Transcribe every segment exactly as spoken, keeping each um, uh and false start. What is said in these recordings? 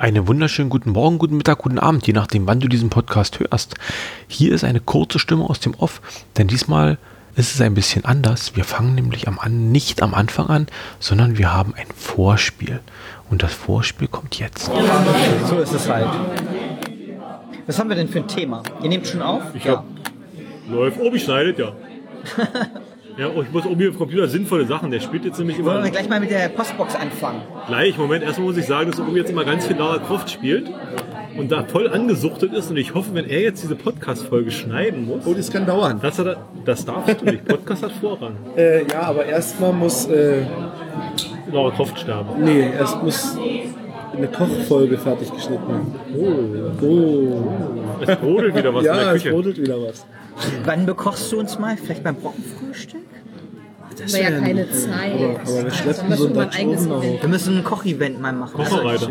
Einen wunderschönen guten Morgen, guten Mittag, guten Abend, je nachdem, wann du diesen Podcast hörst. Hier ist eine kurze Stimme aus dem Off, denn diesmal ist es ein bisschen anders. Wir fangen nämlich am an, nicht am Anfang an, sondern wir haben ein Vorspiel. Und das Vorspiel kommt jetzt. So ist es halt. Was haben wir denn für ein Thema? Ihr nehmt schon auf? Ich hab, ja. Läuft. Obi schneidet, ja. Ja, oh, ich muss Obi im Computer sinnvolle Sachen. Der spielt jetzt nämlich immer... Wollen wir gleich mal mit der Postbox anfangen? Gleich, Moment. Erstmal muss ich sagen, dass Obi jetzt immer ganz viel Lara Croft spielt und da voll angesuchtet ist. Und ich hoffe, wenn er jetzt diese Podcast-Folge schneiden muss... Oh, das kann dauern. Das, hat er, das darfst du nicht. Podcast hat Vorrang. Äh, ja, aber erstmal muss... Äh, Lara Croft sterben. Nee, erst muss eine Kochfolge fertig geschnitten werden. Oh. Oh. Es brodelt wieder was ja, in der Küche. Ja, es brodelt wieder was. Wann bekochst du uns mal? Vielleicht beim Brockenfrühstück? Das wäre ja keine Zeit. Aber, aber wir schleppen so ein Dutch Oven auf. Wir müssen ein Kochevent mal machen. Kocherreiter.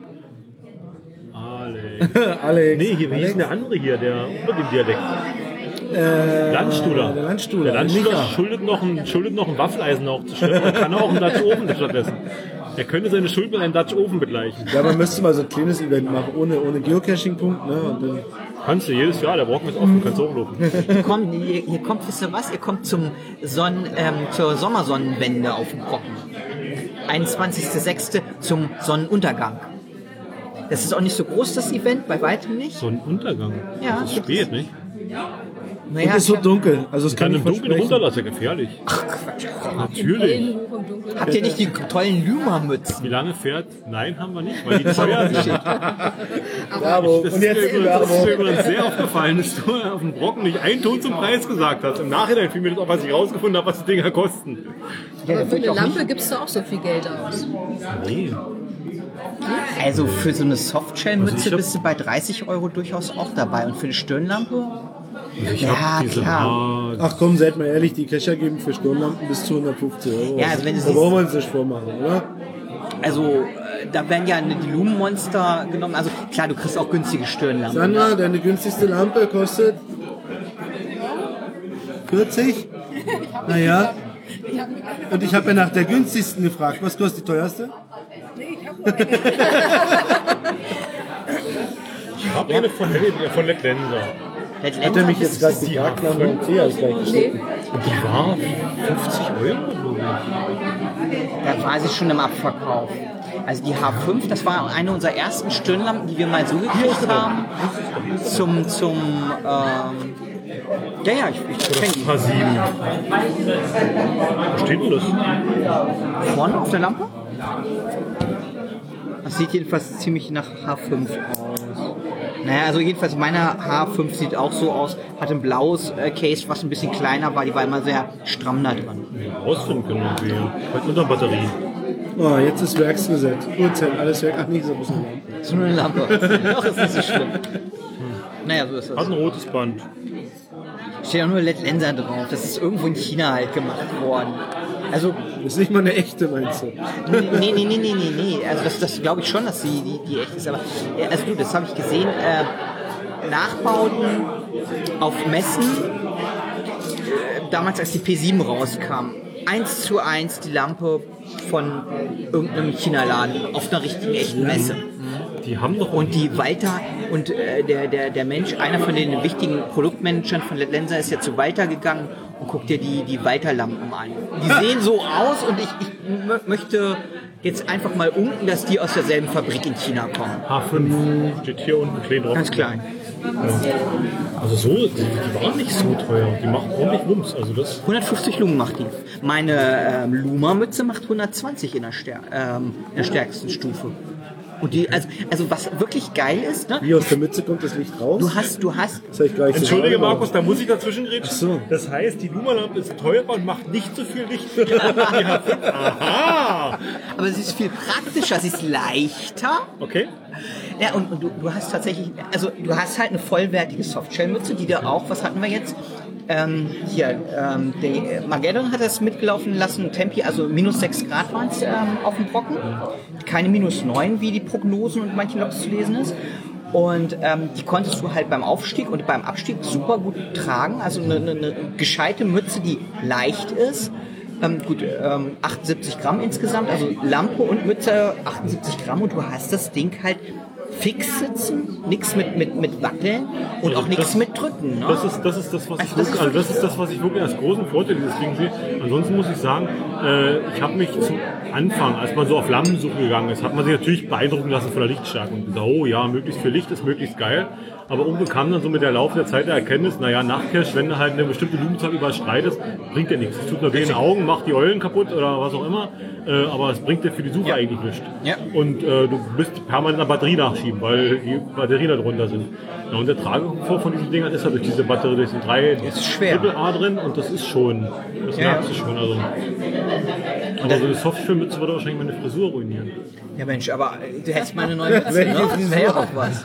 Alex. Alex. Nee, hier, wie hieß denn der andere hier, der über dem Dialekt? Äh, Landstuhler. Der Landstuhler. Der Landstuhler schuldet noch, ein, schuldet noch ein Waffeleisen auch zu schleppen. Er kann auch einen Dutch Oven stattdessen. Er könnte seine Schuld mit einem Dutch Oven begleichen. Ja, man müsste mal so ein kleines Event machen, ohne, ohne Geocaching-Punkt. Ne? Und dann kannst du jedes Jahr, der Brocken ist offen, kannst du hochlaufen. Ihr kommt, ihr, ihr kommt, wisst ihr was? Ihr kommt zum Sonnen, ähm, zur Sommersonnenwende auf dem Brocken. einundzwanzigster sechster zum Sonnenuntergang. Das ist auch nicht so groß, das Event, bei weitem nicht. Sonnenuntergang? Ja. Das ist spät, nicht? Naja, und es ist so dunkel. Also es kann im Dunkeln runterlassen, gefährlich. Ach Quatsch. Natürlich. Habt ihr nicht die tollen Lüma-Mützen? Wie lange fährt? Nein, haben wir nicht, weil die teuer sind. Bravo. Das und jetzt ist mir Bravo. das ist mir übrigens sehr aufgefallen, dass du auf dem Brocken nicht einen Ton zum Preis gesagt hast. Im Nachhinein fiel mir das auch, was ich rausgefunden habe, was die Dinger kosten. Aber für eine Lampe gibst du auch so viel Geld aus. Nee. Also für so eine Softshell-Mütze Also hab, bist du bei dreißig Euro durchaus auch dabei. Und für eine Stirnlampe? Also ich ja, hab diese klar. Haar. Ach komm, seid mal ehrlich, die Kescher geben für Stirnlampen bis zu hundertfünfzig Euro. Ja, also wenn du da siehst, brauchen wir uns nicht vormachen, oder? Also äh, da werden ja die Lumenmonster genommen. Also klar, du kriegst auch günstige Stirnlampen. Sandra, deine günstigste Lampe kostet vierzig? Naja. Und ich habe ja nach der günstigsten gefragt. Was kostet die teuerste? Ich habe eine von, von Lettländer. Hat er mich jetzt gerade gefragt nach meinem Tee, als gleich geschnitten. Und die war fünfzig Euro, Da war sie schon im Abverkauf. Also die H fünf, das war eine unserer ersten Stirnlampen, die wir mal so gekriegt haben. Zum, zum, ähm, ja, ja, ich, ich kenne die. H sieben. Wo steht denn das? Vorne auf der Lampe? Das sieht jedenfalls ziemlich nach H fünf aus. Naja, also jedenfalls meine H fünf sieht auch so aus, hat ein blaues äh, Case, was ein bisschen kleiner war, die war immer sehr stramm da drin. Rausfinden können irgendwie. Halt unter Batterie. Oh, jetzt ist Werksgesetz. Uhrzeit, alles weg. Ach, nicht so ein bisschen Lampe. So eine Lampe. Doch, ist nicht so schlimm. Naja, so ist das. Hat ein rotes Band. Steht auch nur Let Lenser drauf. Das ist irgendwo in China halt gemacht worden. Also, das ist nicht mal eine echte, meinst du? Nee, nee, nee, nee, nee, nee. Also das, das glaube ich schon, dass die, die, die echt ist. Aber also du, das habe ich gesehen. Äh, Nachbauten auf Messen, äh, damals als die P sieben rauskam. Eins zu eins die Lampe von irgendeinem China-Laden auf einer richtigen, echten Messe. Die haben doch und die Walter und äh, der, der, der Mensch, einer von den wichtigen Produktmanagern von Lenser ist ja zu Walter gegangen und guckt dir die, die Walter-Lampen an. Die sehen so aus und ich, ich m- möchte jetzt einfach mal unken, dass die aus derselben Fabrik in China kommen. H fünf steht hier unten klein drauf. Ganz klein. Ja. Also so, die, die waren nicht so teuer. Die machen ordentlich Wumms. Also das hundertfünfzig Lumen macht die. Meine ähm, Luma-Mütze macht hundertzwanzig in der, Stär- ähm, in der stärksten Stufe. Und die, also, also was wirklich geil ist, ne? Wie aus der Mütze kommt das Licht raus? Du hast, du hast. Das hab ich gleich Entschuldige so Markus, da muss ich dazwischen reden. Ach so. Das heißt, die Luma-Lampe ist teurer und macht nicht so viel Licht für die H fünf. Aha! Aber sie ist viel praktischer, sie ist leichter. Okay. Ja, und, und du, du hast tatsächlich, also du hast halt eine vollwertige Softshell-Mütze, die dir auch, was hatten wir jetzt? Ähm, hier, ähm, der Mageddon hat das mitgelaufen lassen, Tempi, also minus sechs Grad waren es ähm, auf dem Brocken. Keine minus neun, wie die Prognosen und manchen Logs zu lesen ist. Und ähm, die konntest du halt beim Aufstieg und beim Abstieg super gut tragen. Also eine, eine, eine gescheite Mütze, die leicht ist, Ähm, gut, ähm, achtundsiebzig Gramm insgesamt, also Lampe und Mütze achtundsiebzig Gramm und du hast das Ding halt fix sitzen, nichts mit, mit, mit Wackeln und Also auch nichts das- mit Drücken. Ne? Das ist, das ist das, was ich Also das wirklich, ist also das ist das, was ich wirklich als großen Vorteil dieses Ding sehe. Ansonsten muss ich sagen, äh, ich habe mich zum Anfang, als man so auf Lampensuche gegangen ist, hat man sich natürlich beeindrucken lassen von der Lichtstärke und gesagt, oh ja, möglichst viel Licht ist möglichst geil. Aber irgendwo kam dann so mit der Laufe der Zeit der Erkenntnis, naja, Nachtcash, wenn du halt eine bestimmte Lumenzahl überschreitest, bringt dir nichts. Es tut nur weh in den Augen, macht die Eulen kaputt oder was auch immer, äh, aber es bringt dir für die Suche Ja. eigentlich nichts. Ja. Und äh, du bist permanent an der Batterie nachschieben, weil die Batterien da drunter sind. Ja, und der Tragekomfort von diesen Dingern ist ja durch diese Batterie, durch die drei Ist schwer. Triple A drin und das ist schon, das Ja. merkst du schon. Also. Aber so eine Softshellmütze würde wahrscheinlich meine Frisur ruinieren. Ja Mensch, aber du hättest mal eine neue Mütze, Welche ne? Frisur? Das wäre ja auch was.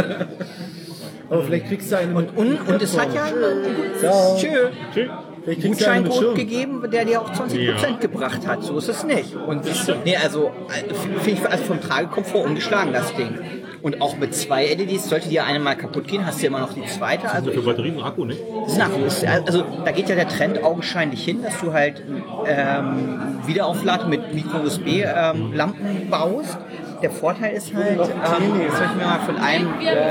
Aber vielleicht kriegst du eine mit Und, und, und es hat ja Ciao. tschö, Tschüss. Vielleicht kriegst du eine mit Gutscheincode Schirm. gegeben, der dir auch zwanzig Prozent gebracht hat. So ist es nicht. Und das, nee, also äh, finde ich also vom Tragekomfort ungeschlagen, das Ding. Und auch mit zwei L E Ds, sollte dir eine mal kaputt gehen, hast du ja immer noch die zweite. Also Für Batterien und Akku, nicht? das ist ein Akku. Ist- Also da geht ja der Trend augenscheinlich hin, dass du halt ähm, Wiederauflade mit Micro-U S B-Lampen baust. Der Vorteil ist halt, ähm, das habe ich mir mal von einem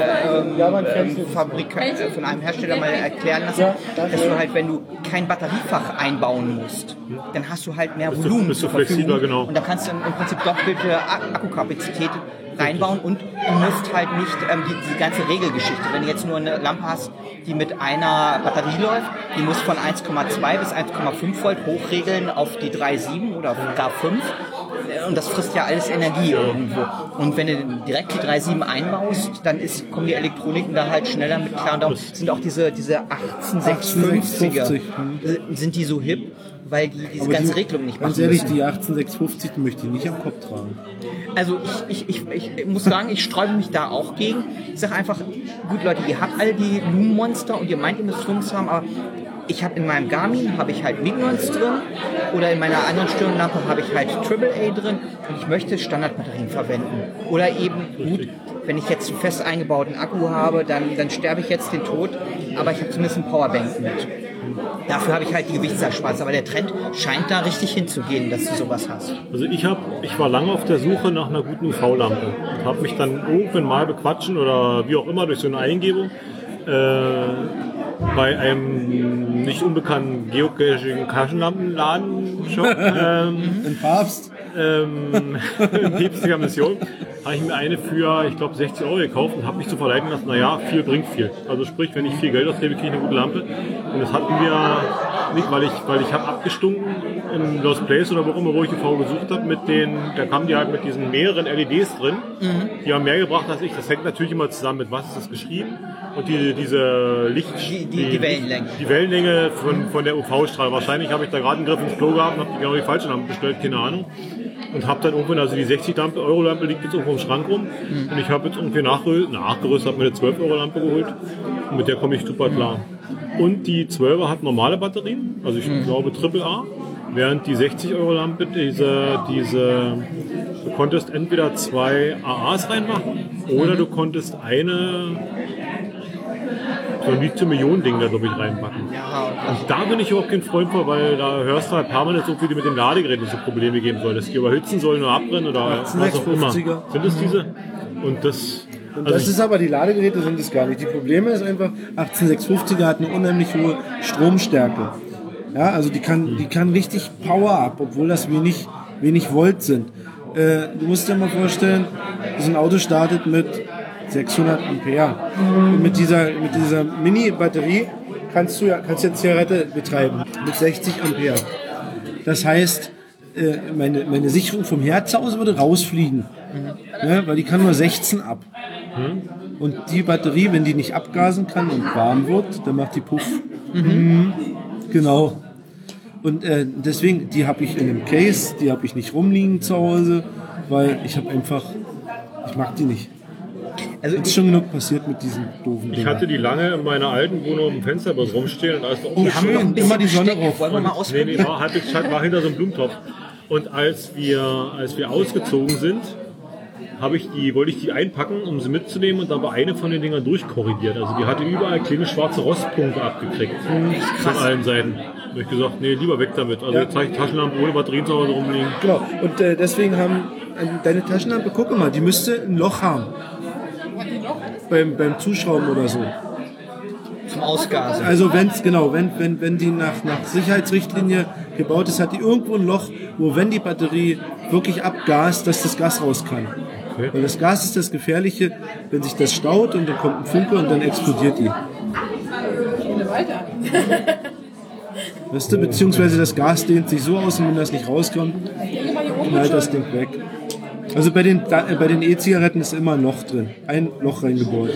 äh, ähm, Fabrika äh, von einem Hersteller mal erklären lassen, dass du halt, wenn du kein Batteriefach einbauen musst, dann hast du halt mehr Bist du- Volumen bist du zur Verfügung. flexibler, genau. Und da kannst du im Prinzip doppelte Ak- Akkukapazität reinbauen und du musst halt nicht ähm, die, die ganze Regelgeschichte, wenn du jetzt nur eine Lampe hast, die mit einer Batterie läuft, die muss von eins Komma zwei bis eins Komma fünf Volt hochregeln auf die drei Komma sieben oder gar fünf. Und das frisst ja alles Energie irgendwo. Und wenn du direkt die drei Komma sieben einbaust, dann ist, kommen die Elektroniken da halt schneller mit klar. Und darum sind auch diese, diese achtzehnhundertsechsundfünfziger, achtzehnhundertsechsundfünfzig, sind die so hip, weil die diese Aber ganze die- Regelung nicht machen Ganz ehrlich, müssen. die achtzehnhundertsechsundfünfzig die möchte ich nicht am Kopf tragen. Also ich, ich, ich, ich muss sagen, ich sträube mich da auch gegen. Ich sage einfach, gut Leute, ihr habt alle die Lumenmonster und ihr meint, ihr müsst Lumen haben, aber ich habe in meinem Garmin habe ich halt Mignons drin oder in meiner anderen Stirnlampe habe ich halt Triple A drin und ich möchte Standardbatterien verwenden. Oder eben, gut, wenn ich jetzt einen fest eingebauten Akku habe, dann, dann sterbe ich jetzt den Tod, aber ich habe zumindest einen Powerbank mit. Dafür habe ich halt die Gewichtsersparnis, aber der Trend scheint da richtig hinzugehen, dass du sowas hast. Also ich hab, ich war lange auf der Suche nach einer guten U V-Lampe und habe mich dann irgendwann mal bequatschen oder wie auch immer durch so eine Eingebung äh, bei einem nicht unbekannten geocaching Taschenlampenladen-Shop ähm, Ein Papst? ähm, in päpstlicher Mission habe ich mir eine für, ich glaube, sechzig Euro gekauft und habe mich zu verleiten lassen, naja, viel bringt viel. Also sprich, wenn ich viel Geld ausgebe, kriege ich eine gute Lampe. Und das hatten wir nicht, weil ich, weil ich habe abgestunken im Lost Place oder wo auch immer, wo ich die V gesucht habe, mit den, da kamen die halt mit diesen mehreren L E Ds drin. Die haben mehr gebracht als ich. Das hängt natürlich immer zusammen mit, was ist das geschrieben und die, diese Licht... Die, die, die Wellenlänge. Die Wellenlänge von, von der U V-Strahl. Wahrscheinlich habe ich da gerade einen Griff ins Klo gehabt und habe genau die falsche Lampe bestellt, keine Ahnung. Und habe dann irgendwann, also die sechzig Euro Lampe liegt jetzt irgendwo im Schrank rum. Mhm. Und ich habe jetzt irgendwie nachgerüstet, nachgerüstet habe mir eine zwölf Euro Lampe geholt. Und mit der komme ich super klar. Und die zwölfer hat normale Batterien, also ich mhm. glaube Triple A. Während die sechzig Euro Lampe, diese, diese, du konntest entweder zwei A As reinmachen oder mhm. du konntest eine, so ein Lithium-Ionen-Ding da, glaube ich, reinpacken. Ja, und da bin ich überhaupt kein Freund von, weil da hörst du halt permanent so, wie die mit den Ladegeräten so Probleme geben soll, dass die überhitzen sollen oder abbrennen oder was auch immer. Sind es diese? Und das... Und Also das ist aber, die Ladegeräte sind es gar nicht. Die Probleme ist einfach, achtzehnhundertsechsundfünfziger hat eine unheimlich hohe Stromstärke. Ja, also die kann, die kann richtig Power ab, obwohl das wenig, wenig Volt sind. Äh, du musst dir mal vorstellen, so ein Auto startet mit sechshundert Ampere. Und mit dieser, mit dieser Mini-Batterie kannst du ja, kannst ja Zigarette betreiben mit sechzig Ampere. Das heißt, äh, meine, meine Sicherung vom Herz aus würde rausfliegen. Mhm. Ja, weil die kann nur sechzehn ab. Mhm. Und die Batterie, wenn die nicht abgasen kann und warm wird, dann macht die Puff. Mhm. Mhm. Genau. Und äh, deswegen, die habe ich in einem Case, die habe ich nicht rumliegen zu Hause, weil ich habe einfach, ich mag die nicht. Also ist schon genug passiert mit diesen doofen Dingen. Ich hatte die lange in meiner alten Wohnung im Fensterbild rumstehen und als auch oh, schön, immer die Sonne drauf. Wollen wir mal ausprobieren? Nee, nee, war, halbwegs, war hinter so einem Blumentopf. Und als wir, als wir ausgezogen sind, habe ich die, wollte ich die einpacken, um sie mitzunehmen und aber eine von den Dingern durchkorrigiert. Also die hatte überall kleine schwarze Rostpunkte abgekriegt. Von allen Seiten. Da habe ich gesagt, nee, lieber weg damit. Also Ja. jetzt habe ich Taschenlampe ohne Batterien zu Hause rumliegen. Genau. Und äh, deswegen haben äh, deine Taschenlampe, guck mal, die müsste ein Loch haben. Beim, beim Zuschrauben oder so. Zum Ausgasen. Also wenn's, genau, wenn, wenn, wenn die nach, nach Sicherheitsrichtlinie gebaut ist, hat die irgendwo ein Loch, wo wenn die Batterie wirklich abgast, dass das Gas raus kann. Okay. Weil das Gas ist das Gefährliche, wenn sich das staut und dann kommt ein Funke und dann explodiert die. Weißt du, beziehungsweise das Gas dehnt sich so aus und wenn das nicht rauskommt, knallt das Ding weg. Also bei den, da- bei den E-Zigaretten ist immer ein Loch drin. Ein Loch reingebohrt.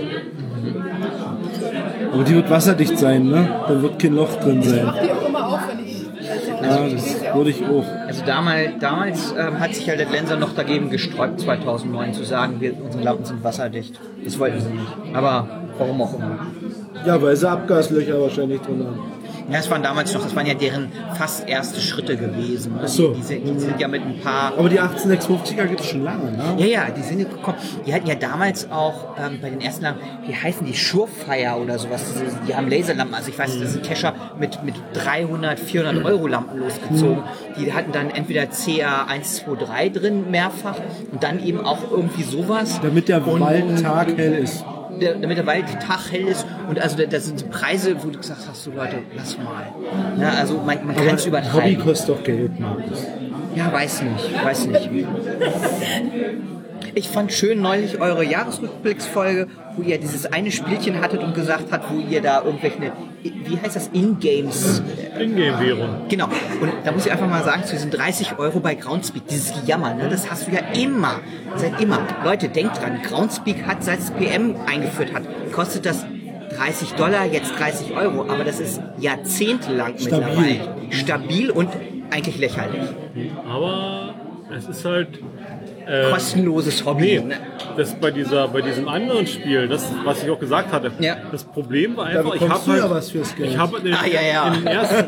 Aber die wird wasserdicht sein, ne? Da wird kein Loch drin sein. Ja, das würde ich auch. Also damals, damals ähm, hat sich halt der Lenser noch dagegen gesträubt, zweitausendneun zu sagen, wir, unsere Lampen sind wasserdicht. Das wollten sie nicht. Aber warum auch immer. Ja, weil sie Abgaslöcher wahrscheinlich drin haben. Ja, das waren damals noch, das waren ja deren fast erste Schritte gewesen. Ach so. Die, die, die sind ja mit ein paar... Aber die achtzehnhundertsechsundfünfziger gibt es schon lange, ne? Ja, ja, die sind ja gekommen. Die hatten ja damals auch ähm, bei den ersten Lampen, wie heißen die, Surefire oder sowas, diese, die haben Laserlampen, also ich weiß, das sind Kescher mit, mit dreihundert, vierhundert Euro Lampen losgezogen. Die hatten dann entweder C A eins zwei drei drin, mehrfach, und dann eben auch irgendwie sowas. Damit der Und- Wald Tag hell ist. der, damit der Wald Tag hell ist. Und also da- das sind Preise, wo du gesagt hast, so Leute, lass mal. Ja, also man, man kann es Aber Hobby übertreiben. kostet doch Geld, Markus. Ja, weiß nicht, weiß nicht. Ich fand schön neulich eure Jahresrückblicksfolge, wo ihr dieses eine Spielchen hattet und gesagt habt, wo ihr da irgendwelche, wie heißt das, In-Games, Ingame-Währung. genau. Und da muss ich einfach mal sagen, zu diesen dreißig Euro bei Groundspeak, dieses Gejammer, ne, das hast du ja immer, seit immer. Leute, denkt dran, Groundspeak hat, seit es P M eingeführt hat, kostet das dreißig Dollar, jetzt dreißig Euro, aber das ist jahrzehntelang Stabil. mittlerweile stabil und eigentlich lächerlich. Aber es ist halt... Äh, Kostenloses Hobby. Nee, das bei dieser, bei diesem anderen Spiel, das, was ich auch gesagt hatte, Ja. das Problem war Da einfach, ich bekommst habe du halt, ja was fürs Geld. ich habe in, den- Ah, ja, ja. in, den ersten,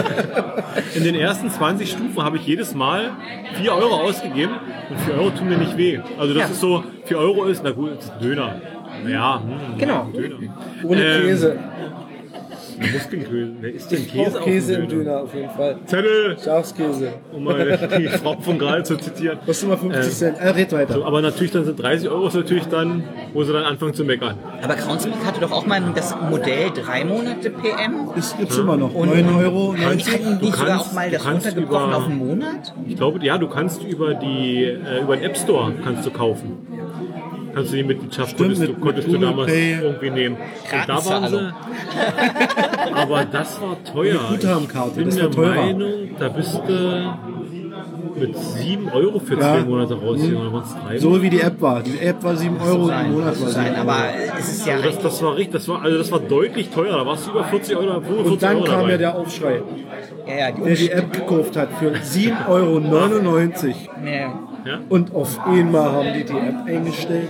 in den ersten zwanzig Stufen habe ich jedes Mal vier Euro ausgegeben und vier Euro tun mir nicht weh. Also das Ja. ist so, vier Euro ist, na gut, ist ein Döner. Ja, hm, Genau. Döner. Ohne Ähm, Käse. Muskelkäse. Wer isst denn Ich Käse brauch auf Käse dem im Döner auf jeden Fall. Zettel, Schafskäse. um mal die Frau von Graal zu zitieren. Kostet immer fünfzig Ähm, Cent. Äh, red weiter. So, aber natürlich dann sind dreißig Euro ist natürlich dann, wo sie dann anfangen zu meckern. Aber Groundspeak hatte doch auch mal das Modell drei Monate P M. Das gibt's immer noch. Und- neun Euro Die neunzig. hatten Du nicht sogar kannst- auch mal du das kannst runtergebrochen über- auf einen Monat? Ich glaube, ja, du kannst über die äh, über den App Store kannst du kaufen. Kannst du die Mitgliedschaft Stimmt, konntest, mit- du, mit konntest du Google damals Pay. irgendwie nehmen. Und da waren Gratiszahlung. sie, aber das war teuer. Eine Guthabenkarte, Ich bin das war der teurer. Meinung, da bist du mit sieben Euro für Ja. zwei Monate rausgegangen. Oder waren es drei? So wie die App war. Die App war sieben Euro im Monat. War Sein, sieben aber Euro. es ist ja Also das, das war richtig, das war, also das war deutlich teurer. Da warst du über vierzig Euro, fünfundvierzig Und dann Euro kam dabei. ja der Aufschrei, ja, ja, die der die App gekauft hat für sieben Euro neunundneunzig. Ja. Ja? Und auf einmal haben die die App eingestellt.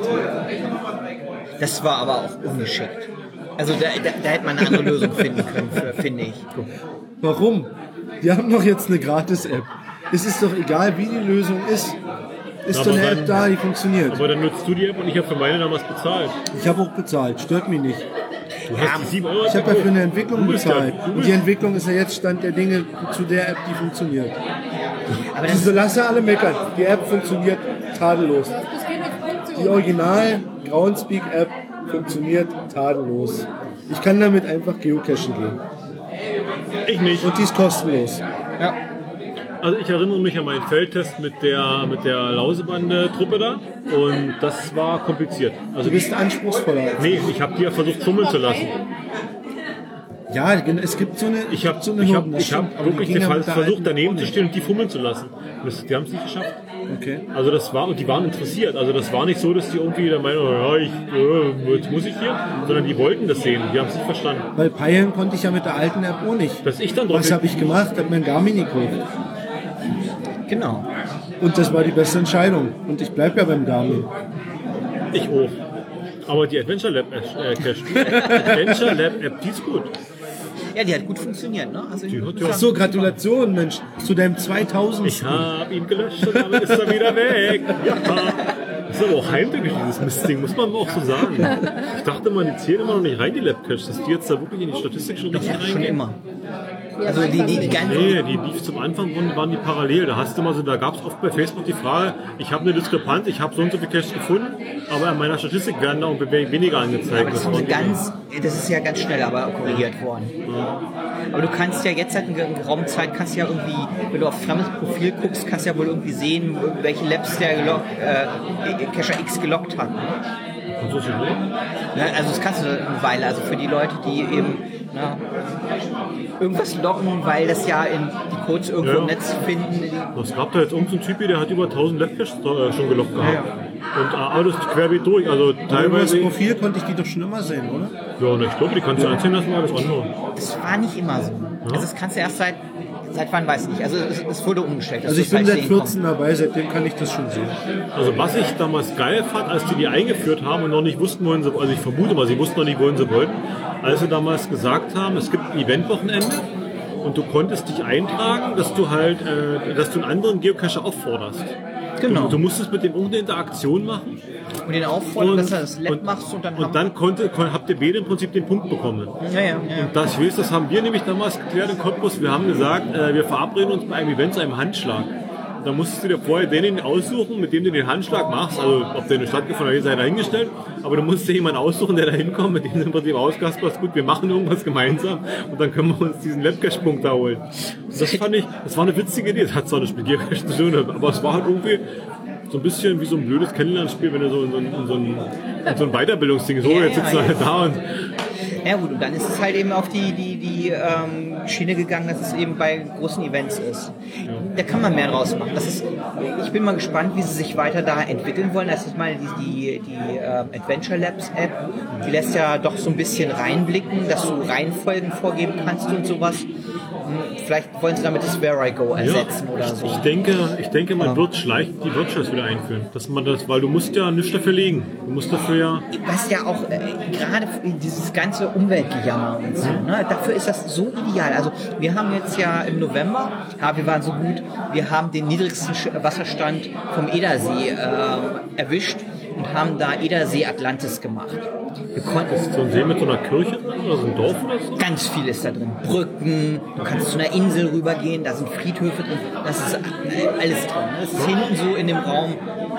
Das war aber auch ungeschickt. Also da, da, da hätte man eine andere Lösung finden können, für, finde ich. Warum? Die haben doch jetzt eine Gratis-App. Es ist doch egal, wie die Lösung ist. Ist Aber doch eine dann- App da, die funktioniert. Aber dann nutzt du die App und ich habe für meine damals bezahlt. Ich habe auch bezahlt, stört mich nicht. Du hast die sieben Euro Ich habe ja für eine Entwicklung Du bist ja- bezahlt. du Und bist- die Entwicklung ist ja jetzt Stand der Dinge zu der App, die funktioniert. Aber das Also lasse alle meckern. Die App funktioniert tadellos. Die Original Groundspeak-App funktioniert tadellos. Ich kann damit einfach geocachen gehen. Ich nicht. Und die ist kostenlos. ja. Also ich erinnere mich an meinen Feldtest mit der, mit der Lausebande-Truppe da und das war kompliziert. Also Du bist anspruchsvoller. als- nee, ich habe die ja versucht fummeln zu lassen. Ja, es gibt so eine, Ich habe so eine ich hab, Hürden, das ich hab stimmt. Aber die wirklich gehen ja den mit der versucht alten daneben App zu nicht. stehen und die fummeln zu lassen. Das, die haben es nicht geschafft. Okay. Also das war, und die waren interessiert. Also das war nicht so, dass die irgendwie der Meinung waren, ja, ich, äh, jetzt muss ich hier, sondern die wollten das sehen. Die haben es nicht verstanden. Weil peilen konnte ich ja mit der alten App auch nicht. Dass ich dann drauf Was habe ich gemacht? Habe mir ein Garmin gekauft. Genau. Und das war die beste Entscheidung. Und ich bleibe ja beim Garmin. Ich auch. Aber die Adventure Lab äh, Cache, Adventure Lab App, die ist gut. Ja, die hat gut funktioniert, ne? Also Die hat Ach ja, so, Gratulation, Mensch, zu deinem ich zweitausendsten. habe ihn gelöscht und damit ist er wieder weg. Ja. Das ist aber auch heimtückisch, dieses Mistding, muss man aber auch so sagen. Ich dachte mal, die zählen immer noch nicht rein, die Lab-Caches, dass die jetzt da wirklich in die Statistik schon richtig Ja, schon reingehen. immer. Also die, die, die ganzen... Nee, die, die zum Anfang waren, waren die parallel. Da hast du mal so, da gab es oft bei Facebook die Frage, ich habe eine Diskrepanz, ich habe so und so viele Caches gefunden, aber in meiner Statistik werden da auch weniger angezeigt. Aber das, haben sie ganz, das ist ja ganz schnell aber korrigiert worden. Ja. Aber du kannst ja jetzt seit einer geraumen Zeit, kannst ja irgendwie, wenn du auf fremdes Profil guckst, kannst du ja wohl irgendwie sehen, welche Labs der gelog, äh, Cacher X gelockt hat. Und so viel mehr? Ja, also das kannst du eine Weile, also für die Leute, die eben na, irgendwas loggen, weil das ja in die Codes irgendwo ja. im Netz finden. Es gab da jetzt irgendeinen so Typ, der hat über tausend Lab-Caches äh, schon gelockt gehabt. Ja, ja. Und äh, alles querbeet durch. Also teilweise. Über das Profil konnte ich die doch schon immer sehen, oder? Ja, und ich glaube, die kannst du einzeln lassen, alles andere. Das war nicht immer so. Ja. Also das kannst du erst seit, seit wann, weiß ich nicht. Also es, es wurde umgestellt. Also ich bin seit vierzehn dabei, seitdem kann ich das schon sehen. Also was ich damals geil fand, als die die eingeführt haben und noch nicht wussten, wohin sie, also ich vermute mal, sie wussten noch nicht, wohin sie wollten, als sie damals gesagt haben, es gibt ein Eventwochenende und du konntest dich eintragen, dass du halt, äh, dass du einen anderen Geocacher aufforderst. Genau. Du, du musstest mit dem irgendeine Interaktion machen. Und den auffordern, und, dass er das Lab und, machst und dann Und dann konnte, kon, habt ihr beide im Prinzip den Punkt bekommen. Ja, ja, ja. Und das, ich weiß, das haben wir nämlich damals geklärt in Cottbus. Wir haben gesagt, äh, wir verabreden uns bei einem Event zu einem Handschlag. Da musstest du dir vorher den aussuchen, mit dem du den Handschlag machst. Also, ob der in der Stadt gefunden hat, sei dahingestellt. Aber du musst dir jemanden aussuchen, der da hinkommt, mit dem du im Prinzip ausgasperst. Gut, wir machen irgendwas gemeinsam und dann können wir uns diesen Lab-Cache-Punkt da holen. Das fand ich, das war eine witzige Idee. Das hat zwar nicht mit Geocache zu tun, aber es war halt irgendwie so ein bisschen wie so ein blödes Kennenlernspiel, wenn du so in so ein, in so ein, in so ein Weiterbildungsding so, ja, jetzt sitzt ja, du halt ja. da und. Ja gut, und dann ist es halt eben auf die, die, die ähm, Schiene gegangen, dass es eben bei großen Events ist. Ja. Da kann man mehr draus machen. Das ist, ich bin mal gespannt, wie sie sich weiter da entwickeln wollen. Das ist mal die, die, die äh, Adventure Labs App, die lässt ja doch so ein bisschen reinblicken, dass du Reihenfolgen vorgeben kannst und sowas. Vielleicht wollen sie damit das Where I Go ersetzen ja, oder ich, so. Ich denke, ich denke man ja. wird schleichend die Wirtschaft wieder einführen. Dass man das, weil du musst ja nichts dafür legen. Du musst dafür ja... Was ja auch äh, gerade dieses ganze Umweltgejammer und so, ne, dafür ist das so ideal. Also wir haben jetzt ja im November, ja, wir waren so gut, wir haben den niedrigsten Wasserstand vom Edersee äh, erwischt und haben da Edersee Atlantis gemacht. Wir konnten ist so ein See mit so einer Kirche drin oder so ein Dorf oder so? Ganz viel ist da drin. Brücken, du kannst zu einer Insel rübergehen, da sind Friedhöfe drin, das ist alles drin. Das ist hinten so in dem Raum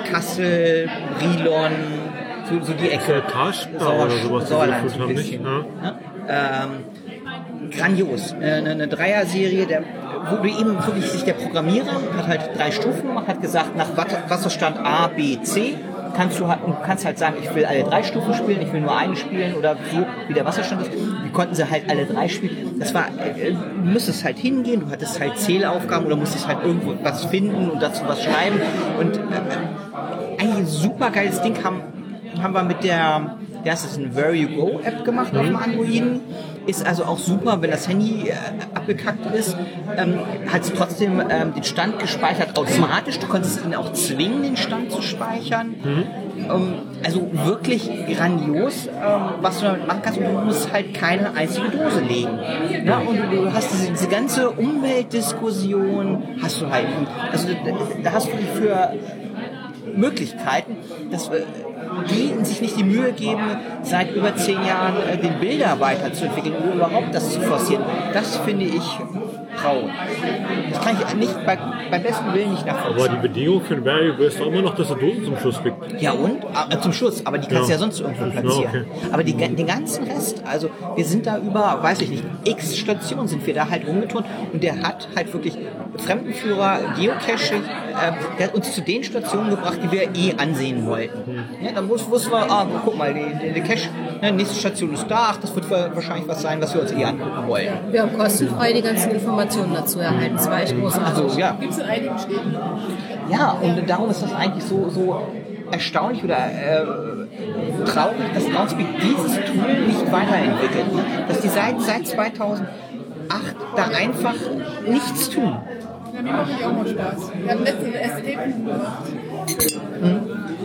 Kassel, Brilon, so, so die Ecke. Taschbau oder sowas, Sauerland, die so haben, nicht? Ja. Ja? Ähm, grandios. Eine, eine Dreier-Serie, der, wo du eben wirklich sich der Programmierer hat halt drei Stufen gemacht, hat gesagt, nach Wasserstand A, B, C kannst du, halt, du kannst halt sagen, ich will alle drei Stufen spielen, ich will nur eine spielen oder so, wie der Wasserstand ist. Die konnten sie halt alle drei spielen. Das war, äh, du musstest halt hingehen, du hattest halt Zählaufgaben oder musstest halt irgendwo was finden und dazu was schreiben. Und äh, eigentlich ein super geiles Ding haben, haben wir mit der, der ist eine Where You Go App gemacht auf dem Androiden. Ist also auch super, wenn das Handy äh, abgekackt ist, ähm, hat es trotzdem ähm, den Stand gespeichert automatisch. Du konntest ihn auch zwingen, den Stand zu speichern. Mhm. Ähm, also wirklich grandios, ähm, was du damit machen kannst. Und du musst halt keine einzige Dose legen. Ja, und du hast diese, diese ganze Umweltdiskussion, hast du halt. Also da, da hast du für Möglichkeiten, dass äh, die sich nicht die Mühe geben, seit über zehn Jahren äh, den Bilder weiterzuentwickeln oder überhaupt das zu forcieren. Das finde ich traurig. Das kann ich nicht bei, beim besten Willen nicht nachvollziehen. Aber die Bedingung für ein Value ist doch immer noch, dass er Dosen zum Schluss kriegt. Ja und? Äh, zum Schluss, aber die kannst du ja. ja sonst irgendwo platzieren. Ja, okay. Aber die, den ganzen Rest, also wir sind da über, weiß ich nicht, x Stationen sind wir da halt rumgeturnt und der hat halt wirklich Fremdenführer, Geocaching, äh, der hat uns zu den Stationen gebracht, die wir eh ansehen wollten. Hm. Ja, dann wussten wir, ah, guck mal, die, die Cache, ne, nächste Station ist da, ach, das wird wahrscheinlich was sein, was wir uns eh angucken wollen. Wir haben kostenfrei die ganzen Informationen dazu erhalten, das war echt großartig. Also, ja. Gibt es in einigen Städten? Ja, und darum ist das eigentlich so, so erstaunlich oder äh, traurig, dass Groundspeak dieses Tool nicht weiterentwickelt. Dass die seit, seit zweitausendacht da einfach nichts tun. Ja, mir macht auch mal Spaß. Wir haben letztens eine S D-Kuchen gemacht. Hm.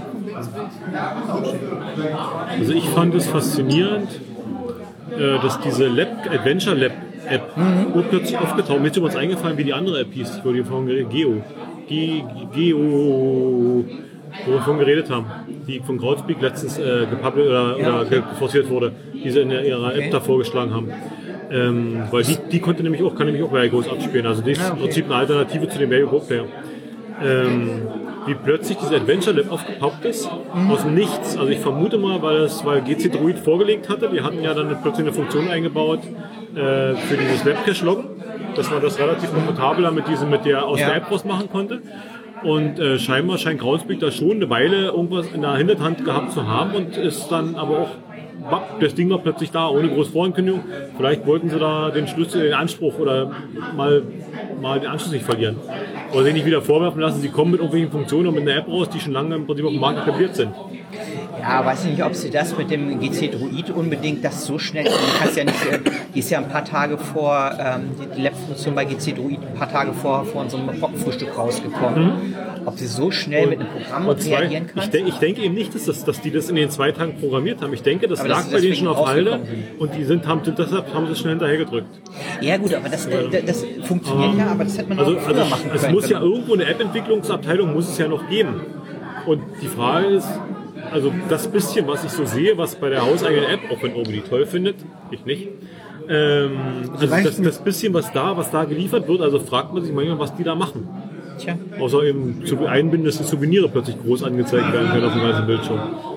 Also ich fand es faszinierend, dass diese Lab, Adventure Lab App mhm. urplötzlich aufgetaucht. Mir ist übrigens eingefallen, wie die andere App hieß, ich wollte vorhin Geo. Ge- Geo. wo wir von geredet haben, die von Groundspeak letztens äh, gepublished oder, ja. oder forciert wurde, die sie in ihrer okay. App da vorgeschlagen haben. Ähm, weil die, die konnte nämlich auch, kann nämlich auch Variegos abspielen. Also die ist ah, okay. im Prinzip eine Alternative zu dem Variego Player. Ähm, wie plötzlich dieses Adventure Lab aufgepoppt ist, mhm. aus dem Nichts. Also ich vermute mal, weil es, weil G C Droid vorgelegt hatte, die hatten ja dann plötzlich eine Funktion eingebaut äh, für dieses Webcache-Loggen, dass man das relativ komfortabel mit diesem, mit der aus ja. der App raus machen konnte. Und äh, scheinbar scheint Groundspeak da schon eine Weile irgendwas in der Hinterhand gehabt zu haben und ist dann aber auch, bapp, das Ding war plötzlich da, ohne große Vorankündigung. Vielleicht wollten sie da den Schlüssel, den Anspruch oder mal, mal den Anschluss nicht verlieren. Oder sich nicht wieder vorwerfen lassen, sie kommen mit irgendwelchen Funktionen und mit einer App raus, die schon lange im Prinzip auf dem Markt etabliert sind. Ja, weiß nicht, ob sie das mit dem G C Droid unbedingt das so schnell, du kannst ja nicht, die ist ja ein paar Tage vor, ähm, die Lab-Funktion bei G C Droid ein paar Tage vor, vor unserem Frühstück rausgekommen. Mhm. Ob sie so schnell und, mit einem Programm reagieren kann? Ich, de- ich denke eben nicht, dass, das, dass die das in den zwei Tagen programmiert haben. Ich denke, das aber lag das bei denen schon auf Halde und die sind, haben, deshalb haben sie es schnell hinterhergedrückt. Ja gut, aber das, das, das funktioniert um, ja, aber das hätte man also, auch früher also machen es können. Es muss ja irgendwo eine App-Entwicklungsabteilung muss es ja noch geben. Und die Frage ist, also das bisschen, was ich so sehe, was bei der hauseigenen App, auch wenn Obi die toll findet, ich nicht, ähm, also das, das bisschen, was da, was da geliefert wird, also fragt man sich manchmal, was die da machen. Tja. Außer eben zu einbinden, dass die Souvenire plötzlich groß angezeigt werden können auf dem ganzen Bildschirm.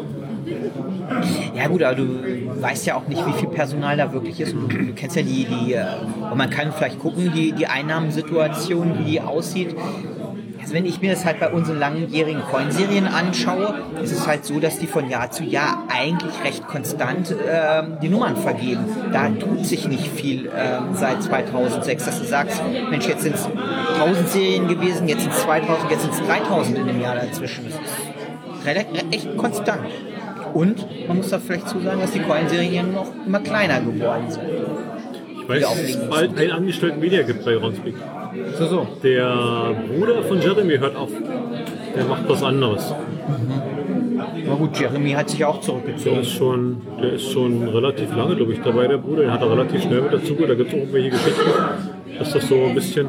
Ja gut, aber du weißt ja auch nicht, wie viel Personal da wirklich ist. Und du, du kennst ja die, die, und man kann vielleicht gucken, die, die Einnahmensituation, wie die aussieht. Also wenn ich mir das halt bei unseren langjährigen Coinserien anschaue, ist es halt so, dass die von Jahr zu Jahr eigentlich recht konstant äh, die Nummern vergeben. Da tut sich nicht viel äh, seit zweitausendsechs, dass du sagst, Mensch, jetzt sind es tausend Serien gewesen, jetzt sind es zweitausend, jetzt sind es dreitausend in dem Jahr dazwischen. Das ist relativ, echt konstant. Und man muss da vielleicht zusagen, dass die Coinserien noch immer kleiner geworden sind. Ich weiß, dass es bald einen angestellten Media gibt bei Groundspeak. So, so. Der Bruder von Jeremy hört auf. Der macht was anderes. Mhm. Na gut, Jeremy hat sich auch zurückgezogen. Der ist schon, der ist schon relativ lange, glaube ich, dabei, der Bruder. Den hat er relativ schnell mit dazu. Da gibt es auch irgendwelche Geschichten. Das ist das so ein bisschen...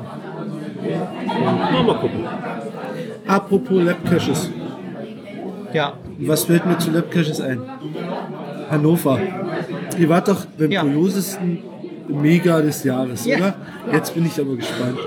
Na, mal gucken. Apropos Labcaches. Ja. Was fällt mir zu Labcaches ein? Hannover. Ihr wart doch beim ja. kuriosesten Mega des Jahres, ja. oder? Jetzt bin ich aber gespannt.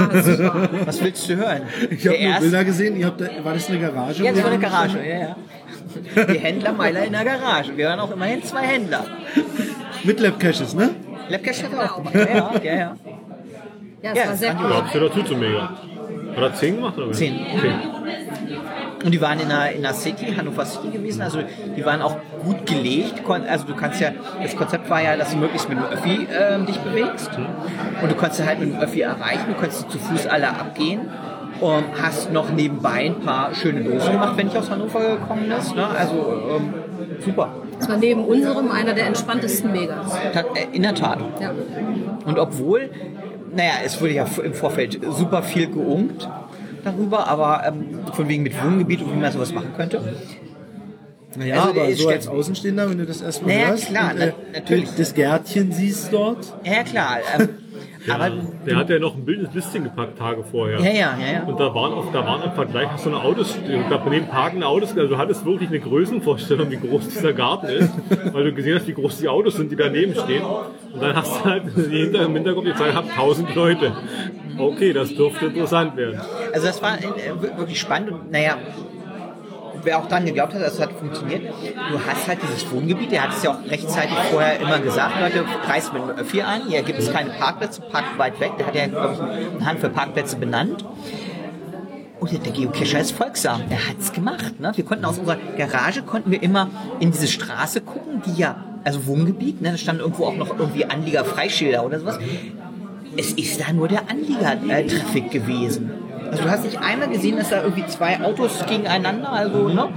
Was willst du hören? Ich habe nur Bilder gesehen. Ihr habt da, war das eine Garage? Ja, das war eine Garage, ja, ja. Die Händler Meiler in der Garage. Wir hören auch immerhin zwei Händler. Mit Labcaches, ne? Labcaches hat er auch gemacht. Ja, ja, ja. Ja, ja das ja, war sehr cool. Was hast du dazu zu Mega? Hat er zehn gemacht? Oder? Zehn. zehn. Und die waren in der, in der City, Hannover City gewesen, also die waren auch gut gelegt. Also du kannst ja, das Konzept war ja, dass du möglichst mit dem Öffi äh, dich bewegst. Und du konntest halt mit dem Öffi erreichen, du konntest zu Fuß alle abgehen. Und hast noch nebenbei ein paar schöne Dosen gemacht, wenn ich aus Hannover gekommen bist. Ne? Also ähm, super. Das war neben unserem einer der entspanntesten Megas. In der Tat. Ja. Und obwohl, naja, es wurde ja im Vorfeld super viel geungt darüber, aber ähm, von wegen mit Wohngebiet und wie man sowas machen könnte. Naja, also, aber so als Außenstehender, wenn du das erstmal naja, hörst klar, und äh, natürlich. das Gärtchen siehst dort. Ja, klar. Ähm, ja, aber der hat ja noch ein wildes Listing gepackt, Tage vorher. Ja, ja, ja. ja. Und da waren, auch, da waren im Vergleich so eine Autos, ich glaube, bei den parkenden Autos, also du hattest wirklich eine Größenvorstellung, wie groß dieser Garten ist, weil du gesehen hast, wie groß die Autos sind, die daneben stehen. Und dann hast du halt hinter, im Hinterkopf die Zahl, habt tausend Leute. Okay, das dürfte interessant werden. Also das war äh, wirklich spannend und naja, wer auch dann geglaubt hat, dass es hat funktioniert, du hast halt dieses Wohngebiet, der hat es ja auch rechtzeitig vorher immer gesagt, Leute, preist mit dem Öffi an, hier gibt es keine Parkplätze, parkt weit weg, der hat ja, glaube ich, eine Hand für Parkplätze benannt. Und der Geocacher ist folgsam, er hat es gemacht. Ne? Wir konnten aus unserer Garage, konnten wir immer in diese Straße gucken, die ja, also Wohngebiet, ne? Da standen irgendwo auch noch irgendwie Anlieger-Freischilder oder sowas. Es ist da nur der Anlieger-Traffic gewesen. Also du hast nicht einmal gesehen, dass da irgendwie zwei Autos gegeneinander, also, ne?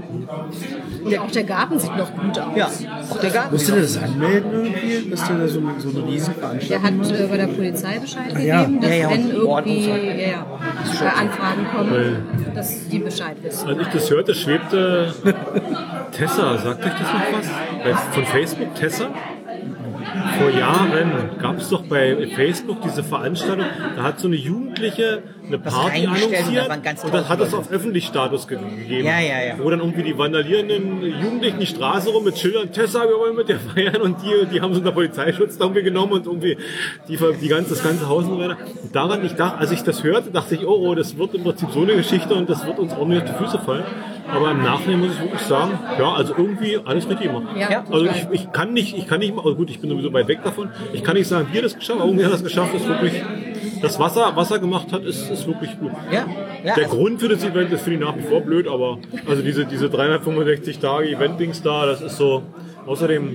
Und auch der Garten sieht noch gut aus. Ja, auch der Garten. Musst du das anmelden irgendwie? Dass du da so, so eine Riesenveranstaltung Der hat äh, bei der Polizei Bescheid gegeben, ja. dass ja, ja, wenn irgendwie ja, ja, äh, Anfragen kommen, dass die Bescheid wissen. Als ich das hörte, schwebte Tessa, sagt euch das noch was? Von Facebook, Tessa? Vor Jahren gab es doch bei Facebook diese Veranstaltung, da hat so eine Jugendliche eine Party annonciert und dann hat es auf Öffentlich-Status ge- gegeben. Ja, ja, ja. Wo dann irgendwie die vandalierenden Jugendlichen die Straße rum mit Schildern, Tessa, wir wollen mit dir feiern und die, die haben so unter Polizeischutz da irgendwie genommen und irgendwie die, die ganze, das ganze Haus und so weiter. Und daran, ich dachte, als ich das hörte, dachte ich, oh, oh, das wird im Prinzip so eine Geschichte und das wird uns auch nicht auf die Füße fallen. Aber im Nachhinein muss ich wirklich sagen, ja, also irgendwie alles richtig gemacht. Ja, also ich, ich kann nicht, ich kann nicht, also gut, ich bin sowieso weit weg davon. Ich kann nicht sagen, wie er das geschafft hat, irgendwie hat er das geschafft, ist wirklich, das Wasser, was er gemacht hat, ist, ist wirklich gut. Ja, ja, Der also, Grund für das Event ist für die nach wie vor blöd, aber also diese, diese dreihundertfünfundsechzig Tage Event-Dings da, das ist so, außerdem,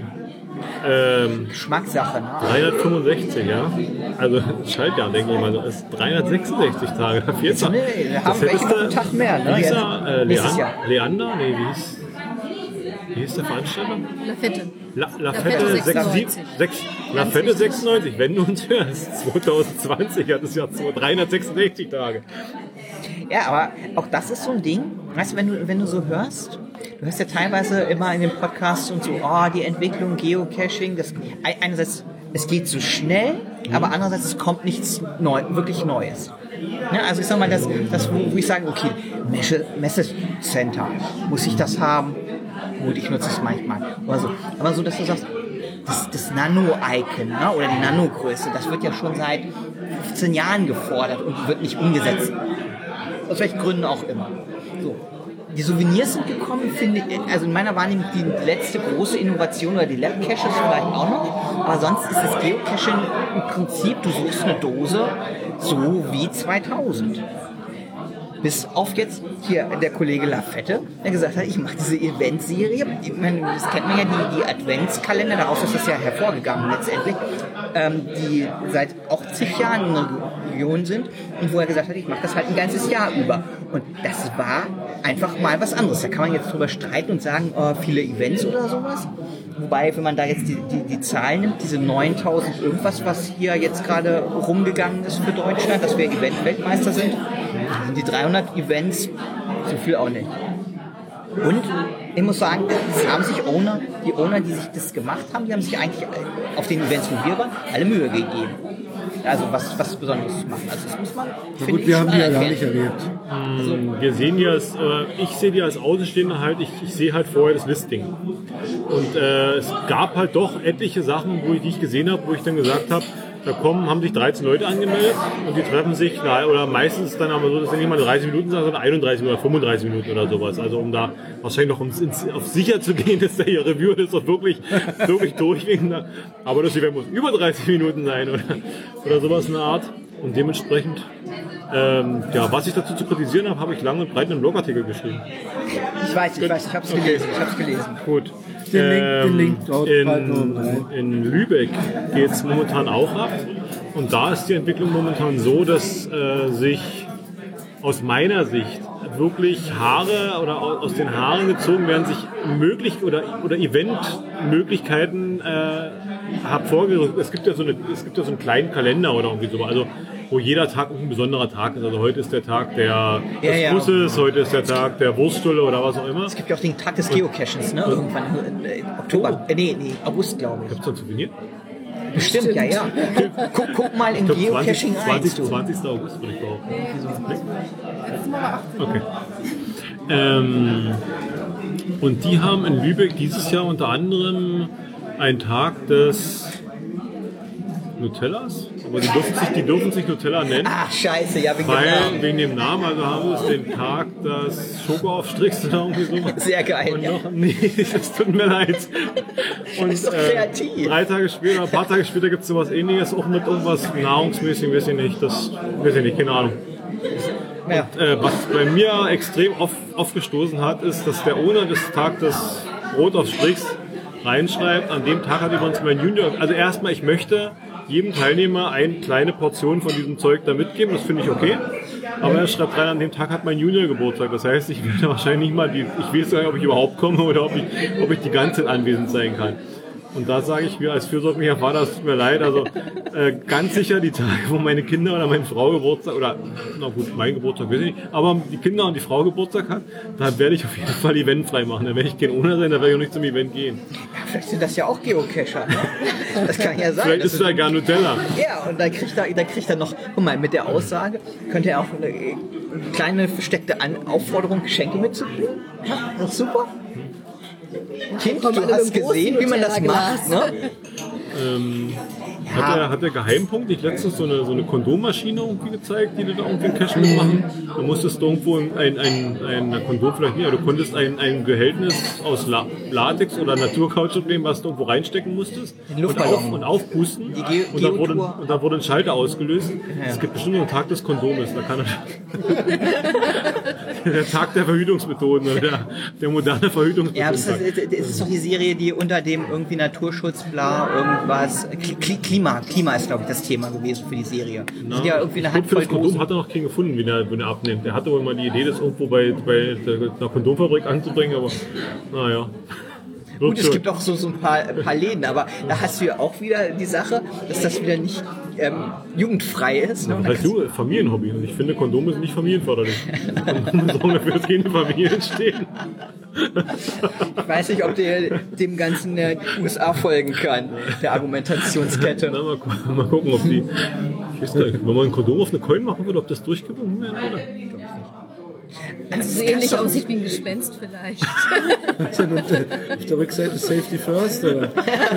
ähm, Geschmackssache, ne? dreihundertfünfundsechzig, ja. Also Schaltjahr, denke ich mal, das ist dreihundertsechsundsechzig Tage. vierzehn. Nee, wir haben welche noch einen Tag mehr, ne? Wie hieß Ja, er? Äh, nächstes Leander? Jahr. Leander? Nee, wie hieß, wie hieß der Veranstalter? Lafette. La, La Fette Fette sechsundneunzig. sechs, La Fette sechsundneunzig, wenn du uns hörst. zwanzig zwanzig hat es ja dreihundertsechsundsechzig Tage. Ja, aber auch das ist so ein Ding, weißt du, wenn du, wenn du so hörst, du hörst ja teilweise immer in den Podcasts und so, oh, die Entwicklung, Geocaching, das, einerseits, es geht so schnell, mhm. aber andererseits, es kommt nichts neu, wirklich Neues. Ja, also ich sag mal, das, das wo, wo ich sage, okay, Messe, Messecenter, muss ich das haben? Gut, ich nutze es manchmal. Oder so. Aber so, dass du sagst, das, das Nano-Icon, ne, oder die Nano-Größe, das wird ja schon seit fünfzehn Jahren gefordert und wird nicht umgesetzt. Aus welchen Gründen auch immer. So. Die Souvenirs sind gekommen, finde ich, also in meiner Wahrnehmung die letzte große Innovation oder die Lab-Caches vielleicht auch noch, aber sonst ist das Geocaching im Prinzip, du suchst eine Dose so wie zweitausend. Bis auf jetzt hier der Kollege Lafette, der gesagt hat, ich mache diese Eventserie. Ich meine, das kennt man ja, die, die Adventskalender, daraus ist das ja hervorgegangen letztendlich, ähm, die seit auch zig Jahren in der Region sind und wo er gesagt hat, ich mache das halt ein ganzes Jahr über. Und das war einfach mal was anderes. Da kann man jetzt drüber streiten und sagen, oh, viele Events oder sowas. Wobei, wenn man da jetzt die, die, die Zahlen nimmt, diese neuntausend irgendwas, was hier jetzt gerade rumgegangen ist für Deutschland, dass wir Event-Weltmeister sind, sind die dreihundert Events so viel auch nicht. Und ich muss sagen, das haben sich Owner, die Owner, die sich das gemacht haben, die haben sich eigentlich auf den Events, wo wir waren, alle Mühe gegeben. Also was, was Besonderes zu machen. Also das muss man, Na finde gut, ich, wir haben die ja erkennen. gar nicht erlebt. Also, Wir sehen ja, als, äh, ich sehe die als Außenstehender halt, ich, ich sehe halt vorher das Listing. Und äh, es gab halt doch etliche Sachen, wo ich, die ich gesehen habe, wo ich dann gesagt habe, da kommen, haben sich dreizehn Leute angemeldet und die treffen sich, na, oder meistens dann aber so, dass sie nicht mal dreißig Minuten sagen, sondern einunddreißig oder fünfunddreißig Minuten oder sowas. Also um da wahrscheinlich noch ins, ins, auf sicher zu gehen, dass der Reviewer das auch wirklich, wirklich durchgehen. Aber das Event muss über dreißig Minuten sein oder, oder sowas in der Art. Und dementsprechend, ähm, ja, was ich dazu zu kritisieren habe, habe ich lange und breit in einem Blogartikel geschrieben. ich weiß, ich weiß, ich habe es gelesen, ich habe es gelesen. Gut. Den Link, den Link dort bald noch in, rein. in Lübeck geht es momentan auch ab. Und da ist die Entwicklung momentan so, dass äh, sich aus meiner Sicht wirklich Haare oder aus den Haaren gezogen werden, sich möglich oder, oder Eventmöglichkeiten äh, hervorgerückt. Es gibt ja so eine, es gibt ja so einen kleinen Kalender oder irgendwie so, also wo jeder Tag ein besonderer Tag ist. Also heute ist der Tag der Ja, des ja. Busses, heute ist der Tag der Wurststulle oder was auch immer. Es gibt ja auch den Tag des Geocachings, ne? Irgendwann im äh, Oktober, äh, nee, nee, August, glaube ich. Gibt's da ein Souvenir? Bestimmt, ja, ja. Guck, guck mal in Ich glaub, Geocaching zwanzig, eins, du. zwanzigsten August würde ich behaupten. Letztes Mal war achtzehn. Okay. Ähm, und die haben in Lübeck dieses Jahr unter anderem einen Tag des Nutellas, aber die dürfen sich, die dürfen sich Nutella nennen, Ah, scheiße, ja, wegen dem weil Namen. wegen dem Namen, also haben sie es den Tag des Schokoaufstrichs oder irgendwie so. Sehr geil, Und ja. noch, nee, das tut mir leid. Und, ist doch kreativ. Äh, drei Tage später, ein paar Tage später gibt es sowas Ähnliches, auch mit irgendwas nahrungsmäßig, weiß ich nicht, das weiß ich nicht, keine Ahnung. Ja. Äh, was bei mir extrem auf, aufgestoßen hat, ist, dass der Owner des Tag des Brotaufstrichs reinschreibt, an dem Tag hat übrigens mein Junior, also erstmal, ich möchte jedem Teilnehmer eine kleine Portion von diesem Zeug da mitgeben, das finde ich okay. Aber er schreibt rein, an dem Tag hat mein Junior Geburtstag. Das heißt, ich werde wahrscheinlich nicht mal, die, ich weiß gar nicht, ob ich überhaupt komme oder ob ich, ob ich die ganze Zeit anwesend sein kann. Und da sage ich mir als fürsorglicher Vater, es tut mir leid, also äh, ganz sicher die Tage, wo meine Kinder oder meine Frau Geburtstag, oder na gut, mein Geburtstag, weiß ich nicht, aber die Kinder und die Frau Geburtstag hat, da werde ich auf jeden Fall Event frei machen. Da werde ich kein Owner sein, da werde ich auch nicht zum Event gehen. Ja, vielleicht sind das ja auch Geocacher. Ne? Das kann ja sein. Vielleicht ist da gar Nutella. Ja, und dann kriegt er, dann kriegt er noch, guck mal, mit der Aussage könnte er auch eine, eine kleine versteckte An- Aufforderung, Geschenke mitzubringen. Ja, das ist super. Kind, Kommt du alle hast mit einem gesehen, wie man das großen macht. Ne? Ähm, Ja. Hat der, hat der Geheimpunkt nicht letztens so eine, so eine Kondommaschine irgendwie gezeigt, die du da irgendwie in Cash mitmachen? Da musstest du irgendwo ein, ein, ein, ein Kondom vielleicht nicht, aber du konntest ein, ein Behältnis aus La- Latex oder Naturkautschuk nehmen, was du irgendwo reinstecken musstest Den und, Luftballon. auf, und aufpusten. Die Ge- und, dann wurde, Geotour. und dann wurde ein Schalter ausgelöst. Es gibt bestimmt noch einen Tag des Kondomes. Da kann er der Tag der Verhütungsmethoden oder der, der moderne Verhütungsmethoden. Ja, das ist, das ist doch die Serie, die unter dem irgendwie Naturschutz, bla, irgendwas, Kli- Klima, Klima ist, glaube ich, das Thema gewesen für die Serie. Die sind ja irgendwie eine Ich glaub, für Handvoll das Kondom Dosen. hat er noch keinen gefunden, wie er, wenn er abnimmt. Er hatte wohl mal die Idee, das irgendwo bei, bei der, einer Kondomfabrik anzubringen, aber naja. Gut, es gibt auch so, so ein paar, ein paar Läden, aber da hast du ja auch wieder die Sache, dass das wieder nicht ähm, jugendfrei ist. Ne? Und Das dann heißt du, Familienhobby. Und ich finde, Kondome sind nicht familienförderlich. Kondome sollen dafür, dass keine Familien stehen. Ich weiß nicht, ob der dem Ganzen der U S A folgen kann, der Argumentationskette. Na, mal, gu- mal gucken, ob die. Ich weiß gar nicht, wenn man ein Kondom auf eine Coin machen würde, ob das durchgewunken wäre, oder? Also so ähnlich aussieht wie ein Gespenst vielleicht. Ist ja nur der- auf der Rückseite Safety First, oder?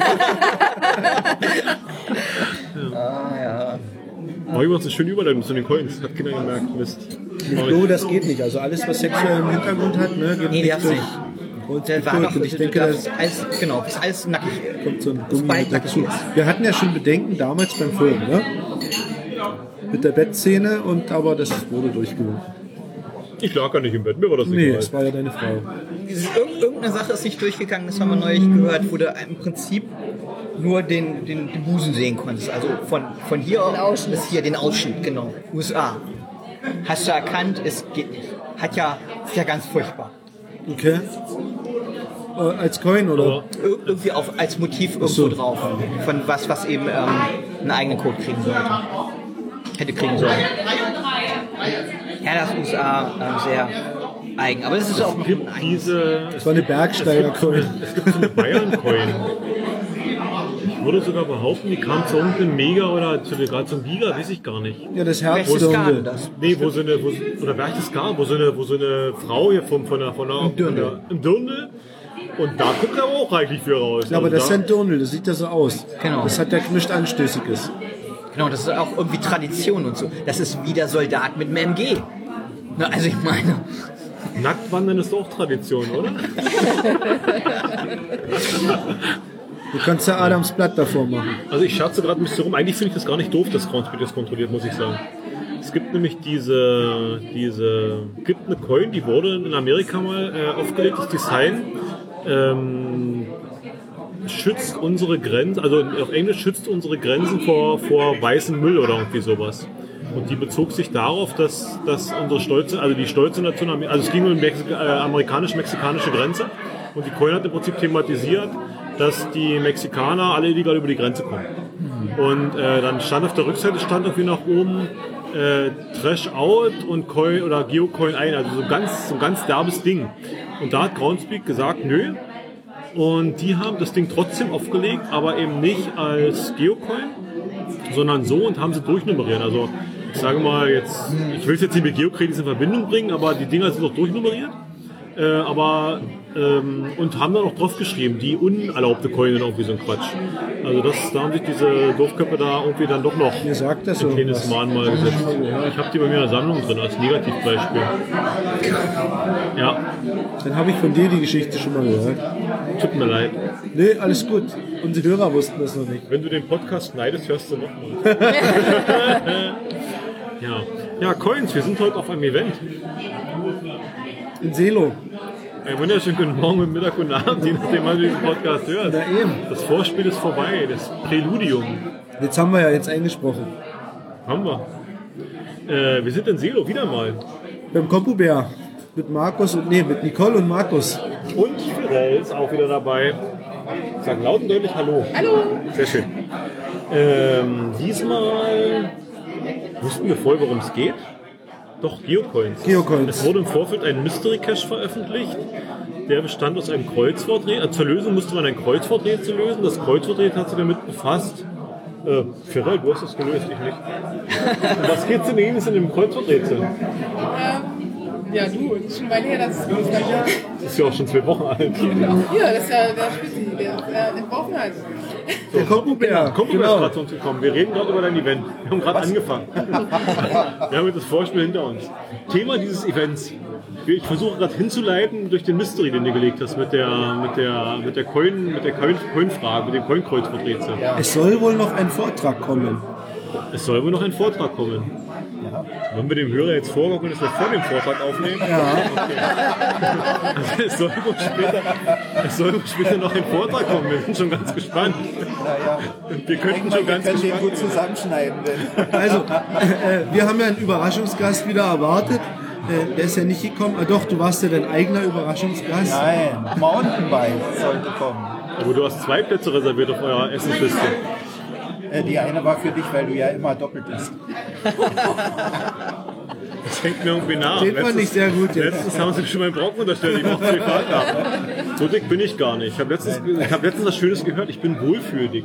Aber übrigens eine schöne Überleitung zu den Coins. Hat keiner gemerkt. Mist. No, das geht nicht. Also alles, was sexuell im Hintergrund hat, ne, geht Nee, nicht darf's durch. nicht. Und Der war doch, und ich du denke, darfst das alles, genau, ist alles nackig. kommt so ein Das Gummi Bein mit nackig dazu. ist. Wir hatten ja schon Bedenken damals beim Film, ne? Mit der Bettszene, und aber das wurde durchgewunken. Ich lag gar nicht im Bett, mir war das Nee, egal. es war ja deine Frau. Dieses, irg- irgendeine Sache ist nicht durchgegangen, das haben wir neulich gehört, wo du im Prinzip nur den, den, den Busen sehen konntest. Also von, von hier bis hier den Ausschnitt, genau. U S A. Hast du erkannt, es geht nicht. Hat ja, ist ja ganz furchtbar. Okay. Äh, als Coin, oder? Aber Ir irgendwie auf, als Motiv irgendwo so. drauf. Von was, was eben ähm, einen eigenen Code kriegen sollte. Hätte kriegen sollen. Ja, das U S A äh, sehr eigen. Aber das ist auch es noch gibt ein eigenes. diese. Das war eine Bergsteiger-Coin. Es gibt so eine Bayern-Coin. Ich würde sogar behaupten, die kam zu irgendeinem Mega oder zu gerade zum Giga, weiß ich gar nicht. Ja, das Berchtesgaden, Herzstunde. das. Nee, wo so eine, wo, oder Berchtesgaden, wo so eine, wo so eine Frau hier von, von der, von der, Im Dirndl. von der- im Dirndl. Und da guckt er aber auch reichlich für raus. Ja, aber Also das ist da- ein Dirndl, das sieht ja so aus. Genau. Das hat ja nichts Anstößiges. Genau, das ist auch irgendwie Tradition und so. Das ist wie der Soldat mit dem M G. Na, also ich meine, Nacktwandern ist auch Tradition, oder? Du kannst ja Adams Blatt davor machen. Also ich scherze gerade ein bisschen rum. Eigentlich finde ich das gar nicht doof, dass Groundspeed das kontrolliert, muss ich sagen. Es gibt nämlich diese, diese, gibt eine Coin, die wurde in Amerika mal äh, aufgelegt, das Design ähm, schützt unsere Grenzen, also auf Englisch schützt unsere Grenzen vor, vor weißem Müll oder irgendwie sowas. Und die bezog sich darauf, dass, dass unsere stolze, also die stolze Nation, also es ging um die Mexik- äh, amerikanisch-mexikanische Grenze, und die Coin hat im Prinzip thematisiert, dass die Mexikaner alle illegal über die Grenze kommen. Und äh, dann stand auf der Rückseite stand irgendwie nach oben äh, Trash Out und Coin oder Geocoin ein, also so ganz, so ein ganz derbes Ding. Und da hat Groundspeak gesagt, nö. Und die haben das Ding trotzdem aufgelegt, aber eben nicht als Geocoin, sondern so, und haben sie durchnummeriert. Also ich sage mal jetzt, ich will es jetzt nicht mit Geocredits in Verbindung bringen, aber die Dinger sind doch durchnummeriert. Äh, aber ähm, und haben dann auch drauf geschrieben, die unerlaubte Coin und irgendwie so ein Quatsch. Also das, da haben sich diese Doofköpfe da irgendwie dann doch noch Mir sagt das ein kleines irgendwas. Mahnmal gesetzt. Ich habe die bei mir in der Sammlung drin als Negativbeispiel. Ja, Dann habe ich von dir die Geschichte schon mal gehört. tut mir leid. Nee, alles gut. Unsere Hörer wussten das noch nicht. Wenn du den Podcast schneidest, hörst du nochmal. ja. ja, Coins, wir sind heute auf einem Event. In Selo. Einen wunderschönen guten Morgen, guten Mittag, guten Abend, je nachdem, wann du diesen Podcast hörst. Na eben. Das Vorspiel ist vorbei, das Präludium Jetzt haben wir ja jetzt eingesprochen. haben wir. Äh, wir sind in Selo wieder mal. Beim Kompubär. Mit Markus und, nee, mit Nicole und Markus. Und Fidel ist auch wieder dabei. Sag laut und deutlich Hallo. Hallo. Sehr schön. Ähm, diesmal wussten wir voll, worum es geht. Doch, Geocoins. Geocoins. Es wurde im Vorfeld ein Mystery Cache veröffentlicht. Der bestand aus einem Kreuzworträtsel. Also zur Lösung musste man ein Kreuzworträtsel lösen. Das Kreuzworträtsel hat sich damit befasst. Äh, Ferrell, du hast das gelöst, ich nicht. Und was geht's denn eben in dem Kreuzworträtsel? Ähm, ja, du, das ist schon mal her, dass es los war. Das ist ja auch schon zwei Wochen alt. Genau. Ja, das ist ja der Spitze, der äh, den brauchen halt. Der Koppenbär. Komm, du bist gerade zu uns gekommen. Wir reden gerade über dein Event. Wir haben gerade angefangen. Wir haben jetzt das Vorspiel hinter uns. Thema dieses Events. Ich versuche gerade hinzuleiten durch den Mystery, den du gelegt hast, mit der, mit der, mit der Coin, mit der Coin-Frage, mit dem Coin-Kreuzworträtsel. Ja. Es soll wohl noch ein Vortrag kommen. Es soll wohl noch ein Vortrag kommen. Ja. Wollen wir dem Hörer jetzt vorgaukeln, dass wir vor dem Vortrag aufnehmen? Ja. Okay. Also es, soll wohl später, es soll wohl später noch ein Vortrag kommen. Wir sind schon ganz gespannt. Naja, wir könnten schon ganz wir können gespannt den gut zusammenschneiden. Denn. Also, äh, wir haben ja einen Überraschungsgast wieder erwartet. Äh, der ist ja nicht gekommen. Ah, doch, du warst ja dein eigener Überraschungsgast. Nein, Mountainbike sollte kommen. Aber du hast zwei Plätze reserviert auf eurer Essensliste. Die eine war für dich, weil du ja immer doppelt isst. Das hängt mir irgendwie nach. Den fand ich sehr gut jetzt. Letztens haben sie schon meinen Brocken unterstellt, ich mache privat ab. So dick bin ich gar nicht. Ich habe letztens, ich hab letztens was Schönes gehört, ich bin wohlfühldick.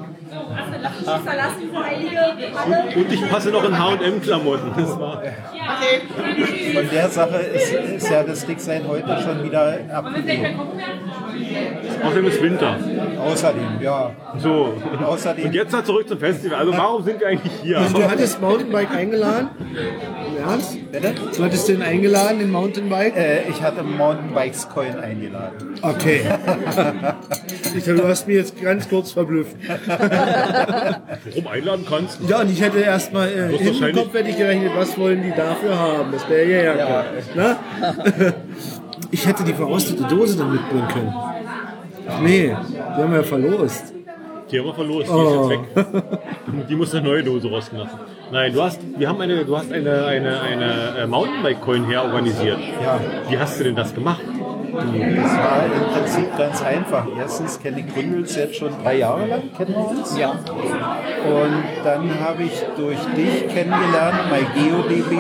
Und, und ich passe noch in H und M-Klamotten. Das war Von der Sache ist, ist ja das Dicksein heute schon wieder abgegeben. Außerdem ist Winter. Außerdem, ja. So. Und außerdem. Und jetzt mal zurück zum Festival. Also warum sind wir eigentlich hier? Also, du hattest Mountainbike eingeladen? Im Ernst? Bitte? Du hattest den eingeladen, den Mountainbike? Äh, ich hatte Mountainbikes Coin eingeladen. Okay. Ich glaube, du hast mich jetzt ganz kurz verblüfft. Warum einladen kannst? Ja, und ich hätte erstmal äh, wirst im wahrscheinlich- Kopf hätte ich gerechnet, was wollen die dafür haben, dass der hierher Ja. kommt. Na? Ich hätte die verrostete Dose dann mitbringen können. Ach nee, die haben wir ja verlost. Die haben wir verloren, die Oh. ist jetzt weg. Die muss eine neue Dose rosten lassen. Nein, du hast, wir haben eine, du hast eine, eine, eine äh, Mountainbike-Coin her organisiert. Ja. Wie hast du denn das gemacht? Das war im Prinzip ganz einfach. Erstens kenne ich Gründels jetzt schon drei Jahre lang, kennen wir uns. Ja. Und dann habe ich durch dich kennengelernt, MyGeoDB.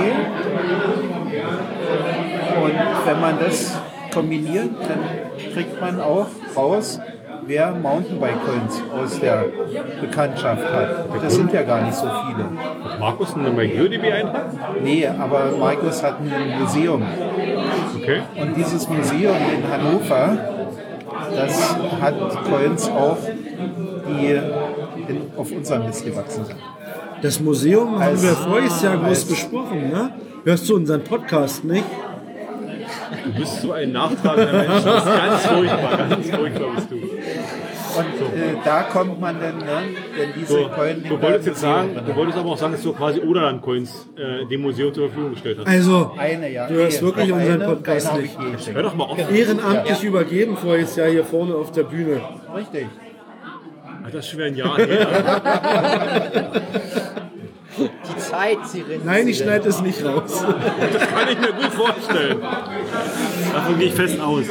Und wenn man das kombiniert, dann kriegt man auch raus, wer Mountainbike-Coins aus der Bekanntschaft hat. Das sind ja gar nicht so viele. Hat Markus eine MyGeoDB-Eintrag? Nee, aber Markus hat ein Museum. Okay. Und dieses Museum in Hannover, das hat Coins auch, die in, auf unserem Mist gewachsen sind. Das Museum haben Als- wir voriges Jahr groß als- besprochen, ne? Hörst du unseren Podcast nicht? Du bist so ein nachtragender Mensch. Das ist ganz furchtbar, ganz furchtbar bist du. Und äh, da kommt man dann, ne, wenn diese So, Coin du wolltest jetzt sagen, du wolltest aber auch sagen, dass du quasi Oderland-Coins äh, dem Museum zur Verfügung gestellt hast. Also, eine, ja. du hörst Nee, wirklich noch unseren eine, Podcast eine hab nicht. ich je geschenkt. Hör doch mal auf. Ehrenamtlich übergeben voriges Jahr hier vorne auf der Bühne. Richtig. Alter, das ist schon wieder ein Jahr her. Die Zeit, sie rennt. Nein, ich schneide es nicht raus. Das kann ich mir gut vorstellen. Davon gehe ich fest aus.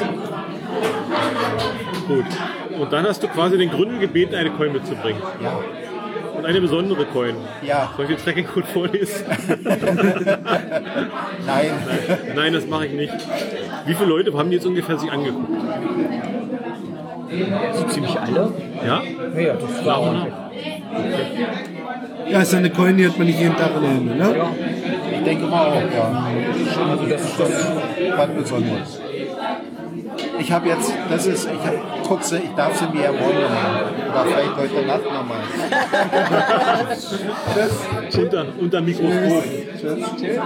Gut. Und dann hast du quasi den Gründel gebeten, eine Coin mitzubringen. Ja. Und eine besondere Coin. Ja. Soll ich den Tracking-Code vorlesen? Nein. Nein, das mache ich nicht. Wie viele Leute haben die jetzt ungefähr sich angeguckt? So ziemlich alle. Ja? Ja, das war ordentlich. Ja, ist ja eine Coin, die hat man nicht jeden Tag in der Hände, ne? Ich denke mal auch, ja. Also das ist schon was Besonderes. Ich habe jetzt, das ist, ich habe kurze, ich darf sie mir ja morgen nehmen. Oder vielleicht heute Nacht nochmal. Tschüss. Unter, unter Mikrofon. Tschüss.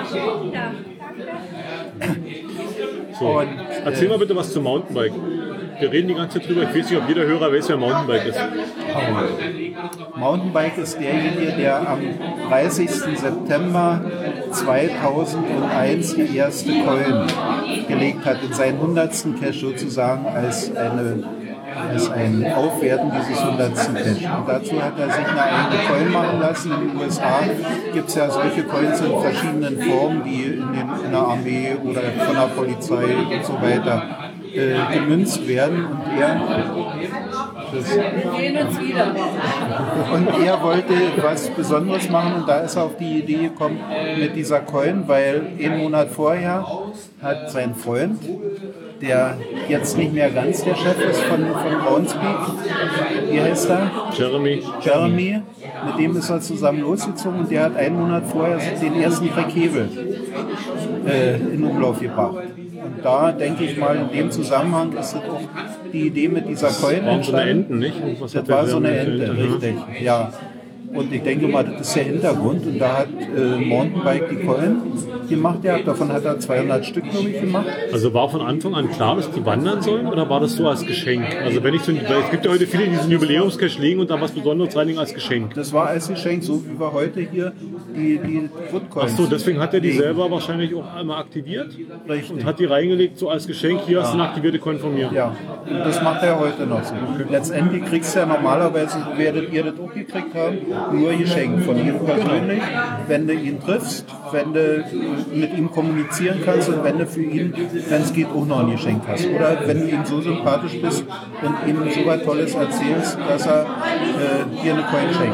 So. Und, Erzähl mal bitte was zum Mountainbike. Wir reden die ganze Zeit drüber. Ich weiß nicht, ob jeder Hörer weiß, wer Mountainbike ist. Mountainbike ist derjenige, der am dreißigsten September zweitausendeins die erste Coin gelegt hat, in seinen hundertsten Cache sozusagen als, eine, als ein Aufwerten dieses hundertsten Cache. Und dazu hat er sich eine eigene Coin machen lassen. In den U S A gibt es ja solche Coins in verschiedenen Formen, die in, den, in der Armee oder von der Polizei und so weiter äh, gemünzt werden. Und er Tschüss. Wir sehen uns wieder. Und er wollte was Besonderes machen und da ist er auf die Idee gekommen mit dieser Coin, weil einen Monat vorher hat sein Freund, der jetzt nicht mehr ganz der Chef ist von, von Groundspeak, wie heißt er? Jeremy. Jeremy, mit dem ist er zusammen losgezogen und der hat einen Monat vorher den ersten Dreckhebel äh, in Umlauf gebracht. Und da denke ich mal, in dem Zusammenhang ist das auch die Idee mit dieser Coin Waren so eine entstanden. Enten, nicht? Was Das hat der war so eine Jeremy Ente, erzählt? richtig, ja. Und ich denke mal, das ist der Hintergrund. Und da hat äh, Mountainbike die Coin gemacht. Ja, davon hat er zweihundert Stück, glaube ich, gemacht. Also war von Anfang an klar, dass die wandern sollen oder war das so als Geschenk? Also wenn ich so, weil es gibt ja heute viele, die diesen Jubiläumscash legen und da was Besonderes reinlegen als Geschenk. Das war als Geschenk, so wie wir heute hier die, die Woodcoins. Achso, deswegen hat er die legen. selber wahrscheinlich auch einmal aktiviert Richtig. und hat die reingelegt so als Geschenk. Hier hast du eine aktivierte Coin von mir. Ja, und das macht er heute noch so. Letztendlich kriegst du ja normalerweise, so werdet ihr das auch gekriegt haben, nur Geschenk von ihm persönlich. Wenn du ihn triffst, wenn du mit ihm kommunizieren kannst und wenn du für ihn, wenn es geht, auch noch ein Geschenk hast. Oder wenn du ihm so sympathisch bist und ihm so was Tolles erzählst, dass er äh, dir eine Coin schenkt.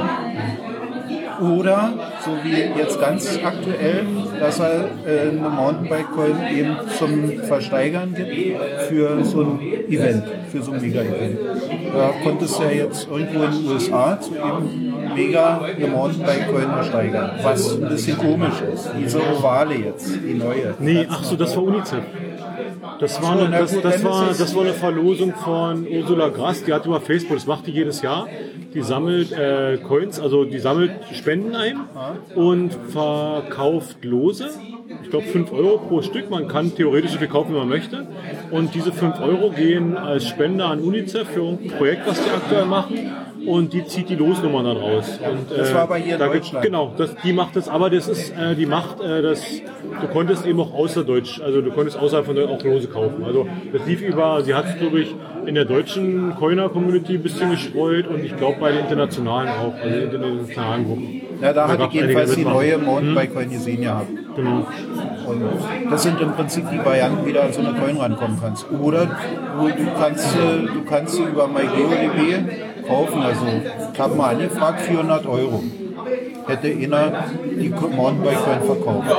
Oder, so wie jetzt ganz aktuell, dass er äh, eine Mountainbike-Coin eben zum Versteigern gibt für so ein Event, für so ein Mega-Event. Da konntest du ja jetzt irgendwo in den U S A zu eben Mega eine Mountainbike-Coin ersteigern. Was ein bisschen komisch ist. Diese Ovale jetzt, die neue. Nee, ach so, das war UNICEF. Das war, eine, das, das, war, das war eine Verlosung von Ursula Grass, die hat über Facebook, das macht die jedes Jahr. Die sammelt äh, Coins, also die sammelt Spenden ein und verkauft Lose. Ich glaube fünf Euro pro Stück, man kann theoretisch so viel kaufen, wie man möchte. Und diese fünf Euro gehen als Spende an UNICEF für ein Projekt, was die aktuell machen. Und die zieht die Losnummern dann raus. Und, äh, Das war aber hier in da gibt- Deutschland. Genau, das, die macht das, aber das ist, äh, die macht äh, das, du konntest eben auch außerdeutsch, also du konntest außerhalb von Deutschland auch Lose kaufen. Also das lief über, sie hat es glaube ich in der deutschen Coiner-Community ein bisschen gestreut und ich glaube bei den internationalen auch, also in den internationalen Gruppen. Ja, da hatte gab's ich jedenfalls einige die mitmachen. neue Mountainbike-Coin gesehen gehabt. Genau. Und das sind im Prinzip die Varianten, wie du an so eine Coin rankommen kannst. Oder du, du kannst äh, du kannst sie über MyGeoDB kaufen. Also ich habe mal angefragt, vierhundert Euro. Hätte einer die Mountainbike-Coin verkauft.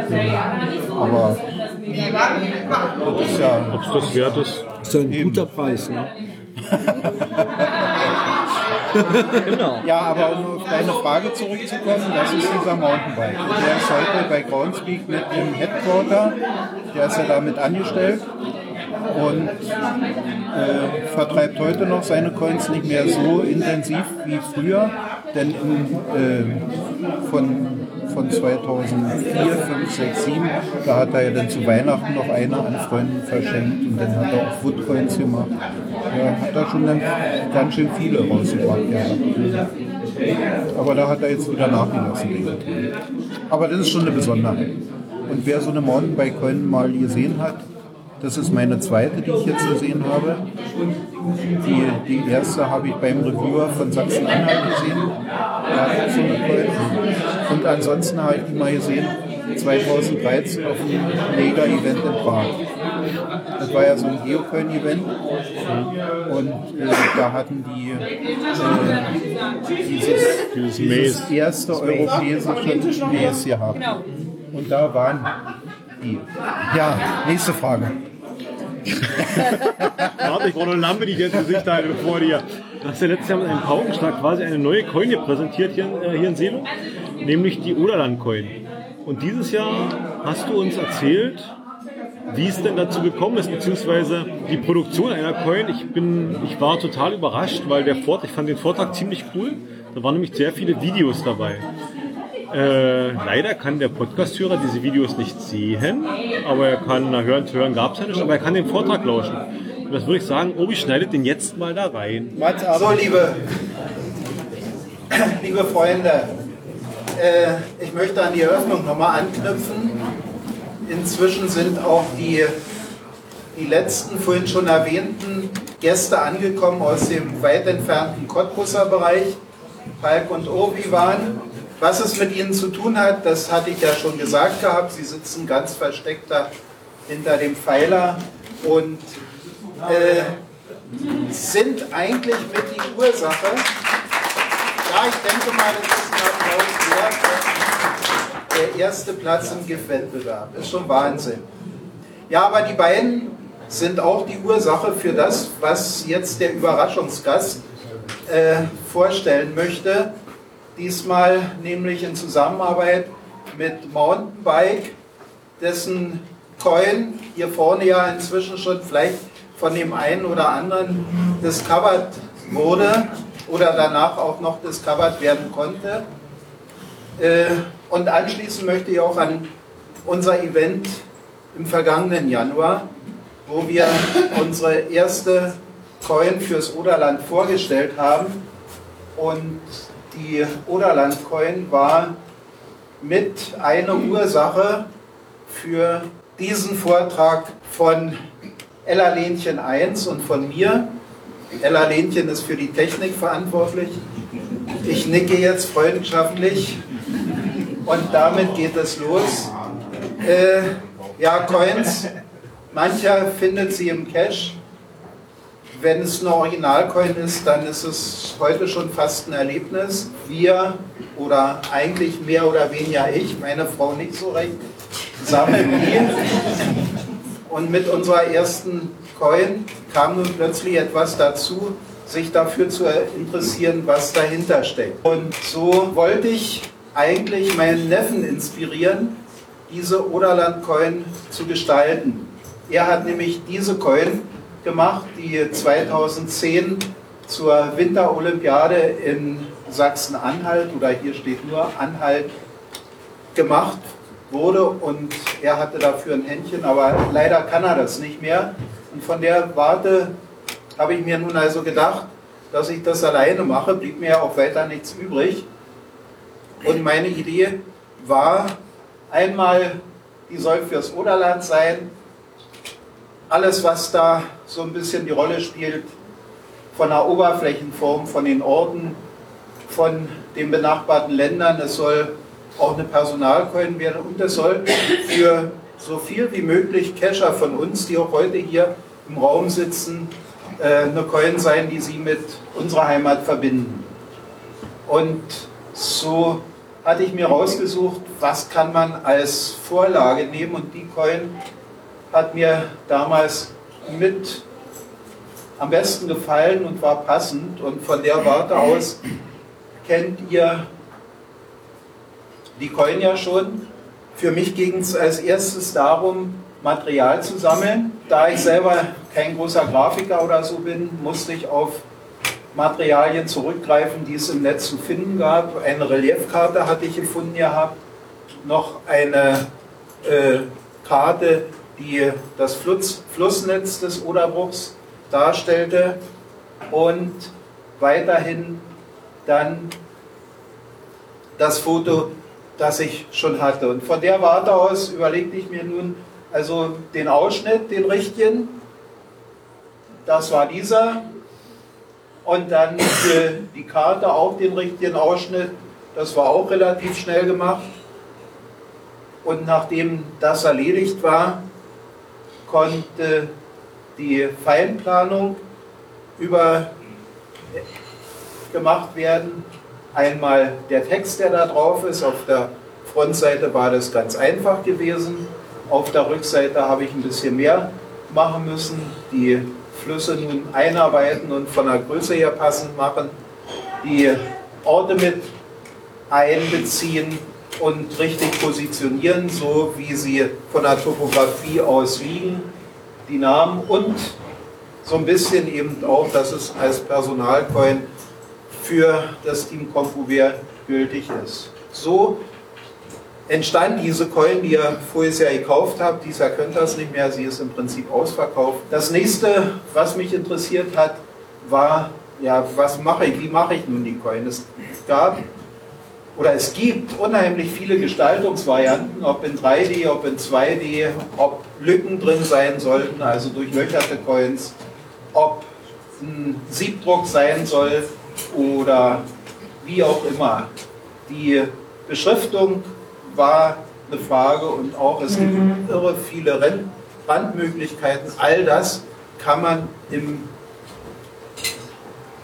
Aber das ist ja... Ob es das wert ist? Das ist ja ein guter Preis, ne? Genau. Ja, aber um auf deine Frage zurückzukommen, das ist dieser Mountainbike. Der ist heute bei Groundspeak mit im Headquarter, der ist ja damit angestellt und äh, vertreibt heute noch seine Coins nicht mehr so intensiv wie früher, denn in, äh, von, von zweitausendvier, fünf, sechs, sieben, da hat er ja dann zu Weihnachten noch eine an Freunden verschenkt und dann hat er auch Woodcoins gemacht. Ja, hat er schon dann ganz schön viele rausgebracht, ja. Aber da hat er jetzt wieder nachgelassen. Denke ich. Aber das ist schon eine Besonderheit. Und wer so eine Mountainbike-Coin mal gesehen hat, das ist meine zweite, die ich jetzt gesehen habe. Die, die erste habe ich beim Reviewer von Sachsen-Anhalt gesehen. Da hat so eine Coin. Und ansonsten habe ich die mal gesehen zweitausenddreizehn auf einem Mega-Event in Prag. Das war ja so ein Geocoin-Event und äh, da hatten die äh, dieses, Dieses dieses Maze. erste europäische Maze gehabt. Und da waren die. Ja, nächste Frage. Warte, ich brauche noch eine Lampe, die ich jetzt ins Gesicht halte, bevor dir. Du hast ja letztes Jahr mit einem Paukenschlag quasi eine neue Coin hier präsentiert hier, in- äh, hier in Selo, nämlich die Oderland-Coin. Und dieses Jahr hast du uns erzählt, wie es denn dazu gekommen ist, beziehungsweise die Produktion einer Coin. Ich bin, ich war total überrascht, weil der Vortrag, ich fand den Vortrag ziemlich cool. Da waren nämlich sehr viele Videos dabei. Äh, leider kann der Podcast-Hörer diese Videos nicht sehen, aber er kann, na, hören, hören gab es ja nicht, aber er kann den Vortrag lauschen. Und das würde ich sagen, Obi schneidet den jetzt mal da rein. So, liebe, liebe Freunde, äh, ich möchte an die Eröffnung nochmal anknüpfen. Inzwischen sind auch die, die letzten vorhin schon erwähnten Gäste angekommen aus dem weit entfernten Cottbusser Bereich. Falk und Obi waren. Was es mit ihnen zu tun hat, das hatte ich ja schon gesagt gehabt. Sie sitzen ganz versteckt da hinter dem Pfeiler und äh, sind eigentlich mit die Ursache. Ja, ich denke mal, das ist ein Applaus wert. Der erste Platz im Giftwettbewerb. Ist schon Wahnsinn. Ja, aber die beiden sind auch die Ursache für das, was jetzt der Überraschungsgast äh, vorstellen möchte. Diesmal nämlich in Zusammenarbeit mit Mountainbike, dessen Coin hier vorne ja inzwischen schon vielleicht von dem einen oder anderen discovered wurde oder danach auch noch discovered werden konnte. Äh, und anschließen möchte ich auch an unser Event im vergangenen Januar, wo wir unsere erste Coin fürs Oderland vorgestellt haben. Und die Oderland Coin war mit einer Ursache für diesen Vortrag von Ella Lenchen eins und von mir. Ella Lenchen ist für die Technik verantwortlich. Ich nicke jetzt freundschaftlich und damit geht es los. Äh, ja, Coins, mancher findet sie im Cache. Wenn es eine Originalcoin ist, dann ist es heute schon fast ein Erlebnis. Wir, oder eigentlich mehr oder weniger ich, meine Frau nicht so recht, sammeln die. Und mit unserer ersten Coin kam nun plötzlich etwas dazu, sich dafür zu interessieren, was dahinter steckt. Und so wollte ich eigentlich meinen Neffen inspirieren, diese Oderland-Coin zu gestalten. Er hat nämlich diese Coin gemacht, die zweitausendzehn zur Winterolympiade in Sachsen-Anhalt, oder hier steht nur Anhalt, gemacht wurde, und er hatte dafür ein Händchen, aber leider kann er das nicht mehr. Und von der Warte habe ich mir nun also gedacht, dass ich das alleine mache, blieb mir ja auch weiter nichts übrig. Und meine Idee war, einmal, die soll fürs Oderland sein, alles, was da so ein bisschen die Rolle spielt, von der Oberflächenform, von den Orten, von den benachbarten Ländern. Es soll auch eine Personalcoin werden und es soll für so viel wie möglich Cacher von uns, die auch heute hier im Raum sitzen, eine Coin sein, die sie mit unserer Heimat verbinden. Und so hatte ich mir rausgesucht, was kann man als Vorlage nehmen, und die Coin hat mir damals mit am besten gefallen und war passend, und von der Warte aus kennt ihr die Coin ja schon. Für mich ging es als erstes darum, Material zu sammeln. Da ich selber kein großer Grafiker oder so bin, musste ich auf Materialien zurückgreifen, die es im Netz zu finden gab. Eine Reliefkarte hatte ich gefunden gehabt, noch eine äh, Karte, die das Fluss, Flussnetz des Oderbruchs darstellte, und weiterhin dann das Foto, das ich schon hatte. Und von der Warte aus überlegte ich mir nun also den Ausschnitt, den richtigen, das war dieser, und dann für die Karte auch den richtigen Ausschnitt, das war auch relativ schnell gemacht. Und nachdem das erledigt war, konnte die Feinplanung über gemacht werden. Einmal der Text, der da drauf ist. Auf der Frontseite war das ganz einfach gewesen. Auf der Rückseite habe ich ein bisschen mehr machen müssen. Die Flüsse nun einarbeiten und von der Größe her passend machen. Die Orte mit einbeziehen und richtig positionieren, so wie sie von der Topografie aus liegen, die Namen, und so ein bisschen eben auch, dass es als Personalcoin für das Team Compuver gültig ist. So entstand diese Coin, die ihr voriges Jahr gekauft habt. Dieses Jahr könnt ihr es nicht mehr, sie ist im Prinzip ausverkauft. Das nächste, was mich interessiert hat, war, ja, was mache ich, wie mache ich nun die Coin? Es gab oder es gibt unheimlich viele Gestaltungsvarianten, ob in drei D, ob in zwei D, ob Lücken drin sein sollten, also durchlöcherte Coins, ob ein Siebdruck sein soll oder wie auch immer. Die Beschriftung war eine Frage, und auch es gibt irre viele Randmöglichkeiten. All das kann man im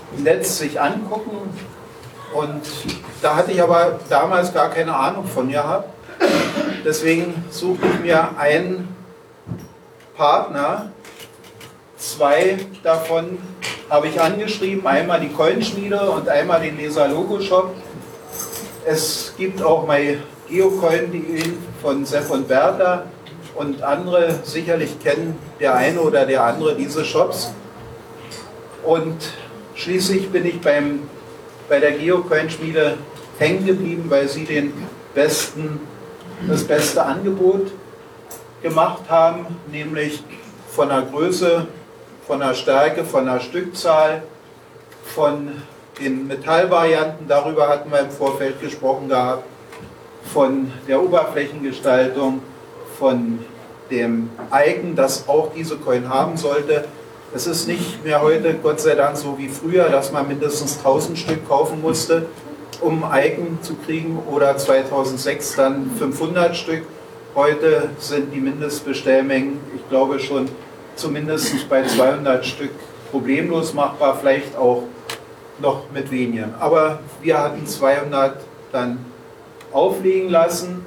im Netz sich angucken. Und da hatte ich aber damals gar keine Ahnung von gehabt. Deswegen suchte ich mir einen Partner. Zwei davon habe ich angeschrieben, einmal die Coinschmiede und einmal den Leser Logo Shop. Es gibt auch my geocoin punkt de von Sepp und Bertha und andere, sicherlich kennen der eine oder der andere diese Shops. Und schließlich bin ich beim, bei der Geocoin-Schmiede hängen geblieben, weil sie den besten, das beste Angebot gemacht haben, nämlich von der Größe, von der Stärke, von der Stückzahl, von den Metallvarianten, darüber hatten wir im Vorfeld gesprochen gehabt, von der Oberflächengestaltung, von dem Icon, das auch diese Coin haben sollte. Es ist nicht mehr heute, Gott sei Dank, so wie früher, dass man mindestens tausend Stück kaufen musste, um ein Icon zu kriegen, oder zweitausendsechs dann fünfhundert Stück. Heute sind die Mindestbestellmengen, ich glaube, schon zumindest bei zweihundert Stück problemlos machbar, vielleicht auch noch mit weniger. Aber wir hatten zweihundert dann auflegen lassen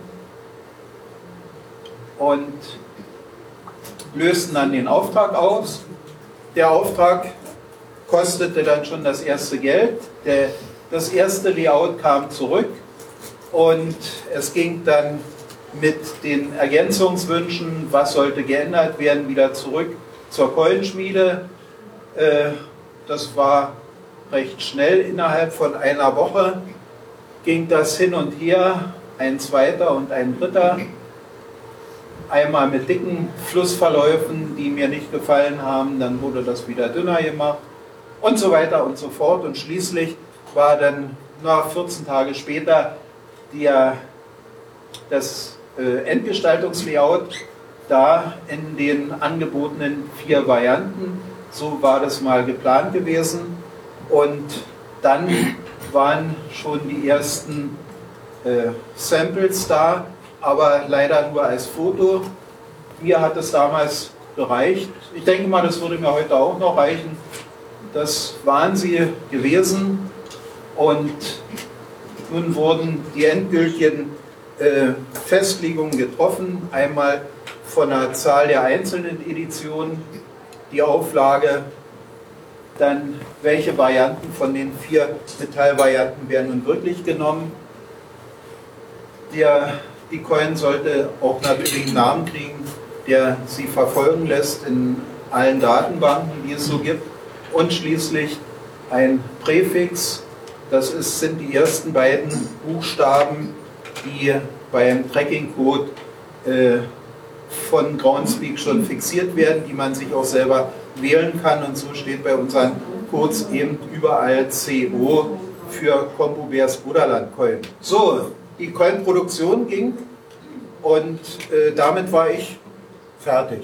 und lösten dann den Auftrag aus. Der Auftrag kostete dann schon das erste Geld. Der, das erste Layout kam zurück und es ging dann mit den Ergänzungswünschen, was sollte geändert werden, wieder zurück zur Coinschmiede. Das war recht schnell, innerhalb von einer Woche ging das hin und her, ein zweiter und ein dritter. Einmal mit dicken Flussverläufen, die mir nicht gefallen haben, dann wurde das wieder dünner gemacht und so weiter und so fort. Und schließlich war dann na, vierzehn Tage später der, das äh, Endgestaltungslayout da in den angebotenen vier Varianten. So war das mal geplant gewesen. Und dann waren schon die ersten äh, Samples da, aber leider nur als Foto. Mir hat es damals gereicht. Ich denke mal, das würde mir heute auch noch reichen. Das waren sie gewesen. Und nun wurden die endgültigen äh, Festlegungen getroffen. Einmal von der Zahl der einzelnen Editionen, die Auflage, dann welche Varianten von den vier Metallvarianten werden nun wirklich genommen. Der, die Coin sollte auch natürlich einen Namen kriegen, der sie verfolgen lässt in allen Datenbanken, die es so gibt. Und schließlich ein Präfix, das ist, sind die ersten beiden Buchstaben, die beim Tracking-Code äh, von Groundspeak schon fixiert werden, die man sich auch selber wählen kann. Und so steht bei unseren Codes eben überall C O für Combo Bears Bruderland Coin. So, die Coin-Produktion ging und äh, damit war ich fertig.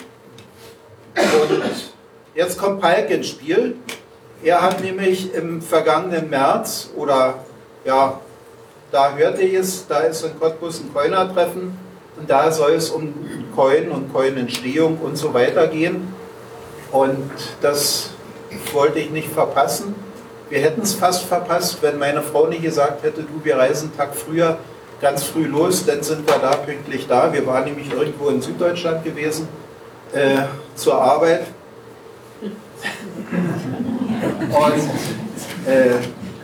Und jetzt kommt Palk ins Spiel. Er hat nämlich im vergangenen März, oder ja, da hörte ich es, da ist in Cottbus ein Coiner-Treffen und da soll es um Coin und Coin-Entstehung und so weiter gehen. Und das wollte ich nicht verpassen. Wir hätten es fast verpasst, wenn meine Frau nicht gesagt hätte, du, wir reisen einen Tag früher, ganz früh los, dann sind wir da pünktlich da. Wir waren nämlich irgendwo in Süddeutschland gewesen, äh, zur Arbeit. Und äh,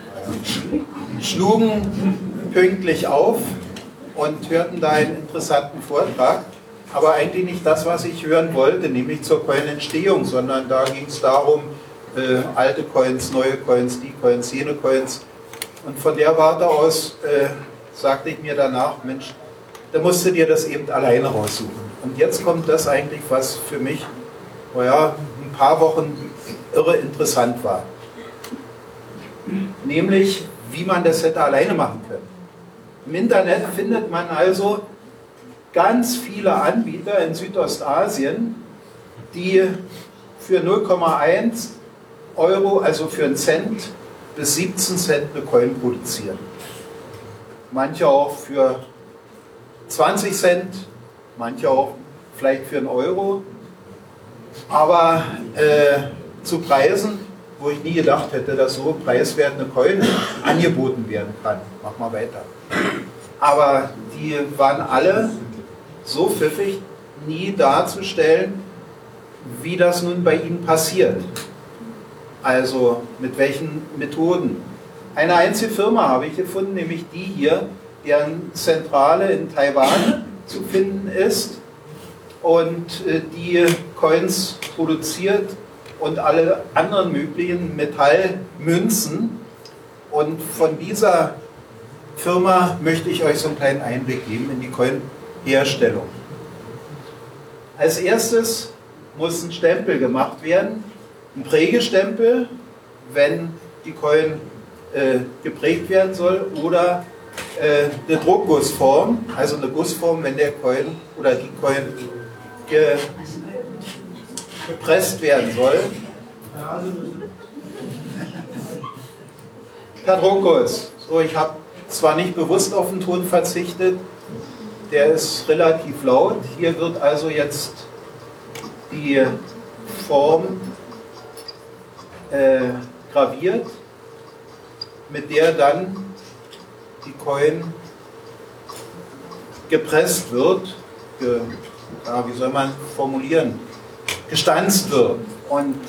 schlugen pünktlich auf und hörten da einen interessanten Vortrag, aber eigentlich nicht das, was ich hören wollte, nämlich zur Coin-Entstehung, sondern da ging es darum, äh, alte Coins, neue Coins, die Coins, jene Coins. Und von der Warte aus äh, sagte ich mir danach, Mensch, da musst du dir das eben alleine raussuchen. Und jetzt kommt das eigentlich, was für mich, naja, ein paar Wochen irre interessant war. Nämlich, wie man das hätte alleine machen können. Im Internet findet man also ganz viele Anbieter in Südostasien, die für null Komma eins Euro, also für einen Cent bis siebzehn Cent eine Coin produzieren. Manche auch für zwanzig Cent, manche auch vielleicht für einen Euro. Aber äh, zu Preisen, wo ich nie gedacht hätte, dass so preiswert eine Coin angeboten werden kann. Mach mal weiter. Aber die waren alle so pfiffig, nie darzustellen, wie das nun bei ihnen passiert. Also mit welchen Methoden. Eine einzige Firma habe ich gefunden, nämlich die hier, deren Zentrale in Taiwan zu finden ist und äh, die Coins produziert und alle anderen möglichen Metallmünzen. Und von dieser Firma möchte ich euch so einen kleinen Einblick geben in die Coin-Herstellung. Als erstes muss ein Stempel gemacht werden, ein Prägestempel, wenn die Coin äh, geprägt werden soll, oder äh, eine Druckgussform, also eine Gussform, wenn der Coin oder die Coin ge gepresst werden soll. Per Druckguss. So, ich habe zwar nicht bewusst auf den Ton verzichtet, der ist relativ laut. Hier wird also jetzt die Form äh, graviert, mit der dann die Coin gepresst wird, ge, ja, wie soll man formulieren, gestanzt wird. Und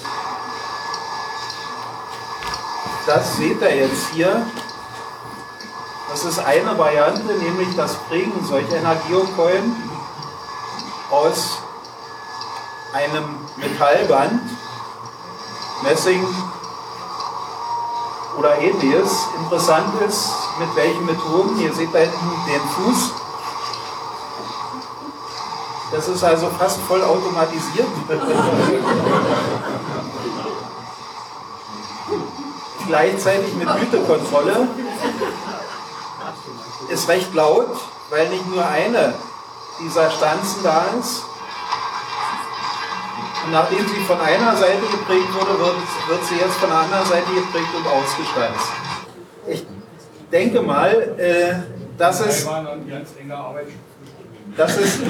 das seht ihr jetzt hier. Das ist eine Variante, nämlich das Prägen solch einer Geocoin aus einem Metallband, Messing oder ähnliches. Interessant ist, mit welchen Methoden. Ihr seht da hinten den Fuß. Das ist also fast voll automatisiert. Gleichzeitig mit Gütekontrolle. Ist recht laut, weil nicht nur eine dieser Stanzen da ist. Und nachdem sie von einer Seite geprägt wurde, wird, wird sie jetzt von der anderen Seite geprägt und ausgestanzt. Ich denke mal, äh, das ist, das ist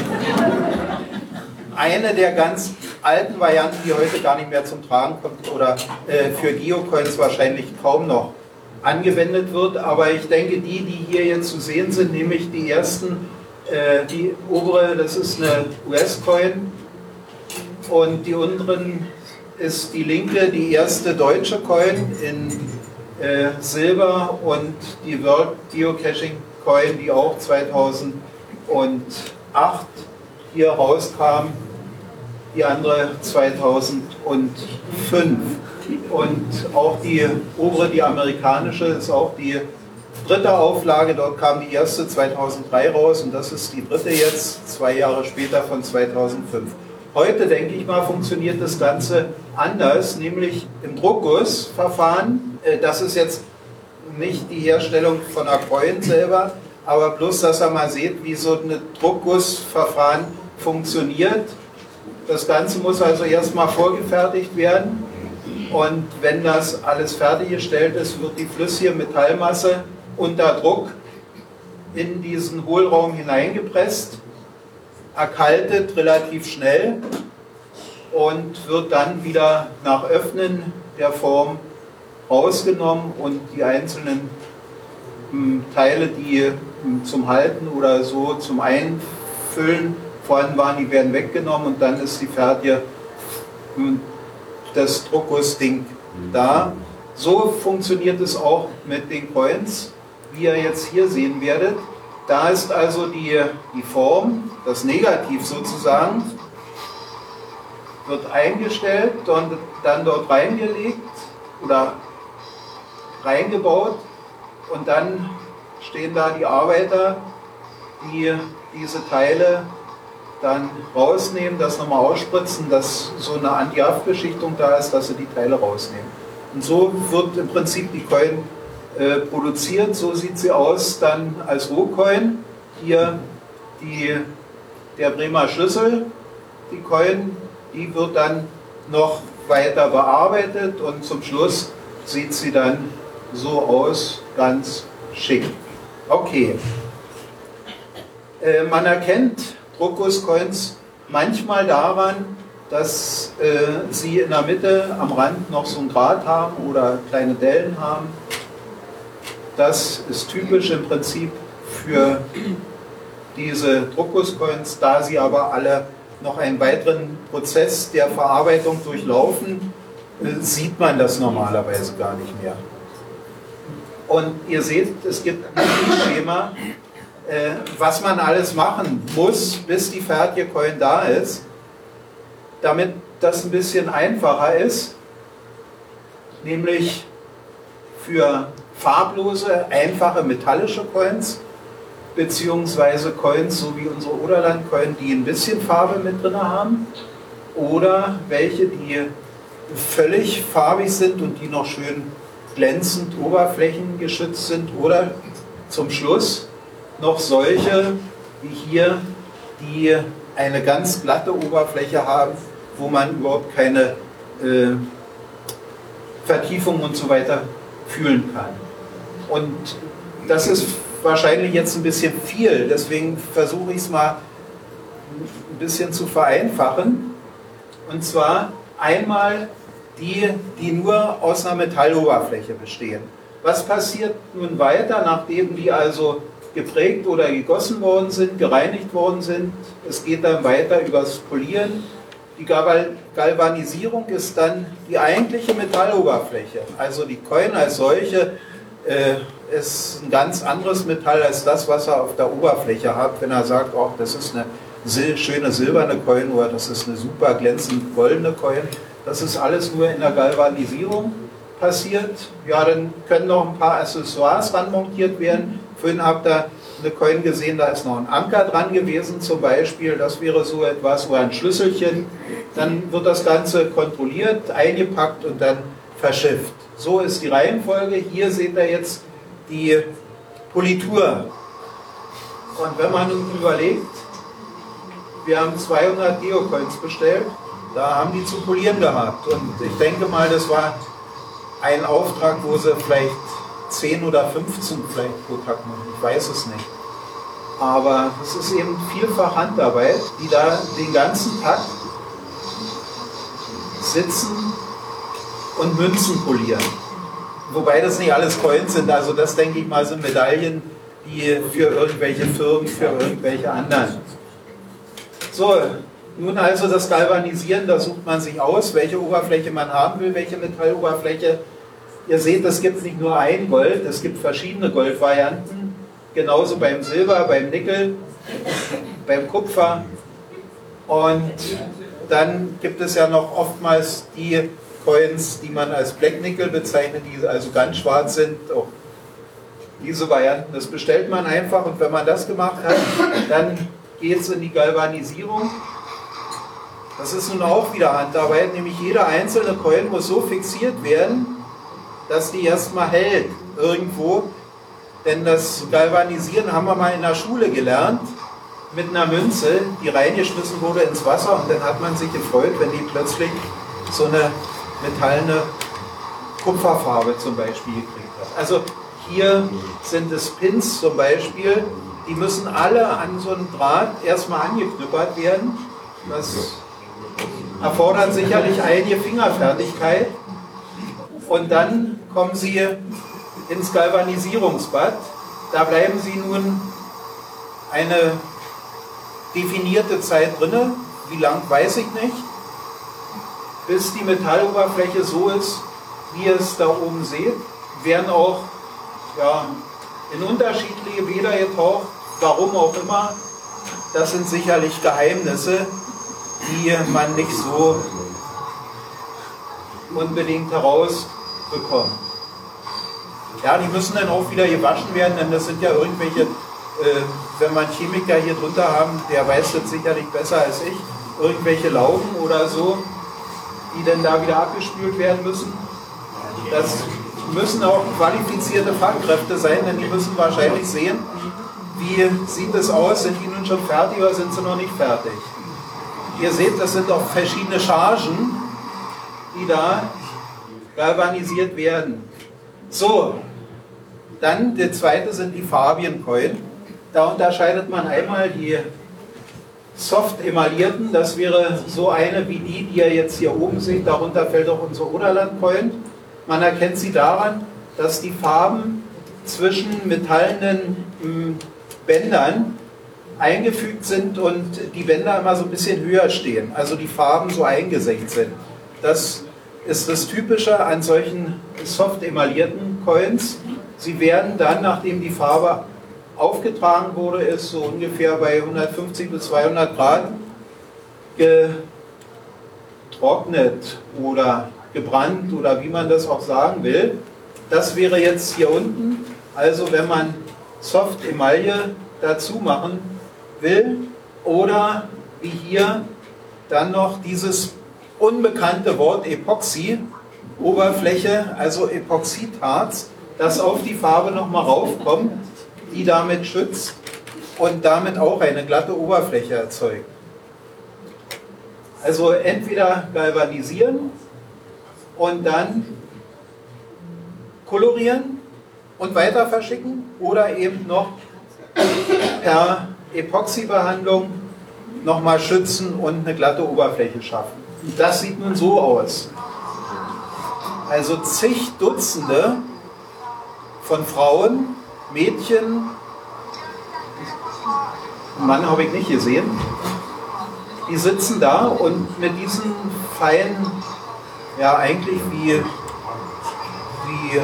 eine der ganz alten Varianten, die heute gar nicht mehr zum Tragen kommt oder äh, für Geocoins wahrscheinlich kaum noch angewendet wird. Aber ich denke, die, die hier jetzt zu sehen sind, nämlich die ersten, äh, die obere, das ist eine U S-Coin und die unteren ist die linke, die erste deutsche Coin in äh, Silber und die World Geocaching Coin, die auch zweitausendacht hier rauskam, die andere zweitausendfünf. Und auch die obere, die amerikanische, ist auch die dritte Auflage. Dort kam die erste zweitausenddrei raus und das ist die dritte jetzt, zwei Jahre später von zweitausendfünf. Heute, denke ich mal, funktioniert das Ganze anders, nämlich im Druckgussverfahren. Das ist jetzt nicht die Herstellung von einer Coin selber, aber bloß, dass ihr mal seht, wie so ein Druckgussverfahren funktioniert. Das Ganze muss also erstmal vorgefertigt werden und wenn das alles fertiggestellt ist, wird die flüssige Metallmasse unter Druck in diesen Hohlraum hineingepresst, erkaltet relativ schnell und wird dann wieder nach Öffnen der Form rausgenommen und die einzelnen m, Teile, die m, zum Halten oder so zum Einfüllen vorhanden waren, die werden weggenommen und dann ist die fertige, m, das Druckgussding da. So funktioniert es auch mit den Coins, wie ihr jetzt hier sehen werdet. Da ist also die, die Form, das Negativ sozusagen, wird eingestellt und dann dort reingelegt oder reingebaut und dann stehen da die Arbeiter, die diese Teile dann rausnehmen, das nochmal ausspritzen, dass so eine Anti-Haft-Beschichtung da ist, dass sie die Teile rausnehmen. Und so wird im Prinzip die Coin äh, produziert, so sieht sie aus dann als Rohcoin. Hier die, der Bremer Schlüssel, die Coin, die wird dann noch weiter bearbeitet und zum Schluss sieht sie dann so aus, ganz schick. Okay. Äh, man erkennt Druckgusscoins manchmal daran, dass äh, Sie in der Mitte am Rand noch so einen Grat haben oder kleine Dellen haben. Das ist typisch im Prinzip für diese Druckgusscoins, da sie aber alle noch einen weiteren Prozess der Verarbeitung durchlaufen, äh, sieht man das normalerweise gar nicht mehr. Und ihr seht, es gibt ein Schema, äh, was man alles machen muss, bis die fertige Coin da ist. Damit das ein bisschen einfacher ist, nämlich für farblose, einfache metallische Coins, beziehungsweise Coins, so wie unsere Oderland-Coin, die ein bisschen Farbe mit drin haben, oder welche, die völlig farbig sind und die noch schön glänzend oberflächengeschützt sind, oder zum Schluss noch solche wie hier, die eine ganz glatte Oberfläche haben, wo man überhaupt keine äh, Vertiefung und so weiter fühlen kann. Und das ist wahrscheinlich jetzt ein bisschen viel, deswegen versuche ich es mal ein bisschen zu vereinfachen. Und zwar einmal die, die nur aus einer Metalloberfläche bestehen. Was passiert nun weiter, nachdem die also geprägt oder gegossen worden sind, gereinigt worden sind? Es geht dann weiter übers Polieren. Die Galvanisierung ist dann die eigentliche Metalloberfläche. Also die Coin als solche äh, ist ein ganz anderes Metall als das, was er auf der Oberfläche hat, wenn er sagt, oh, das ist eine sil- schöne silberne Coin oder das ist eine super glänzend goldene Coin. Das ist alles nur in der Galvanisierung passiert. Ja, dann können noch ein paar Accessoires ranmontiert werden. Vorhin habt ihr eine Coin gesehen, da ist noch ein Anker dran gewesen zum Beispiel. Das wäre so etwas, oder ein Schlüsselchen. Dann wird das Ganze kontrolliert, eingepackt und dann verschifft. So ist die Reihenfolge. Hier seht ihr jetzt die Politur. Und wenn man nun überlegt, wir haben zweihundert Geocoins bestellt, da haben die zu polieren gehabt. Und ich denke mal, das war ein Auftrag, wo sie vielleicht zehn oder fünfzehn vielleicht pro Tag machen. Ich weiß es nicht. Aber es ist eben vielfach Handarbeit, die da den ganzen Tag sitzen und Münzen polieren. Wobei das nicht alles Coins sind, also das denke ich mal sind Medaillen, die für irgendwelche Firmen, für irgendwelche anderen. So, nun also das Galvanisieren, da sucht man sich aus, welche Oberfläche man haben will, welche Metalloberfläche. Ihr seht, es gibt nicht nur ein Gold, es gibt verschiedene Goldvarianten. Genauso beim Silber, beim Nickel, beim Kupfer. Und dann gibt es ja noch oftmals die Coins, die man als Black Nickel bezeichnet, die also ganz schwarz sind. Auch diese Varianten, das bestellt man einfach und wenn man das gemacht hat, dann geht es in die Galvanisierung. Das ist nun auch wieder Handarbeit, nämlich jeder einzelne Coin muss so fixiert werden, dass die erstmal hält irgendwo. Denn das Galvanisieren haben wir mal in der Schule gelernt, mit einer Münze, die reingeschmissen wurde ins Wasser und dann hat man sich gefreut, wenn die plötzlich so eine metallene Kupferfarbe zum Beispiel gekriegt hat. Also hier sind es Pins zum Beispiel, die müssen alle an so einem Draht erstmal angeknüppert werden. Das erfordert sicherlich einige Fingerfertigkeit und dann kommen sie ins Galvanisierungsbad. Da bleiben sie nun eine definierte Zeit drinne. Wie lang, weiß ich nicht. Bis die Metalloberfläche so ist, wie ihr es da oben seht. Werden auch ja, in unterschiedliche Bäder getaucht. Warum auch immer. Das sind sicherlich Geheimnisse, die man nicht so unbedingt herausbekommt. Ja, die müssen dann auch wieder gewaschen werden, denn das sind ja irgendwelche, äh, wenn man Chemiker hier drunter haben, der weiß das sicherlich besser als ich, irgendwelche Laugen oder so, die dann da wieder abgespült werden müssen. Das müssen auch qualifizierte Fachkräfte sein, denn die müssen wahrscheinlich sehen, wie sieht es aus, sind die nun schon fertig oder sind sie noch nicht fertig. Ihr seht, das sind auch verschiedene Chargen, die da galvanisiert werden. So, dann der zweite sind die farbigen Coin. Da unterscheidet man einmal die soft emaillierten, das wäre so eine wie die, die ihr jetzt hier oben seht, darunter fällt auch unsere Oderland-Coin. Man erkennt sie daran, dass die Farben zwischen metallenen mh, Bändern eingefügt sind und die Bänder immer so ein bisschen höher stehen, also die Farben so eingesenkt sind. Das ist das Typische an solchen soft emaillierten Coins. Sie werden dann, nachdem die Farbe aufgetragen wurde, ist so ungefähr bei hundertfünfzig bis zweihundert Grad getrocknet oder gebrannt oder wie man das auch sagen will. Das wäre jetzt hier unten. Also wenn man Soft Emaille dazu machen will oder wie hier dann noch dieses unbekannte Wort Epoxy, Oberfläche, also Epoxidharz, das auf die Farbe nochmal raufkommt, die damit schützt und damit auch eine glatte Oberfläche erzeugt. Also entweder galvanisieren und dann kolorieren und weiter verschicken oder eben noch per Epoxybehandlung nochmal schützen und eine glatte Oberfläche schaffen. Das sieht nun so aus. Also zig Dutzende von Frauen, Mädchen, einen Mann habe ich nicht gesehen, die sitzen da und mit diesen feinen, ja eigentlich wie, wie,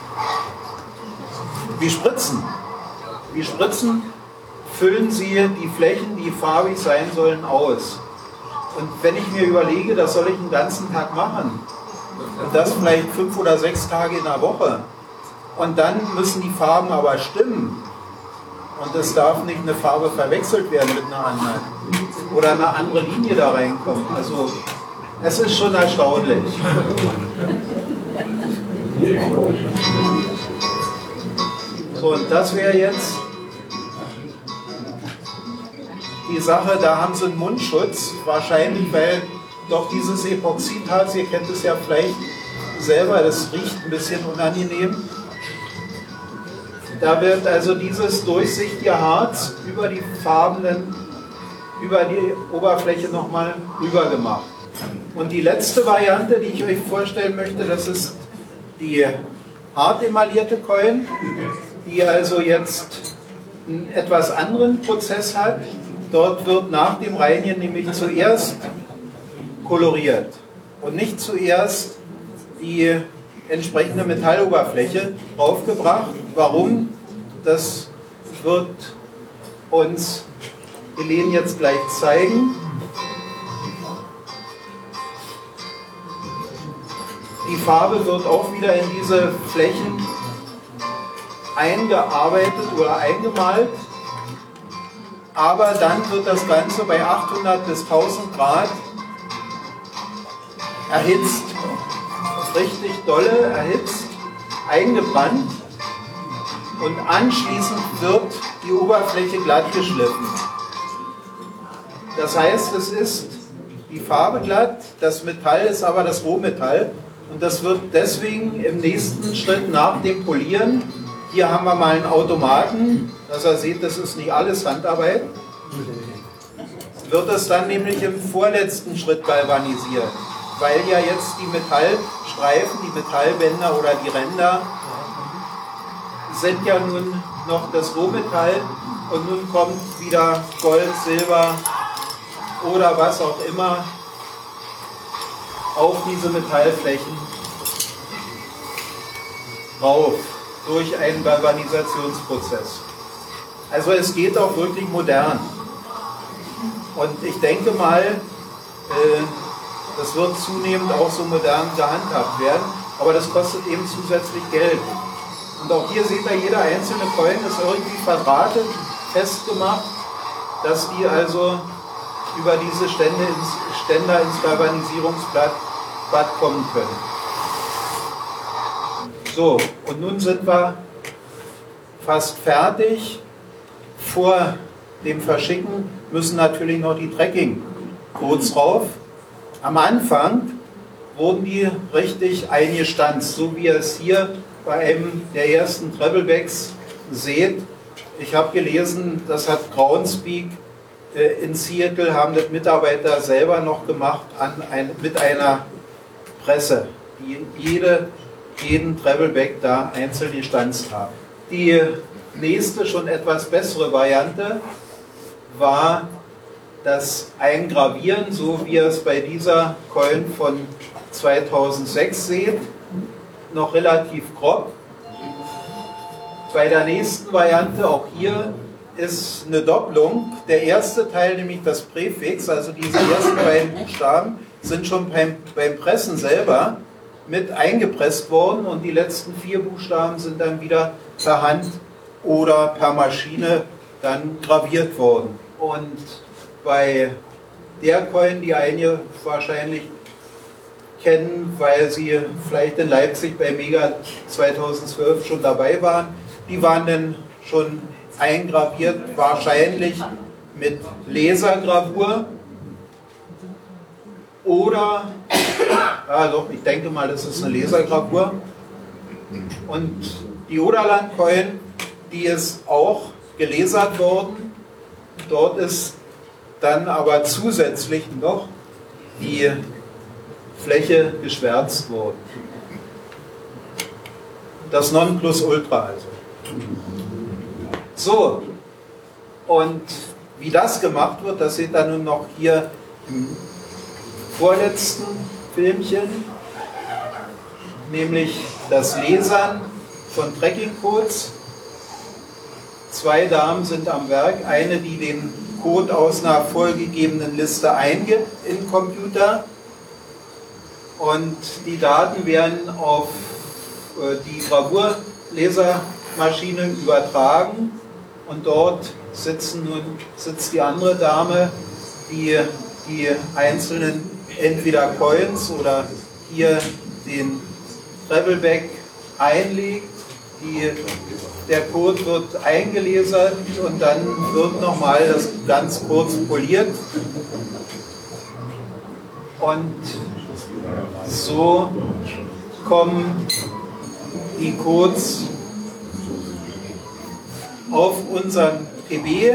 wie Spritzen, wie Spritzen füllen sie die Flächen, die farbig sein sollen, aus. Und wenn ich mir überlege, das soll ich den ganzen Tag machen, und das vielleicht fünf oder sechs Tage in der Woche, und dann müssen die Farben aber stimmen, und es darf nicht eine Farbe verwechselt werden mit einer anderen, oder eine andere Linie da reinkommt. Also es ist schon erstaunlich. So, und das wäre jetzt die Sache, da haben sie einen Mundschutz, wahrscheinlich, weil doch dieses Epoxidharz, ihr kennt es ja vielleicht selber, das riecht ein bisschen unangenehm. Da wird also dieses durchsichtige Harz über die farbenen, über die Oberfläche nochmal rüber gemacht. Und die letzte Variante, die ich euch vorstellen möchte, das ist die hart emaillierte Coin, die also jetzt einen etwas anderen Prozess hat. Dort wird nach dem Reinigen nämlich zuerst koloriert und nicht zuerst die entsprechende Metalloberfläche draufgebracht. Warum? Das wird uns Helene jetzt gleich zeigen. Die Farbe wird auch wieder in diese Flächen eingearbeitet oder eingemalt. Aber dann wird das Ganze bei achthundert bis tausend Grad erhitzt, richtig dolle erhitzt, eingebrannt und anschließend wird die Oberfläche glatt geschliffen. Das heißt, es ist die Farbe glatt, das Metall ist aber das Rohmetall und das wird deswegen im nächsten Schritt nach dem Polieren, hier haben wir mal einen Automaten, dass ihr seht, das ist nicht alles Handarbeit, wird es dann nämlich im vorletzten Schritt galvanisiert, weil ja jetzt die Metallstreifen, die Metallbänder oder die Ränder sind ja nun noch das Rohmetall und nun kommt wieder Gold, Silber oder was auch immer auf diese Metallflächen drauf durch einen Galvanisationsprozess. Also es geht auch wirklich modern. Und ich denke mal, äh, das wird zunehmend auch so modern gehandhabt werden, aber das kostet eben zusätzlich Geld. Und auch hier seht ihr, jeder einzelne Coin ist irgendwie verdrahtet, festgemacht, dass die also über diese Stände ins, Ständer ins Galvanisierungsblatt Bad kommen können. So, und nun sind wir fast fertig. Vor dem Verschicken müssen natürlich noch die Tracking-Codes drauf. Am Anfang wurden die richtig eingestanzt, so wie ihr es hier bei einem der ersten Treblebacks seht. Ich habe gelesen, das hat Groundspeak äh, in Seattle haben das Mitarbeiter selber noch gemacht an ein, mit einer Presse, die jede, jeden Travel-Bag da einzeln gestanzt haben. Die nächste, schon etwas bessere Variante war das Eingravieren, so wie ihr es bei dieser Coin von zweitausendsechs seht, noch relativ grob. Bei der nächsten Variante, auch hier, ist eine Doppelung. Der erste Teil, nämlich das Präfix, also diese ersten beiden Buchstaben, sind schon beim, beim Pressen selber mit eingepresst worden und die letzten vier Buchstaben sind dann wieder per Hand oder per Maschine dann graviert worden. Und bei der Coin, die einige wahrscheinlich kennen, weil sie vielleicht in Leipzig bei Mega zweitausendzwölf schon dabei waren, die waren dann schon eingraviert, wahrscheinlich mit Lasergravur oder, ja doch, ich denke mal, das ist eine Lasergravur. Und die Oderland-Coin, die ist auch gelasert worden. Dort ist dann aber zusätzlich noch die Fläche geschwärzt worden. Das Nonplusultra also. So, und wie das gemacht wird, das seht ihr nun noch hier im vorletzten Filmchen, nämlich das Lasern von Tracking-Codes. Zwei Damen sind am Werk, eine, die den Code aus einer vorgegebenen Liste eingibt im Computer und die Daten werden auf die Gravurlasermaschine übertragen und dort sitzen nun, sitzt die andere Dame, die die einzelnen entweder Coins oder hier den Travel-Bag einlegt. Die, der Code wird eingelesen und dann wird nochmal das ganz kurz poliert. Und so kommen die Codes auf unseren P B,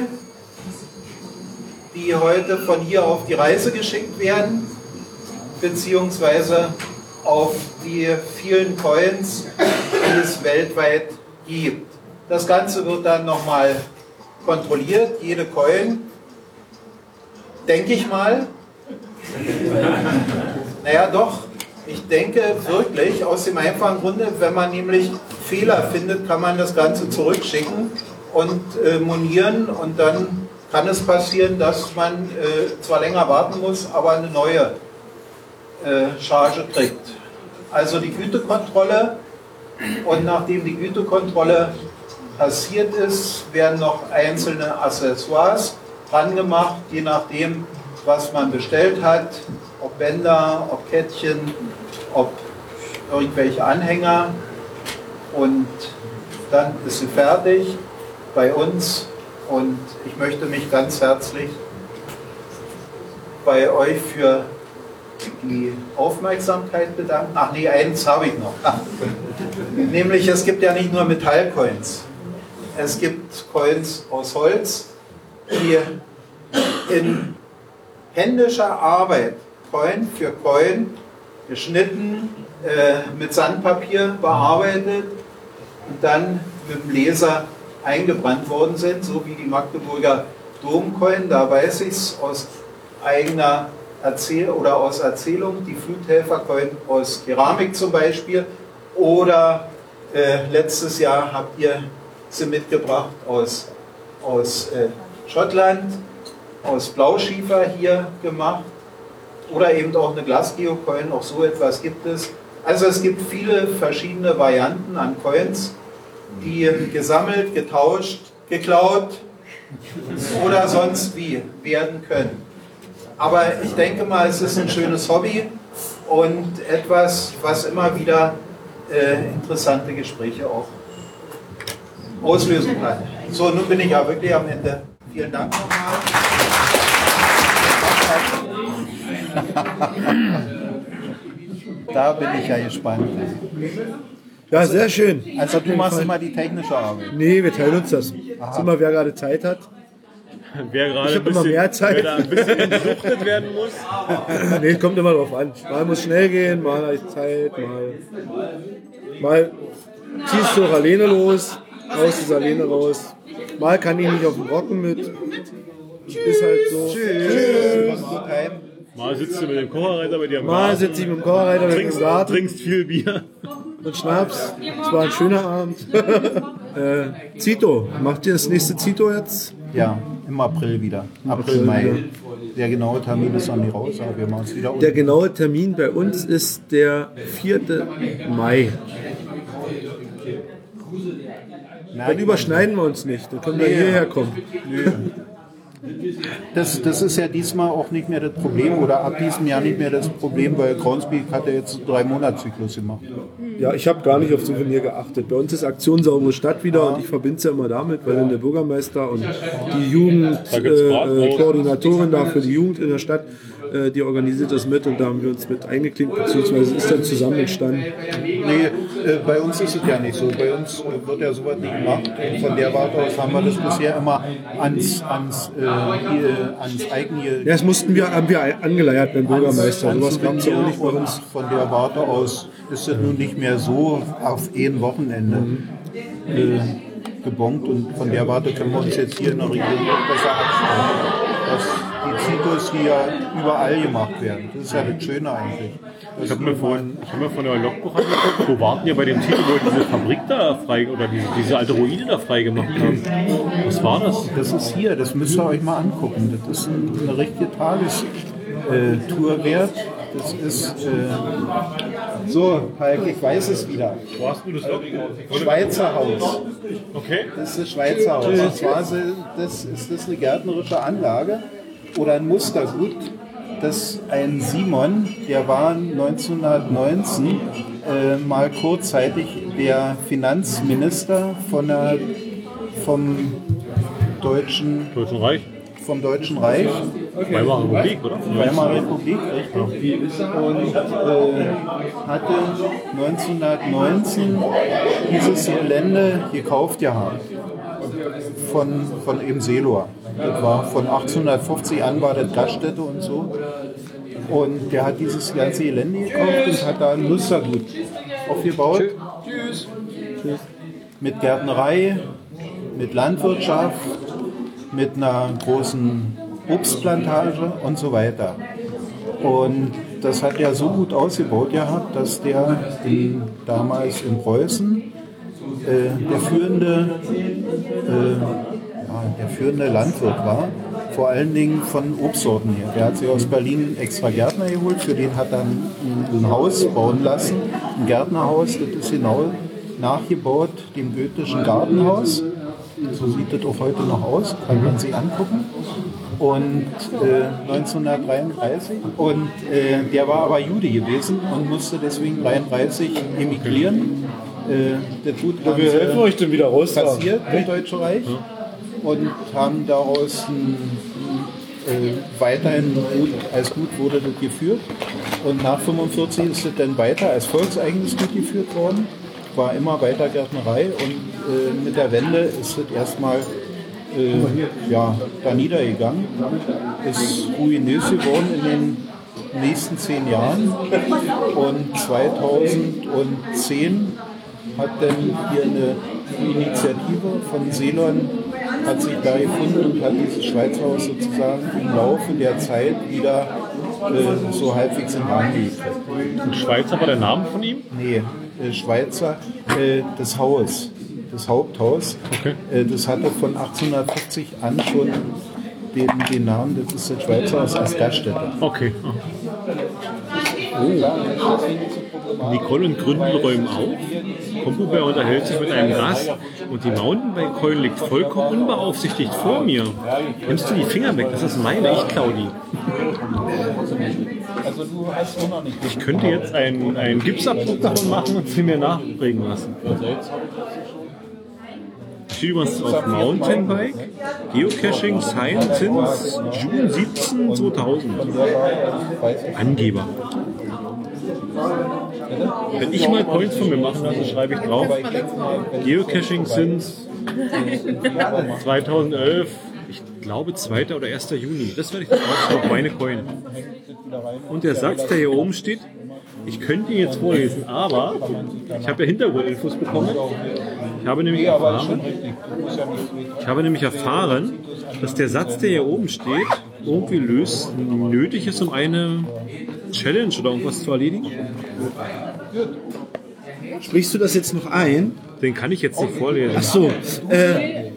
die heute von hier auf die Reise geschickt werden, beziehungsweise auf die vielen Coins, die es weltweit gibt. Das Ganze wird dann nochmal kontrolliert, jede Coin, denke ich mal. Naja, doch, ich denke wirklich, aus dem einfachen Grunde, wenn man nämlich Fehler findet, kann man das Ganze zurückschicken und äh, monieren und dann kann es passieren, dass man äh, zwar länger warten muss, aber eine neue äh, Charge kriegt. Also die Gütekontrolle, und nachdem die Gütekontrolle passiert ist, werden noch einzelne Accessoires dran gemacht, je nachdem, was man bestellt hat, ob Bänder, ob Kettchen, ob irgendwelche Anhänger, und dann ist sie fertig bei uns und ich möchte mich ganz herzlich bei euch für die Aufmerksamkeit bedanken. Ach nee, eins habe ich noch. Ach. Nämlich, es gibt ja nicht nur Metallcoins. Es gibt Coins aus Holz, die in händischer Arbeit, Coin für Coin, geschnitten, äh, mit Sandpapier bearbeitet und dann mit dem Laser eingebrannt worden sind, so wie die Magdeburger Domcoin. Da weiß ich es aus eigener Erzähl oder aus Erzählung, die Fluthelfercoin aus Keramik zum Beispiel, oder äh, letztes Jahr habt ihr sie mitgebracht aus, aus äh, Schottland, aus Blauschiefer hier gemacht, oder eben auch eine Glasgeocoin, auch so etwas gibt es. Also es gibt viele verschiedene Varianten an Coins, die gesammelt, getauscht, geklaut oder sonst wie werden können. Aber ich denke mal, es ist ein schönes Hobby und etwas, was immer wieder äh, interessante Gespräche auch auslösen kann. So, nun bin ich ja wirklich am Ende. Vielen Dank nochmal. Da bin ich ja gespannt. Ja, sehr schön. Also du machst immer die technische Arbeit. Nee, wir teilen uns das. Aha. Immer wer gerade Zeit hat. Wer gerade Ich ein hab immer bisschen, mehr Zeit. wer da ein bisschen entsuchtet werden muss. Nee, kommt immer drauf an. Mal muss schnell gehen, mal habe ich Zeit, mal, mal ziehst du auch alleine los, haust es alleine raus. Mal kann ich nicht auf dem Rocken mit. Ist halt so. Tschüss. Gut heim. Mal sitzt du mit dem Kocherreiter bei dir am Mal Garten, sitze ich mit dem Kocherreiter mit dem trinkst, Garten trinkst viel Bier. und Schnaps. Es war ein schöner Abend. äh, Zito, macht ihr das nächste Zito jetzt? Ja, im April wieder. April, April Mai. wieder. Der genaue Termin ist noch nicht raus, aber wir machen es wieder. Der genaue Termin bei uns ist der vierte Mai. Dann überschneiden wir uns nicht, dann können wir hierher kommen. Das, das ist ja diesmal auch nicht mehr das Problem oder ab diesem Jahr nicht mehr das Problem, weil Groundspeak hat ja jetzt drei Monats-Zyklus gemacht. Ja, ich habe gar nicht auf Souvenir geachtet. Bei uns ist Aktion Saubere Stadt wieder und ich verbinde es ja immer damit, weil dann der Bürgermeister und die Jugendkoordinatorin da für die Jugend in der Stadt, äh, die organisiert das mit und da haben wir uns mit eingeklinkt, beziehungsweise ist dann zusammen entstanden. Nee, äh, bei uns ist es ja nicht so. Bei uns äh, wird ja sowas nicht gemacht. Und von der Warte aus haben wir das bisher immer ans, ans, äh, hier, ans eigene... Ja, das mussten wir, haben wir angeleiert beim Bürgermeister. ans, Sowas gab es ja auch Souvenir nicht bei und uns. von der Warte aus ist es nun nicht mehr so auf ein Wochenende äh, gebongt und von der Warte können wir uns jetzt hier in der Region besser absprechen, dass die Zitos hier überall gemacht werden. Das ist ja das Schöne eigentlich. Ich habe mir, vorhin- ich hab mir von der Logbuch angeguckt, wo warten ihr bei dem Titel, wo ihr diese Fabrik da frei, oder diese, diese alte Ruine da frei gemacht haben? Was war das? Das ist hier, das müsst ihr euch mal angucken. Das ist ein, eine richtige Tagestour wert. Das ist äh, so, Falk, ich weiß es wieder. Wo hast du das Logbuch? Schweizer Haus. Okay. Das ist das Schweizer Haus. Und zwar ist das, ist das eine gärtnerische Anlage oder ein Mustergut. Das ein Simon, der war neunzehnhundertneunzehn äh, mal kurzzeitig der Finanzminister von der, vom Deutschen, Deutschen Reich? vom Deutschen Reich. Weimarer Republik, oder? Weimarer Republik, richtig. Und äh, hatte neunzehnhundertneunzehn dieses Gelände gekauft gehabt. Von, von eben Seelor. Das war von achtzehnhundertfünfzig an war das Gaststätte und so. Und der hat dieses ganze Gelände gekauft und hat da ein Mustergut aufgebaut. Tschüss. Tschüss. Mit Gärtnerei, mit Landwirtschaft, mit einer großen Obstplantage und so weiter. Und das hat er so gut ausgebaut gehabt, dass der in, damals in Preußen äh, der führende äh, ja, der führende Landwirt war, vor allen Dingen von Obstsorten her. Der hat sich aus Berlin einen extra Gärtner geholt, für den hat er ein, ein Haus bauen lassen, ein Gärtnerhaus, das ist genau nachgebaut dem goethischen Gartenhaus. So sieht das auch heute noch aus, kann man sich angucken. Und äh, neunzehnhundertdreiunddreißig. Und äh, der war aber Jude gewesen und musste deswegen neunzehnhundertdreiunddreißig emigrieren. Äh, das Gut haben Wir helfen euch dann wieder raus. passiert im Deutschen Reich und haben daraus ein, äh, weiterhin gut, als gut wurde das geführt. Und nach fünfundvierzig ist es dann weiter als volkseigenes Gut geführt worden. War immer weiter Gärtnerei und äh, mit der Wende ist es erstmal äh, ja, da niedergegangen. Ist ruinös geworden in den nächsten zehn Jahren und zweitausendzehn hat dann hier eine Initiative von Seelon hat sich da gefunden und hat dieses Schweizer Haus sozusagen im Laufe der Zeit wieder äh, so halbwegs in Bahn gelegt. Und Schweizer war der Name von ihm? Nee, äh, Schweizer, äh, das Haus, das Haupthaus, Okay. äh, das hatte von achtzehnhundertfünfzig an schon den, den Namen, das ist das Schweizer Haus als Gaststätte. Okay. Nicole und Gründen räumen auf. Kompubär unterhält sich mit einem Gast und die Mountainbike-Keule liegt vollkommen unbeaufsichtigt vor mir. Nimmst du die Finger weg? Das ist meine, ich klau die. Ich könnte jetzt einen, einen Gipsabdruck davon machen und sie mir nachbringen lassen. Steht übrigens auf Mountainbike, Geocaching, Science since June siebzehnten zweitausend. Angeber. Wenn ich mal Points von mir machen lasse, schreibe ich drauf. Geocaching since zweitausendelf, ich glaube zweiter oder erster Juni. Das werde ich dann auf meine Coin. Und der Satz, der hier oben steht, ich könnte ihn jetzt vorlesen, aber ich habe ja Hintergrundinfos bekommen. Ich habe nämlich erfahren, ich habe nämlich erfahren, dass der Satz, der hier oben steht, irgendwie löst, nötig ist, um eine Challenge oder irgendwas zu erledigen. Sprichst du das jetzt noch ein? Den kann ich jetzt nicht vorlesen. Ach so. Äh,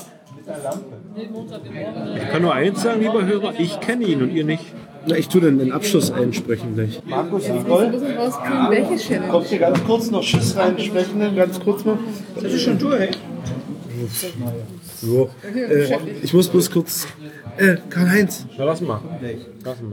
Ich kann nur eins sagen, lieber Hörer, ich kenne ihn und ihr nicht. na, ich tue dann den Abschluss einsprechen gleich. Markus, Wir müssen rauskriegen, welche Challenge. Kommt hier ganz kurz noch Schiss reinsprechen, dann ganz kurz mal. Das ist schon durch. So. Äh, ich muss bloß kurz. Äh, Karl-Heinz, Na, lass mal. Lass mal.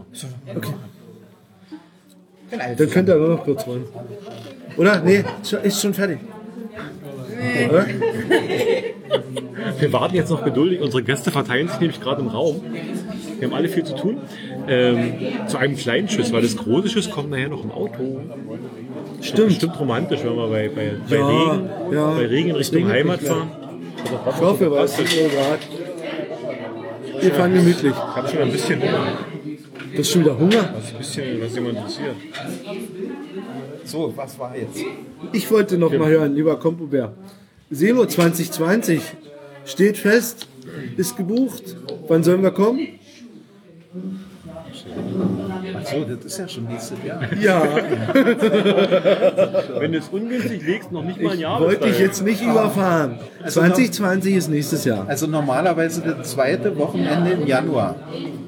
dann könnt ihr nur noch kurz wollen. Oder? Nee, ist schon fertig. Oder? Wir warten jetzt noch geduldig. Unsere Gäste verteilen sich nämlich gerade im Raum. Wir haben alle viel zu tun. Ähm, zu einem kleinen Schiss, weil das große Schiss kommt nachher noch im Auto. Stimmt. Bestimmt romantisch, wenn wir bei, bei, bei, Ja, Regen, ja. bei Regen in Richtung Regnet Heimat nicht fahren. Ich hoffe, weil es sieben Uhr Grad. Wir fahren gemütlich. Ich habe schon ein bisschen Hunger. Du hast schon wieder Hunger? Das ist ein bisschen, was jemand interessiert. so, was war jetzt? Ich wollte noch mal hören, lieber Kompobär. Selo zwanzig zwanzig steht fest, ist gebucht. Wann sollen wir kommen? Achso, das ist ja schon nächstes Jahr. Ja, Wenn du es ungünstig legst, noch nicht mal ein Jahr. wollte ich jetzt nicht überfahren. Also zwanzig zwanzig ist nächstes Jahr. Also normalerweise das zweite Wochenende im Januar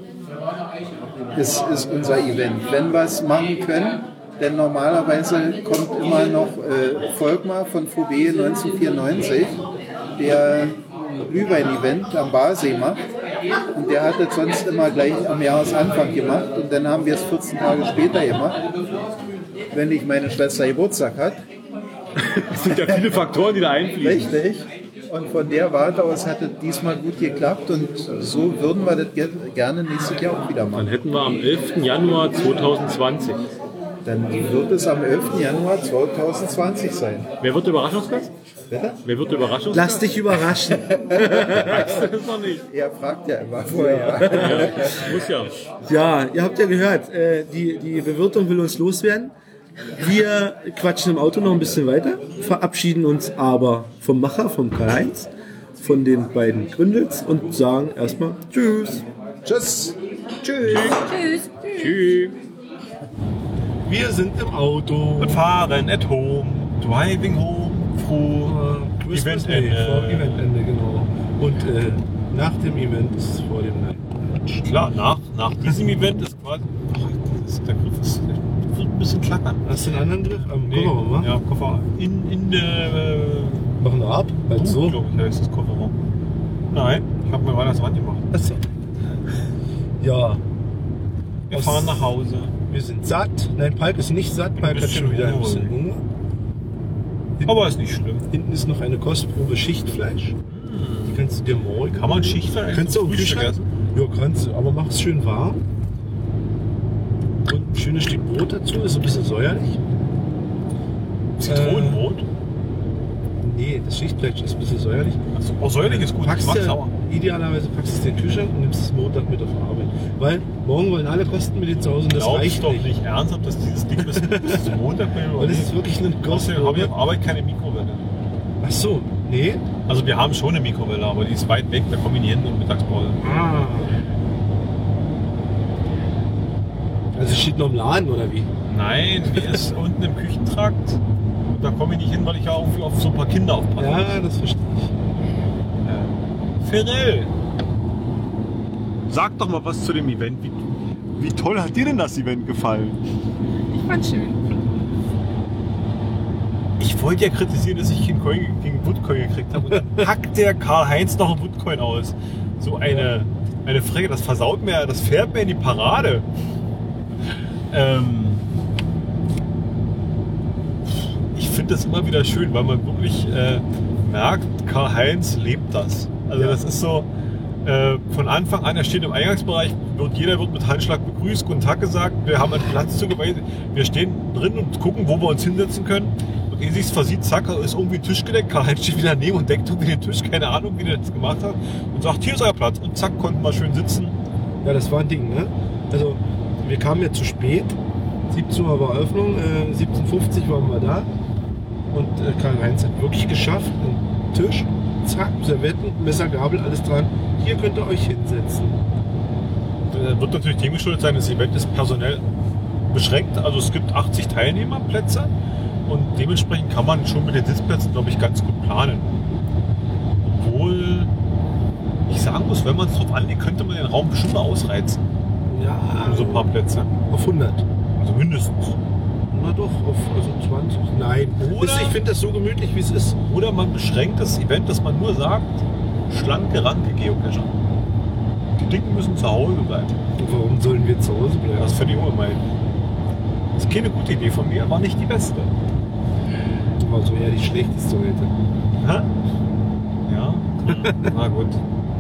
ist, ist unser Event. Wenn wir es machen können, denn normalerweise kommt immer noch äh, Volkmar von V B neunzehnhundertvierundneunzig, der ein Glühwein-Event am Barsee macht. Und der hat das sonst immer gleich am Jahresanfang gemacht. Und dann haben wir es vierzehn Tage später gemacht, wenn nicht meine Schwester Geburtstag hat. Es sind ja viele Faktoren, die da einfließen. Richtig. Und von der Warte aus hat es diesmal gut geklappt. Und so würden wir das ge- gerne nächstes Jahr auch wieder Dann machen. hätten wir am elften Januar zweitausendzwanzig. Dann wird es am elften Januar zweitausendzwanzig sein. Wer wird der Überraschungsgast? Bitte? Wer wird der Überraschungsgast? Lass dich überraschen. Weißt du das noch nicht? Er fragt ja immer vorher. Ja, muss ja. Ja, ihr habt ja gehört, äh, die, die Bewirtung will uns loswerden. Wir quatschen im Auto noch ein bisschen weiter, verabschieden uns aber vom Macher, vom Karl-Heinz, von den beiden Gründels und sagen erstmal Tschüss. Tschüss. Tschüss. Tschüss. Tschüss. Wir sind im Auto. Und fahren at home, driving home, froh. Christmas Eventende. Day, vor Eventende, genau. Und äh, nach dem Event ist es vor dem Land. Klar, nach, nach diesem Event ist quasi. Ach, das ist, der Griff ist, der wird ein bisschen klackern. Hast du einen anderen Griff? Am Nee, Kofferraum, wa? ja, Koffer. In, in der. Äh, Machen wir ab? Halt so? glaube ich, heißt das Kofferraum. Nein, ich habe mir mal das Rad gemacht. Achso. Ja. Wir Aus- fahren nach Hause. Wir sind satt. Nein, Palk ist nicht satt. Palk hat bisschen schon wieder ein Hunger. bisschen Hunger. Aber ist nicht schlimm. Hinten ist noch eine Kostprobe Schichtfleisch. Die kannst du dir morgen. Kann man Schichtfleisch Kannst du zum auch Frühstück Kühlschrank? essen? Ja, kannst du. Aber mach es schön warm. Und ein schönes Stück Brot dazu. Ist ein bisschen säuerlich. Zitronenbrot? Nee, das Schichtfleisch ist ein bisschen säuerlich. Achso, oh, säuerlich ist gut. Ich Packst mag du, sauer. idealerweise packst du es in den Kühlschrank und nimmst es Montag mit auf Arbeit. Weil morgen wollen alle Kosten mit dir zu Hause und das Glaubst reicht doch nicht. nicht ernsthaft, dass dieses Ding bis, bis zum Montag bleibt? Weil das ist wirklich eine Außerdem habe ich Kostprobe. auf Arbeit keine Mikrowelle. Ach so, nee. Also wir haben schon eine Mikrowelle, aber die ist weit weg, da komme ich nicht hin in Mittagspause. Ah. Also steht noch im Laden oder wie? Nein, die ist unten im Küchentrakt. Und da komme ich nicht hin, weil ich ja irgendwie auf so ein paar Kinder aufpasse. Ja, das verstehe ich. Ferrell! Sag doch mal was zu dem Event. Wie, wie toll hat dir denn das Event gefallen? Ich fand's schön. Ich wollte ja kritisieren, dass ich gegen, Coin, gegen Woodcoin gekriegt habe. Und dann hackt der Karl-Heinz noch ein Woodcoin aus. So eine, eine Frecke, das versaut mir, das fährt mir in die Parade. Ähm, ich finde das immer wieder schön, weil man wirklich äh, merkt, Karl-Heinz lebt das. Also das ist so, äh, von Anfang an, er steht im Eingangsbereich, wird, jeder wird mit Handschlag begrüßt, guten Tag gesagt, wir haben einen Platz zugewiesen, wir stehen drin und gucken, wo wir uns hinsetzen können. Und ehe sich's versieht, zack, ist irgendwie ein Tisch gedeckt, Karl-Heinz steht wieder daneben und deckt irgendwie den Tisch, keine Ahnung, wie der das gemacht hat, und sagt, hier ist euer Platz. Und zack, konnten wir schön sitzen. Ja, das war ein Ding, ne? Also, wir kamen ja zu spät. siebzehn Uhr war Eröffnung, äh, siebzehn Uhr fünfzig waren wir da. Und äh, Karl-Heinz hat wirklich geschafft, einen Tisch, zack, Servetten, Messer, Gabel, alles dran. Hier könnt ihr euch hinsetzen. Das wird natürlich dem geschuldet sein, das Event ist personell beschränkt. Also es gibt achtzig Teilnehmerplätze und dementsprechend kann man schon mit den Sitzplätzen, glaube ich, ganz gut planen. Obwohl ich sagen muss, wenn man es drauf anlegt, könnte man den Raum bestimmt mal ausreizen. Ja, Um so ein paar Plätze. auf hundert. Also mindestens. Na doch, auf also zwanzig. Nein. Oder- Wisst ihr, ich finde das so gemütlich, wie es ist. Oder man beschränkt das Event, dass man nur sagt, schlanke, ranke Geocacher. Die Dicken müssen zu Hause bleiben. Und warum sollen wir zu Hause bleiben? Das finde ich auch immer. Das ist keine gute Idee von mir, war nicht die beste. Also eher die schlechteste heute. Hä? Ja, na gut.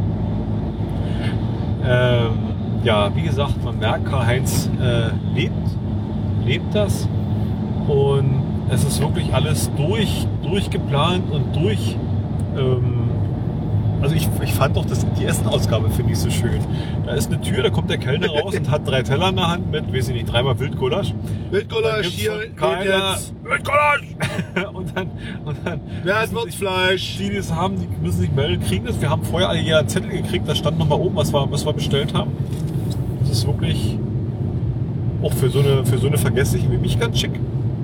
Ähm, ja, wie gesagt, man merkt, Karl-Heinz äh, lebt, lebt das. Und es ist wirklich alles durch, durchgeplant und durch. Ähm, also ich, ich fand auch das, die Essenausgabe finde ich so schön. Da ist eine Tür, da kommt der Kellner raus und hat drei Teller in der Hand mit, weiß ich nicht, dreimal Wildgulasch. Wildgulasch hier, keiner. jetzt. Wildgulasch! und dann, und dann Wer hat müssen sich- Würzfleisch? die, die es haben, die müssen sich melden, kriegen das. Wir haben vorher alle jeder einen Zettel gekriegt, da stand nochmal oben, was wir, was wir bestellt haben. Das ist wirklich auch für so eine, für so eine Vergessliche wie mich ganz schick.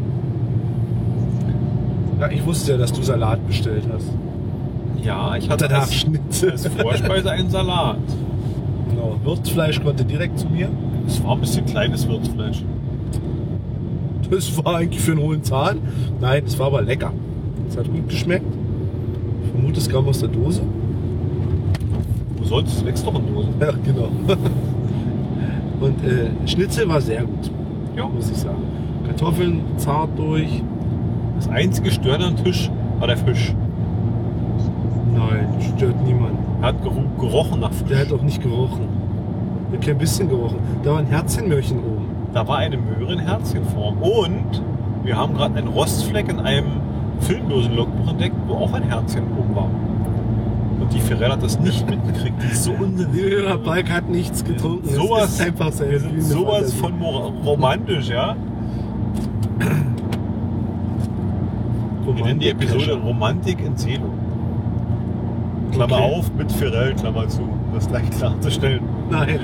Ja, ich wusste ja, dass du Salat bestellt hast. Ja, ich hatte Danach als, Schnitzel. als Vorspeise einen Salat. Genau. Würzfleisch konnte direkt zu mir. Es war ein bisschen kleines Würzfleisch. Das war eigentlich für einen hohen Zahn. Nein, es war aber lecker. Es hat gut geschmeckt. Ich vermute, es kam aus der Dose. Wo sonst? Es wächst doch in Dosen. Ja, genau. Und äh, Schnitzel war sehr gut, Ja. muss ich sagen. Kartoffeln zart durch. Das einzige Störende am Tisch war der Fisch. Nein, stört niemand. Er hat geru- gerochen nach Der Fisch. hat auch nicht gerochen. Der hat kein bisschen gerochen. Da war ein Herzchenmöhrchen oben. Da war eine Möhre in Herzchenform. Und wir haben gerade einen Rostfleck in einem Filmdosen-Logbuch entdeckt, wo auch ein Herzchen oben war. Und die Ferrell hat das nicht mitgekriegt. Die ist so unsensibel. Der Balk hat nichts getrunken. Es Sowas, ist einfach seine wir sind blühende sowas Fantasie. von mor- romantisch, ja? Wir nennen die Episode Romantik in Selo. Klammer Okay. auf, mit Ferrell, Klammer zu. Um das gleich klarzustellen. Nein.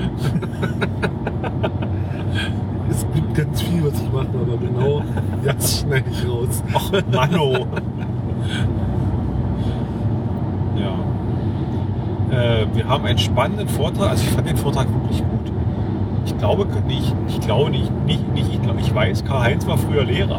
Es gibt ganz viel, was ich mache, aber genau jetzt schneide ich raus. Ach, Manno. Ja. Äh, wir haben einen spannenden Vortrag. Also ich fand den Vortrag wirklich gut. Ich glaube nicht, ich glaube nicht, nicht, nicht ich glaube, ich weiß, Karl-Heinz war früher Lehrer.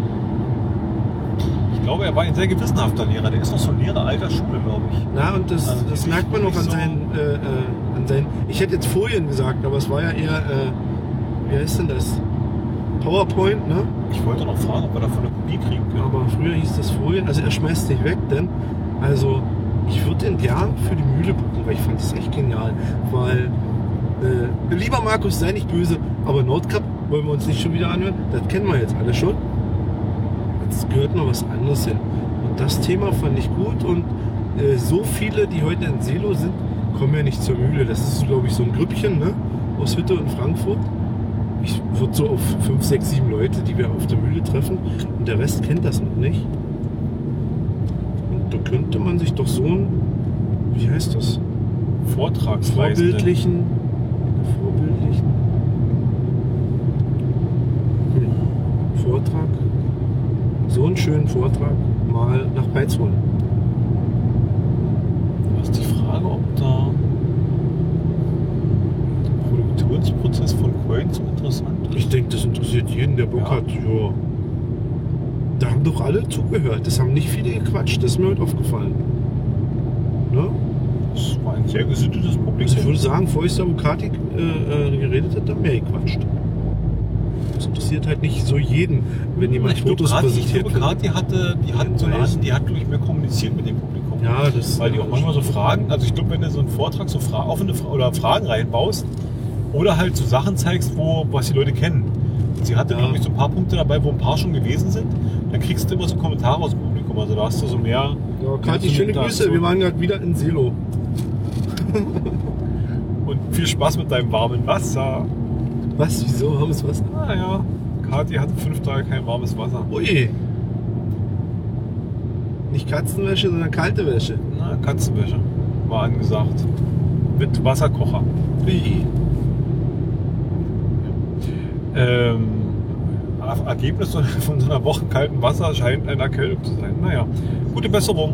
Ich glaube, er war ein sehr gewissenhafter Lehrer. Der ist noch so ein Lehrer alter Schule, glaube ich. Na, und das, Also das die merkt man auch an so- seinen, äh, äh, an seinen. Ich hätte jetzt Folien gesagt, aber es war ja eher, äh, wie heißt denn das? PowerPoint, ne? Ich wollte noch fragen, ob wir davon eine Kopie kriegen können. Aber früher hieß das Folien. Also er schmeißt nicht weg, denn also ich würde den gern für die Mühle buchen, weil ich fand das echt genial. Weil, äh, lieber Markus, sei nicht böse, aber Nordkap wollen wir uns nicht schon wieder anhören. Das kennen wir jetzt alle schon. Jetzt gehört noch was anderes hin. Und das Thema fand ich gut und äh, so viele, die heute in Selo sind, kommen ja nicht zur Mühle. Das ist, glaube ich, so ein Grüppchen, ne? Aus Hütte und Frankfurt. Ich würde so auf fünf, sechs, sieben Leute, die wir auf der Mühle treffen. Und der Rest kennt das noch nicht. Und da könnte man sich doch so ein, wie heißt das? Vortragsreisende. Vorbildlichen, vorbildlichen hm, Vortrag, so einen schönen Vortrag mal nach Peitz holen. Da ist die Frage, ob da der Produktionsprozess von Coin so interessant ist. Ich denke, das interessiert jeden, der Bock Ja. hat. Ja. Da haben doch alle zugehört. Das haben nicht viele gequatscht. Das ist mir heute aufgefallen. Ne? Das war ein sehr gesittetes Publikum. Also ich würde sagen, bevor ich da Bukati äh, äh, geredet hat, da mehr gequatscht. Das interessiert halt nicht so jeden, wenn jemand ich glaube, Fotos Kati, ich präsentiert. glaube, Kati hatte, die hatten so eine Weiß. Art, die hat, glaube ich, mehr kommuniziert mit dem Publikum. Ja, das Weil die auch manchmal so Fragen, also ich glaube, wenn du so einen Vortrag, so Fra offene Fra oder Fragen reinbaust oder halt so Sachen zeigst, wo, was die Leute kennen. Sie hatte, Ja. glaube ich, so ein paar Punkte dabei, wo ein paar schon gewesen sind dann kriegst du immer so Kommentare aus dem Publikum. Also da hast du so mehr. Ja, Kathi, schöne Grüße. Wir waren gerade wieder in Selo. Und viel Spaß mit deinem warmen Wasser. Was? Wieso? Warmes Wasser? Naja, Kathi hatte fünf Tage kein warmes Wasser. Ui. Nicht Katzenwäsche, sondern kalte Wäsche. Na, Katzenwäsche war angesagt. Mit Wasserkocher. Ui. Ähm, Ergebnis von so einer Woche kalten Wasser scheint eine Erkältung zu sein. Naja, gute Besserung.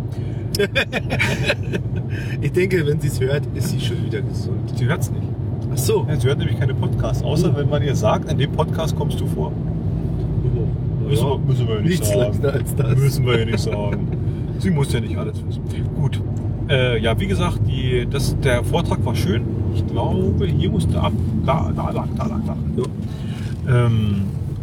Ich denke, wenn sie es hört, ist sie schon wieder gesund. Sie hört es nicht. Ach so. Ja, sie hört nämlich keine Podcasts, außer Oh. wenn man ihr sagt, in dem Podcast kommst du vor. Oh. Müssen, wir, müssen wir ja nicht Nichts sagen. leichter als das. Müssen wir ja nicht sagen. Sie muss ja nicht alles wissen. Gut. Äh, ja, wie gesagt, die, das, der Vortrag war schön. Ich glaube, hier musste ab. Da, da, da, da, da. da. Ja. Ähm,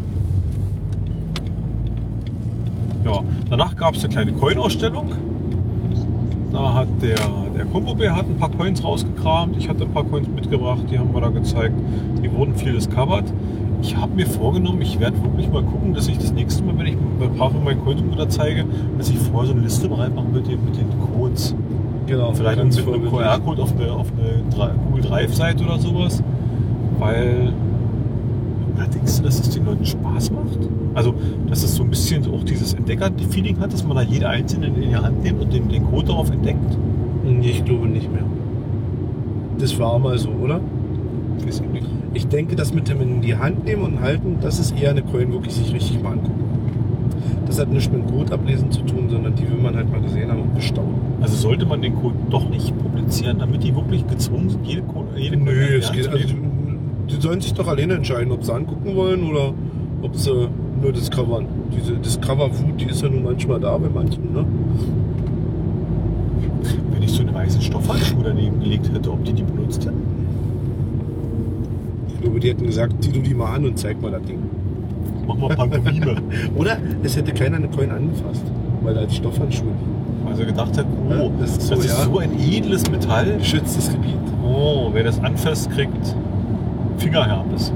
ja, danach gab es eine kleine Coin-Ausstellung. Da hat der, der Kombo-Bär hat ein paar Coins rausgekramt. Ich hatte ein paar Coins mitgebracht, die haben wir da gezeigt. Die wurden viel discovered. Ich habe mir vorgenommen, ich werde wirklich mal gucken, dass ich das nächste Mal, wenn ich ein paar von meinen Coins wieder zeige, dass ich vorher so eine Liste bereit mache mit den, mit den Codes. Genau. Vielleicht mit einem Q R-Code auf eine, auf eine Google Drive-Seite oder sowas. Weil, na, denkst du, dass es den Leuten Spaß macht? Also, dass es so ein bisschen auch dieses Entdecker-Feeling hat, dass man da jede einzelne in die Hand nimmt und den, den Code darauf entdeckt? Nee, ich glaube nicht mehr. Das war mal so, oder? Weiß ich nicht. Ich denke, das mit dem in die Hand nehmen und halten, das ist eher eine Coin, wirklich sich richtig mal angucken. Das hat nichts mit dem Code ablesen zu tun, sondern die will man halt mal gesehen haben und bestaunen. Also sollte man den Code doch nicht publizieren, damit die wirklich gezwungen sind, jede Code... Jede Nö, Code es geht, also, die sollen sich doch alleine entscheiden, ob sie angucken wollen oder ob sie nur discovern. Diese Discover-Wut, die ist ja nun manchmal da bei manchen, ne? Wenn ich so eine weiße Stoffhandschuhe daneben gelegt hätte, ob die die benutzt hätten? Ich glaube, die hätten gesagt, zieh du die mal an und zeig mal das Ding. Mach mal Pantomime. Oder es hätte keiner eine Coin angefasst, weil da die Stoffhandschuhe liegen. Also gedacht hat, oh, Ja, das ist so, das ist ja. so ein edles Metall. Geschütztes Gebiet. Oh, wer das anfasst, kriegt Fingerherpes.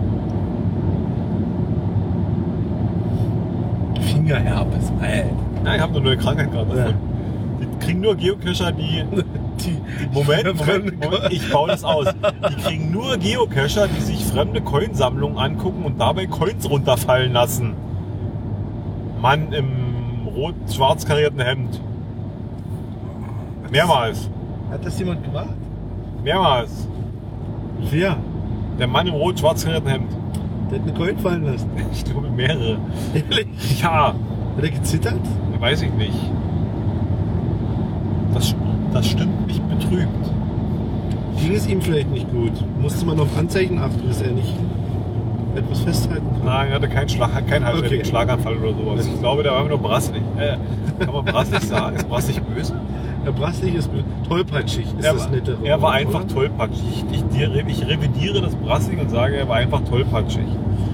Fingerherpes, ey. Ja, ich habe eine neue Krankheit gerade Ja. davon. Die kriegen nur Geocacher, die... Die, Moment, fremde Moment, Moment, ich baue das aus. Die kriegen nur Geocacher, die sich fremde Coinsammlungen angucken und dabei Coins runterfallen lassen. Mann im rot-schwarz karierten Hemd. Mehrmals. Hat das jemand gemacht? Mehrmals. Wer? Der Mann im rot-schwarz karierten Hemd. Der hat eine Coin fallen lassen. Ich glaube mehrere. Ehrlich? Ja, Hat er gezittert? weiß ich nicht. Das, das stimmt mich betrübt. Ging es ihm vielleicht nicht gut? Musste man auf Anzeichen achten, dass er nicht etwas festhalten kann? Nein, er hatte keinen, Schlag, keinen halbfertigen Okay. Schlaganfall oder sowas. Ich glaube, der war nur brassig. Äh, kann man brassig sagen? Ist brassig böse? Er brassig ist tollpatschig, ist Er, das nette er war Wort, einfach oder? tollpatschig. Ich, ich, ich revidiere das brassig und sage, er war einfach tollpatschig.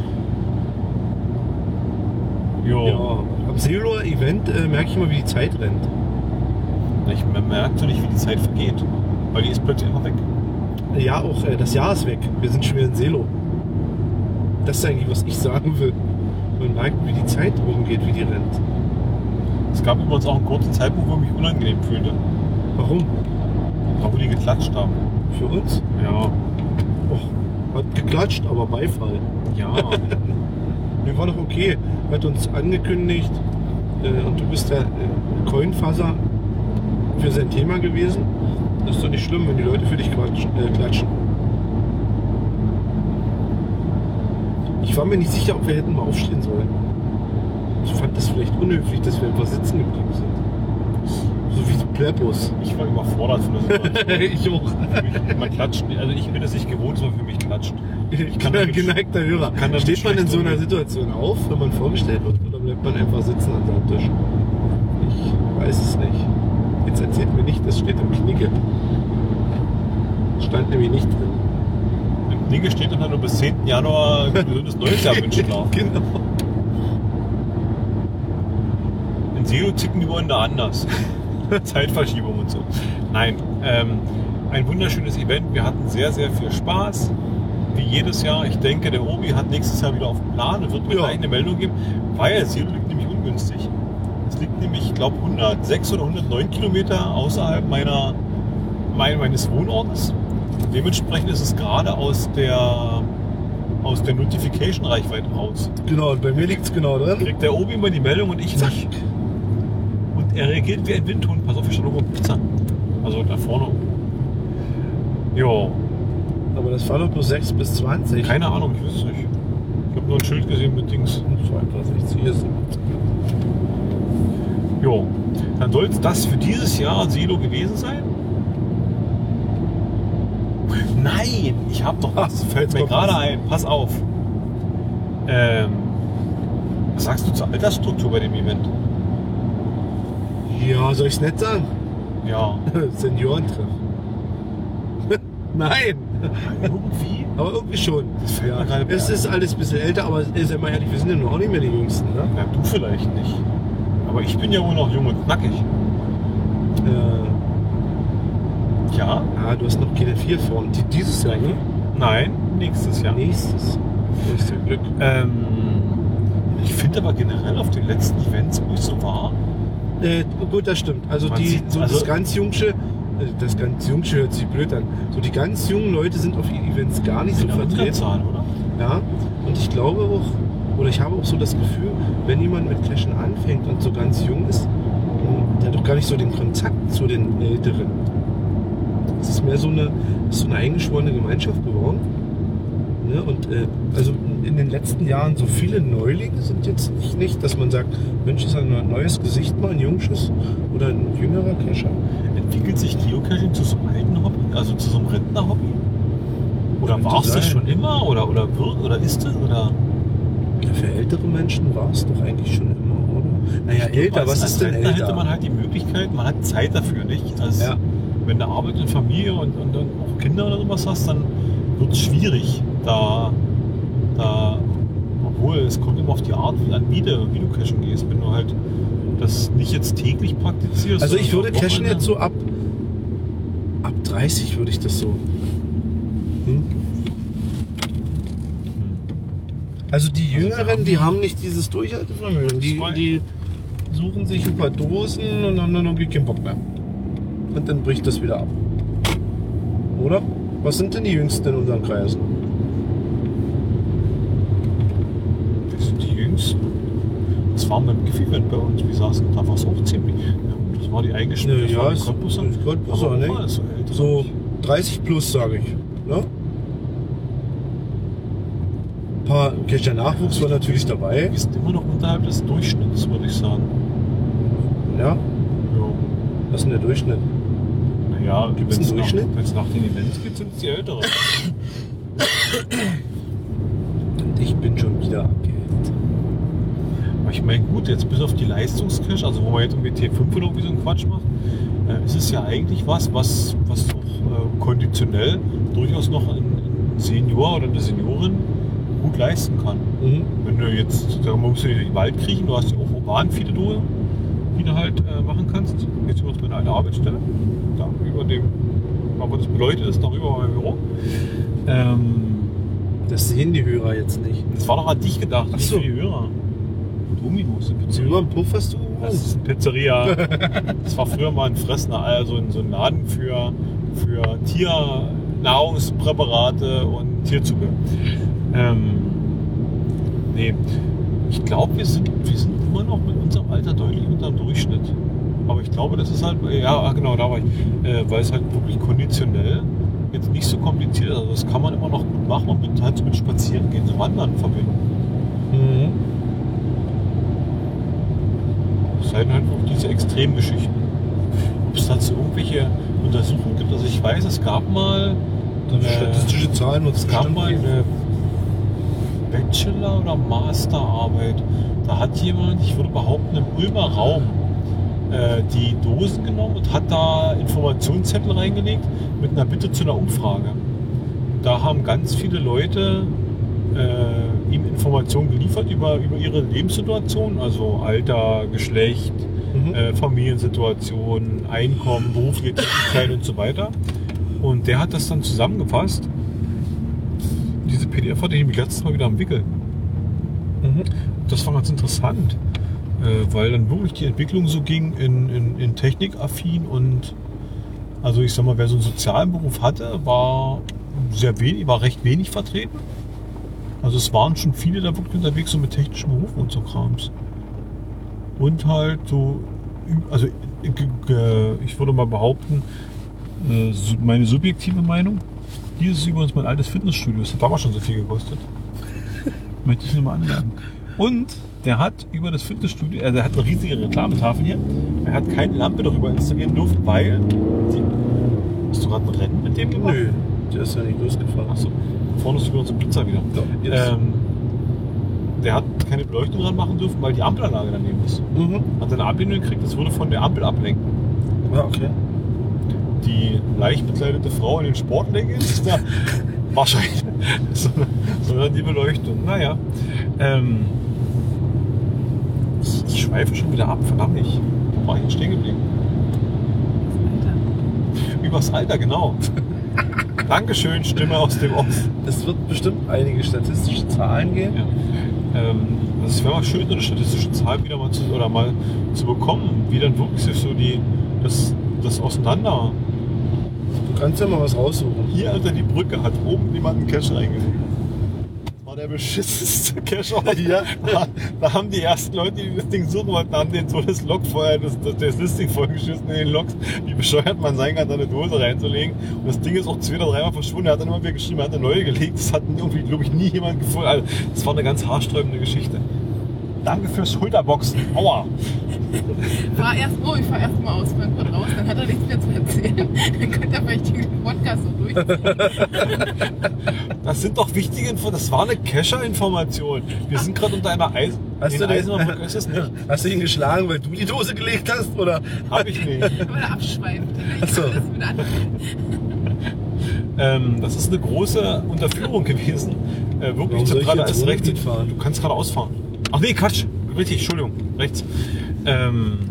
Jo. Ja, am Seeloer Event äh, merke ich immer, wie die Zeit rennt. Ich merke so nicht, wie die Zeit vergeht. Weil die ist plötzlich einfach weg. Ja, auch äh, das Jahr ist weg. Wir sind schon wieder in Selo. Das ist eigentlich, was ich sagen will. Man merkt, wie die Zeit rumgeht, wie die rennt. Es gab übrigens auch einen kurzen Zeitpunkt, wo ich mich unangenehm fühlte. Warum? Da wo die geklatscht haben. Für uns? Ja. Och, hat geklatscht, aber Beifall. Ja. Nee, war doch okay. Hat uns angekündigt äh, und du bist der äh, Coinfasser für sein Thema gewesen. Das ist doch nicht schlimm, wenn die Leute für dich quatsch, äh, klatschen. Ich war mir nicht sicher, ob wir hätten mal aufstehen sollen. Ich fand das vielleicht unhöflich, dass wir einfach sitzen geblieben sind. So wie Plerbus. Ich war überfordert von der Situation. Ich auch. Für mich, man klatscht, also ich bin es nicht gewohnt, dass man für mich klatscht. Ich kann damit- geneigter Hörer. kann damit Steht man in schlecht so einer umgehen. Situation auf, wenn man vorgestellt wird, oder bleibt man einfach sitzen an seinem Tisch? Ich weiß es nicht. Jetzt erzählt mir nicht, das steht im Knigge. Stand nämlich nicht drin. Im Ding steht dann nur bis zehnten Januar ein gesundes neues Jahr wünschen darf. Genau. In Seo ticken die wollen da anders. Zeitverschiebung und so. Nein, ähm, ein wunderschönes Event. Wir hatten sehr, sehr viel Spaß. wie jedes Jahr. Ich denke, der Obi hat nächstes Jahr wieder auf dem Plan und wird mir Ja. gleich eine Meldung geben, weil Silo liegt nämlich ungünstig. Es liegt nämlich, ich glaube, hundertsechs oder hundertneun Kilometer außerhalb meiner, mein, meines Wohnortes. Dementsprechend ist es gerade aus der, aus der Notification-Reichweite raus. Genau, und bei mir liegt es genau drin. Kriegt der Obi immer die Meldung und ich nicht. Und er reagiert wie ein Windhund. Pass auf, ich stand irgendwo Pizza. Also da vorne. Jo, Aber das war doch nur sechs bis zwanzig. keine Ahnung, ich weiß es nicht. Ich habe nur ein Schild gesehen mit Dings. zweiunddreißig, hier ist Jo, dann soll es das für dieses Jahr Silo gewesen sein? Nein, ich habe doch was. Ach, Fällt jetzt mir kommt gerade was. ein. Pass auf. Ähm, was sagst du zur Altersstruktur bei dem Event? Ja, soll ich es nicht sagen? Ja, Seniorentreff. Nein, irgendwie. aber irgendwie schon. Das fällt mir Ja, gerade es ein. ist alles ein bisschen älter, aber ist ja mal ehrlich, wir sind ja noch auch nicht mehr die Jüngsten. Ne? Ja, du vielleicht nicht. Aber ich bin ja wohl noch jung und knackig. Äh, Ja? ja, du hast noch keine vier vor. Und die, dieses Jahr, ne? Nein, nächstes Jahr. Nächstes. Nächstes Glück. Ähm, ich finde aber generell auf den letzten Events, wo ich so war, Äh, gut, das stimmt. Also, Man die, sieht- so also- das ganz Jungsche, äh, das ganz Jungsche hört sich blöd an. So die ganz jungen Leute sind auf den Events gar nicht so in der vertreten. Unterzahl, oder? Ja, und ich glaube auch, oder ich habe auch so das Gefühl, wenn jemand mit Cashen anfängt und so ganz jung ist, mh, der hat doch gar nicht so den Kontakt zu den Älteren. Es ist mehr so eine, so eine eingeschworene Gemeinschaft geworden. Ne? Und äh, also in den letzten Jahren so viele Neulinge sind jetzt nicht, nicht dass man sagt, Mensch, ist ein neues Gesicht mal, ein Jungsches oder ein jüngerer Cacher. Entwickelt sich Geocaching zu so einem alten Hobby, also zu so einem Rentner-Hobby? Oder Könnte war es das sein. schon immer? Oder, oder wird, oder ist es? Oder? Ja, für ältere Menschen war es doch eigentlich schon immer, oder? Naja, Ich glaube, älter, als- was als ist denn Rentner älter? hätte man halt die Möglichkeit, man hat Zeit dafür, nicht? Also Ja. wenn du Arbeit in Familie und, und dann auch Kinder oder sowas hast, dann wird es schwierig, da, da, obwohl es kommt immer auf die Art an, wie du, wie du cashen gehst, wenn du halt das nicht jetzt täglich praktizierst. Also ich sondern würde am cashen Wochenende. jetzt so ab, ab dreißig würde ich das so. Hm? Also die wir Jüngeren, haben- die haben nicht dieses Durchhaltevermögen. Die, Zwei. die suchen sich ein paar Dosen und haben dann irgendwie keinen Bock mehr. Und dann bricht das wieder ab. Oder? Was sind denn die Jüngsten in unseren Kreisen? Das sind die Jüngsten. Das war beim Giff-Event bei uns. Wir saßen da, war es auch ziemlich. Ja, das war die eingeschmierte Ja, ja, ist- Cottbusser. ist Cottbusser, aber auch ne? alles so älter. So dreißig plus, sage ich. Ne? Ein paar Kescher Nachwuchs war natürlich dabei. Wir sind immer noch unterhalb des Durchschnitts, würde ich sagen. Ja, Ja. was ist denn der Durchschnitt? Naja, Gibt's einen wenn's Durchschnitt? Wenn es nach den Events geht, sind es die Älteren. Und ich bin schon wieder abgehängt. Aber ich meine, gut, jetzt bis auf die Leistungscache, also wo man jetzt irgendwie T fünf oder irgendwie so einen Quatsch macht, äh, ist es ja eigentlich was, was, was auch äh, konditionell durchaus noch ein, ein Senior oder eine Seniorin gut leisten kann. Mhm. Wenn du jetzt, da musst du in den Wald kriechen, du hast ja auch urban viele Dohe, die du halt äh, machen kannst. Jetzt über meine alte Arbeitsstelle, da über dem, wo das beleuchtet ist, darüber war mein Büro. Ähm, Das sehen die Hörer jetzt nicht. das war doch an dich gedacht, Ach nicht so. für die Hörer. Dominos, eine Über Pizzeria. dem Puff hast du. Das ist eine Pizzeria. Das war früher mal ein Fressner, also ein- so ein Laden für, für Tiernahrungspräparate und Tierzubehör. Ähm, nee, ich glaube, wir sind, wir sind immer noch mit unserem Alter deutlich unter dem Durchschnitt. Aber ich glaube, das ist halt, ja, ah, genau, da war ich, äh, weil es halt wirklich konditionell jetzt nicht so kompliziert ist. Also das kann man immer noch gut machen und mit, halt so mit Spazierengehen, so Wandern verbinden. Mhm. Es sei denn halt auch diese Extremgeschichten. Ob es dazu irgendwelche Untersuchungen gibt, also ich weiß, es gab mal Dann statistische Zahlen und es gab mal eine Bachelor- oder Masterarbeit. Da hat jemand, ich würde behaupten, im Ulmer Raum äh, die Dosen genommen und hat da Informationszettel reingelegt mit einer Bitte zu einer Umfrage. Da haben ganz viele Leute äh, ihm Informationen geliefert über, über ihre Lebenssituation, also Alter, Geschlecht, Mhm. äh, Familiensituation, Einkommen, berufliche Tätigkeit und so weiter. Und der hat das dann zusammengefasst P D F hatte ich nämlich letztes Mal wieder am Wickel. Mhm. Das war ganz interessant, äh, weil dann wirklich die Entwicklung so ging in, in, in technikaffin und also ich sag mal, wer so einen sozialen Beruf hatte, war sehr wenig, war recht wenig vertreten. Also es waren schon viele da wirklich unterwegs so mit technischen Berufen und so Krams. Und halt so, also ich würde mal behaupten, meine subjektive Meinung, hier ist übrigens mein altes Fitnessstudio, das hat damals schon so viel gekostet. Möchte ich nur mal anmerken. Und der hat über das Fitnessstudio, also er hat eine riesige Reklametafel hier, er hat keine Lampe darüber installieren dürfen, weil die, hast du gerade ein Rennen mit dem gemacht? Nö, der ist ja nicht losgefahren. Achso, vorne ist übrigens ein Blitzer wieder. Ja, ähm, der hat keine Beleuchtung dran machen dürfen, weil die Ampelanlage daneben ist. Mhm. Hat eine Ablehnung gekriegt, das würde von der Ampel ablenken. Ja, okay. Die leicht bekleidete Frau in den Sportleggings ist da wahrscheinlich, sondern die Beleuchtung. Naja, ähm, ich, ich schweife schon wieder ab, verdammt nicht. Wo war ich denn stehen geblieben? Übers Alter, genau. Dankeschön, Stimme aus dem Off. Es wird bestimmt einige statistische Zahlen geben. Ja. Ähm, also es wäre mal schön, so eine statistische Zahl wieder mal zu, oder mal zu bekommen, wie dann wirklich sich so die, das, das auseinander. Du kannst ja mal was raussuchen. Hier unter die Brücke hat oben jemand einen Cache reingelegt. Das war der beschissenste Cache. Ja. Da, da haben die ersten Leute, die das Ding suchen wollten, haben den so das Log vorher, das, das, das Listing vollgeschissen in den Logs, wie bescheuert man sein kann, da eine Dose reinzulegen. Und das Ding ist auch zwei oder dreimal verschwunden. Er hat dann immer wieder geschrieben, er hat eine neue gelegt. Das hat irgendwie, glaube ich, nie jemand gefunden. Also, das war eine ganz haarsträubende Geschichte. Danke fürs Schulterboxen. Aua! Fahr erst, oh, ich fahr erst mal aus Frankfurt raus, dann hat er nichts mehr zu erzählen. Dann könnte er vielleicht den Podcast so durchziehen. Das sind doch wichtige Infos. Das war eine Cacher-Information. Wir sind gerade unter einer Eis hast, du den, Eisenbahnbrücke. Ist das nicht? Hast du ihn geschlagen, weil du die Dose gelegt hast? Oder? Hab ich nicht. Aber der abschweift. Achso. Ähm, das ist eine große Unterführung gewesen. Äh, wirklich zentral ist rechts. Du kannst gerade ausfahren. Ach nee, Quatsch. Richtig, Entschuldigung. Rechts. Ähm,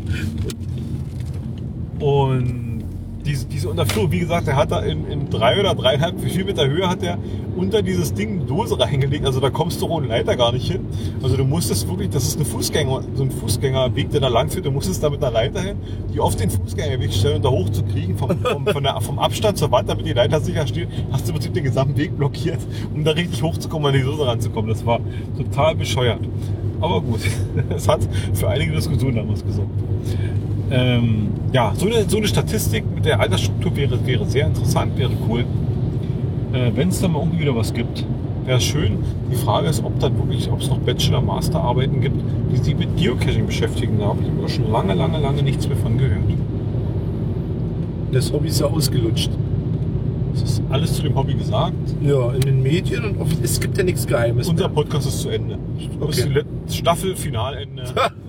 und diese, diese Unterführung, wie gesagt, der hat da in, in drei oder dreieinhalb, vier Meter Höhe hat er unter dieses Ding eine Dose reingelegt. Also da kommst du ohne Leiter gar nicht hin. Also du musstest wirklich, das ist eine Fußgänger, so ein Fußgängerweg, der da lang führt. Du musstest da mit einer Leiter hin, die auf den Fußgängerweg stellen, um da hoch zu kriegen, vom, vom, von der, vom Abstand zur Wand, damit die Leiter sicher steht, hast du im Prinzip den gesamten Weg blockiert, um da richtig hochzukommen, an die Dose ranzukommen. Das war total bescheuert. Aber gut, es hat für einige Diskussionen damals gesorgt. Ähm, ja, so eine, so eine Statistik mit der Altersstruktur wäre, wäre sehr interessant, wäre cool. Äh, wenn es da mal irgendwie wieder was gibt, wäre es schön. Die Frage ist, ob dann wirklich, ob es noch Bachelor-Master-Arbeiten gibt, die sich mit Geocaching beschäftigen. Da habe ich aber schon lange, lange, lange nichts mehr von gehört. Das Hobby ist ja ausgelutscht. Das ist alles zu dem Hobby gesagt. Ja, in den Medien und oft, es gibt ja nichts Geheimes. Unser Podcast ist zu Ende. Okay. Das ist die Staffel, Finalende.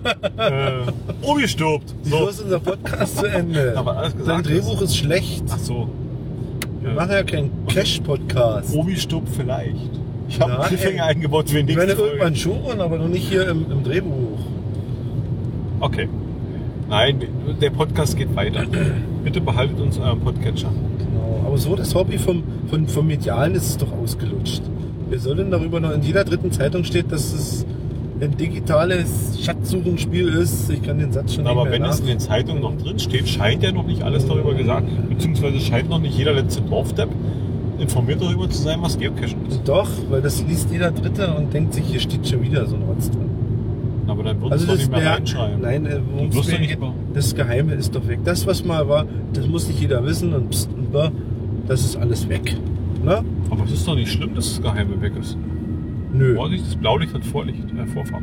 äh, Obi stirbt. So. So ist unser Podcast zu Ende. Aber alles gesagt, Dein Drehbuch ist schlecht. Ach so. Wir machen ja keinen Cash-Podcast. Obi stirbt vielleicht. Ich habe einen Nein. Cliffhanger eingebaut für den Ich nächsten meine Folge. irgendwann schon, aber noch nicht hier im, im Drehbuch. Okay. Nein, der Podcast geht weiter. Bitte behaltet uns euren Podcatcher. Genau. Aber so das Hobby vom, vom, vom Medialen ist es doch ausgelutscht. Wir sollen darüber noch in jeder dritten Zeitung steht, dass es ein digitales Schatzsuchenspiel ist. Ich kann den Satz schon Aber nicht mehr wenn es in den Zeitungen noch drin steht, scheint ja noch nicht alles darüber gesagt. Beziehungsweise scheint noch nicht jeder letzte Dorfdepp informiert darüber zu sein, was Geocaching ist. Doch, weil das liest jeder Dritte und denkt sich, hier steht schon wieder so ein Rotz drin. Aber dann wird Also es doch das, nicht mehr der, reinschreiben. nein, äh, Du wirst doch nicht geht, mehr. das Geheime ist doch weg. Das, was mal war, das muss nicht jeder wissen und pst und blah, das ist alles weg. Na? Aber es ist doch nicht schlimm, dass das Geheime weg ist. Nö. Vorsicht, das Blaulicht hat Vorlicht, äh, Vorfahrt.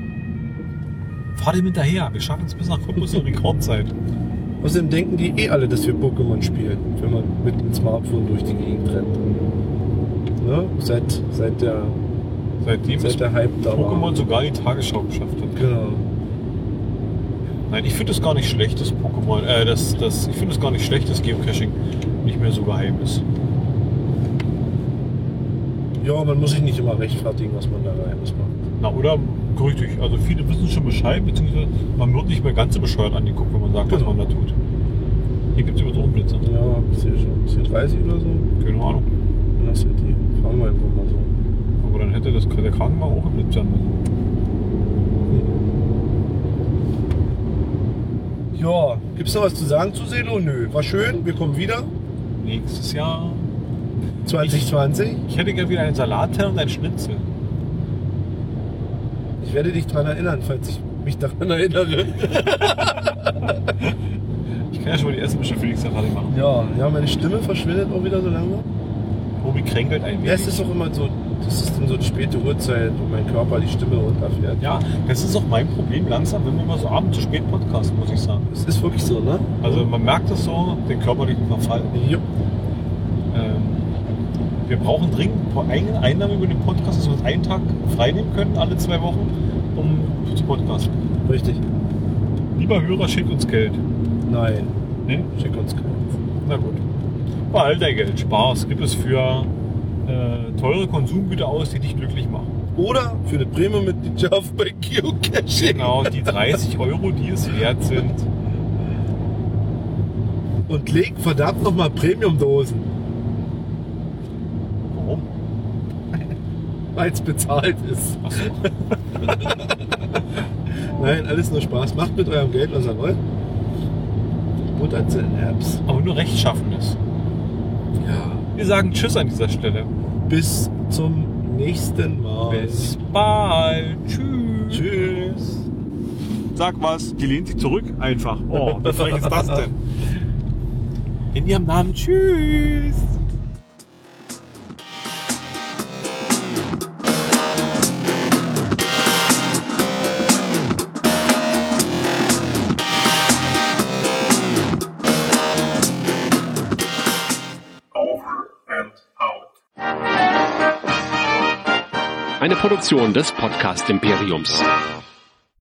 Fahr dem hinterher, wir schaffen es bis nach Cottbus in Rekordzeit. Außerdem denken die eh alle, dass wir Pokémon spielen, wenn man mit dem Smartphone durch die Gegend rennt. Ne? Seit, seit der, Seitdem seit es der Hype da Pokémon war. sogar die Tagesschau geschafft hat. Genau. Nein, ich finde es gar nicht schlecht, dass Pokémon, äh, das, das, ich finde es gar nicht schlecht, dass Geocaching nicht mehr so geheim ist. Ja, man muss sich nicht immer rechtfertigen, was man da Geheimes macht. Na, oder richtig. Also viele wissen schon Bescheid, beziehungsweise man wird nicht mehr ganz so bescheuert angeguckt, wenn man sagt, Genau. was man da tut. Hier gibt es übrigens auch einen Blitzer. Ja, bis hier schon. Bis hier dreißig oder so. Keine Ahnung. Dann hast du die. Fahren wir einfach mal so. hätte das, der Kragen mal auch geblitzt werden müssen. Ja, gibt's noch was zu sagen zu Selo? Nö, war schön, wir kommen wieder. Nächstes Jahr. zwanzig zwanzig. Ich hätte gerne wieder einen Salatteller und einen Schnitzel. Ich werde dich daran erinnern, falls ich mich daran erinnere. Ich kann ja schon mal die ersten Mische Felix gerade machen. Ja, ja, meine Stimme verschwindet auch wieder so langsam. Obi kränkelt ein Ja, wenig. es ist auch immer so, das ist dann so eine späte Uhrzeit, wo mein Körper die Stimme runterfährt. Ja, das ist auch mein Problem langsam, wenn wir immer so abends zu spät podcasten, muss ich sagen. Es ist wirklich so, ne? Also man merkt das so, den körperlichen Verfall. Jupp. Ähm, wir brauchen dringend eine Einnahme über den Podcast, dass wir uns einen Tag frei nehmen können, alle zwei Wochen, um zu podcasten. Richtig. Lieber Hörer, schickt uns Geld. Nein, Ne? schick uns keinen. Na gut. Behalt dein Geld. Spaß gibt es für äh, teure Konsumgüter aus, die dich glücklich machen. Oder für eine Premium-Mitgliedschaft bei Geocaching. Genau, die dreißig Euro, die es wert sind. Und leg verdammt nochmal Premium-Dosen, Warum? weil es bezahlt ist. Ach so. Nein, alles nur Spaß. Macht mit eurem Geld, was ihr wollt. Und erzählen Apps. Aber nur Rechtschaffenes. Ja. Wir sagen Tschüss an dieser Stelle. Bis zum nächsten Mal. Bis bald. Tschüss. Tschüss. Sag was. Die lehnt sich zurück. Einfach. Oh, wie frech ist das denn? In ihrem Namen. Tschüss. Eine Produktion des Podcast Imperiums.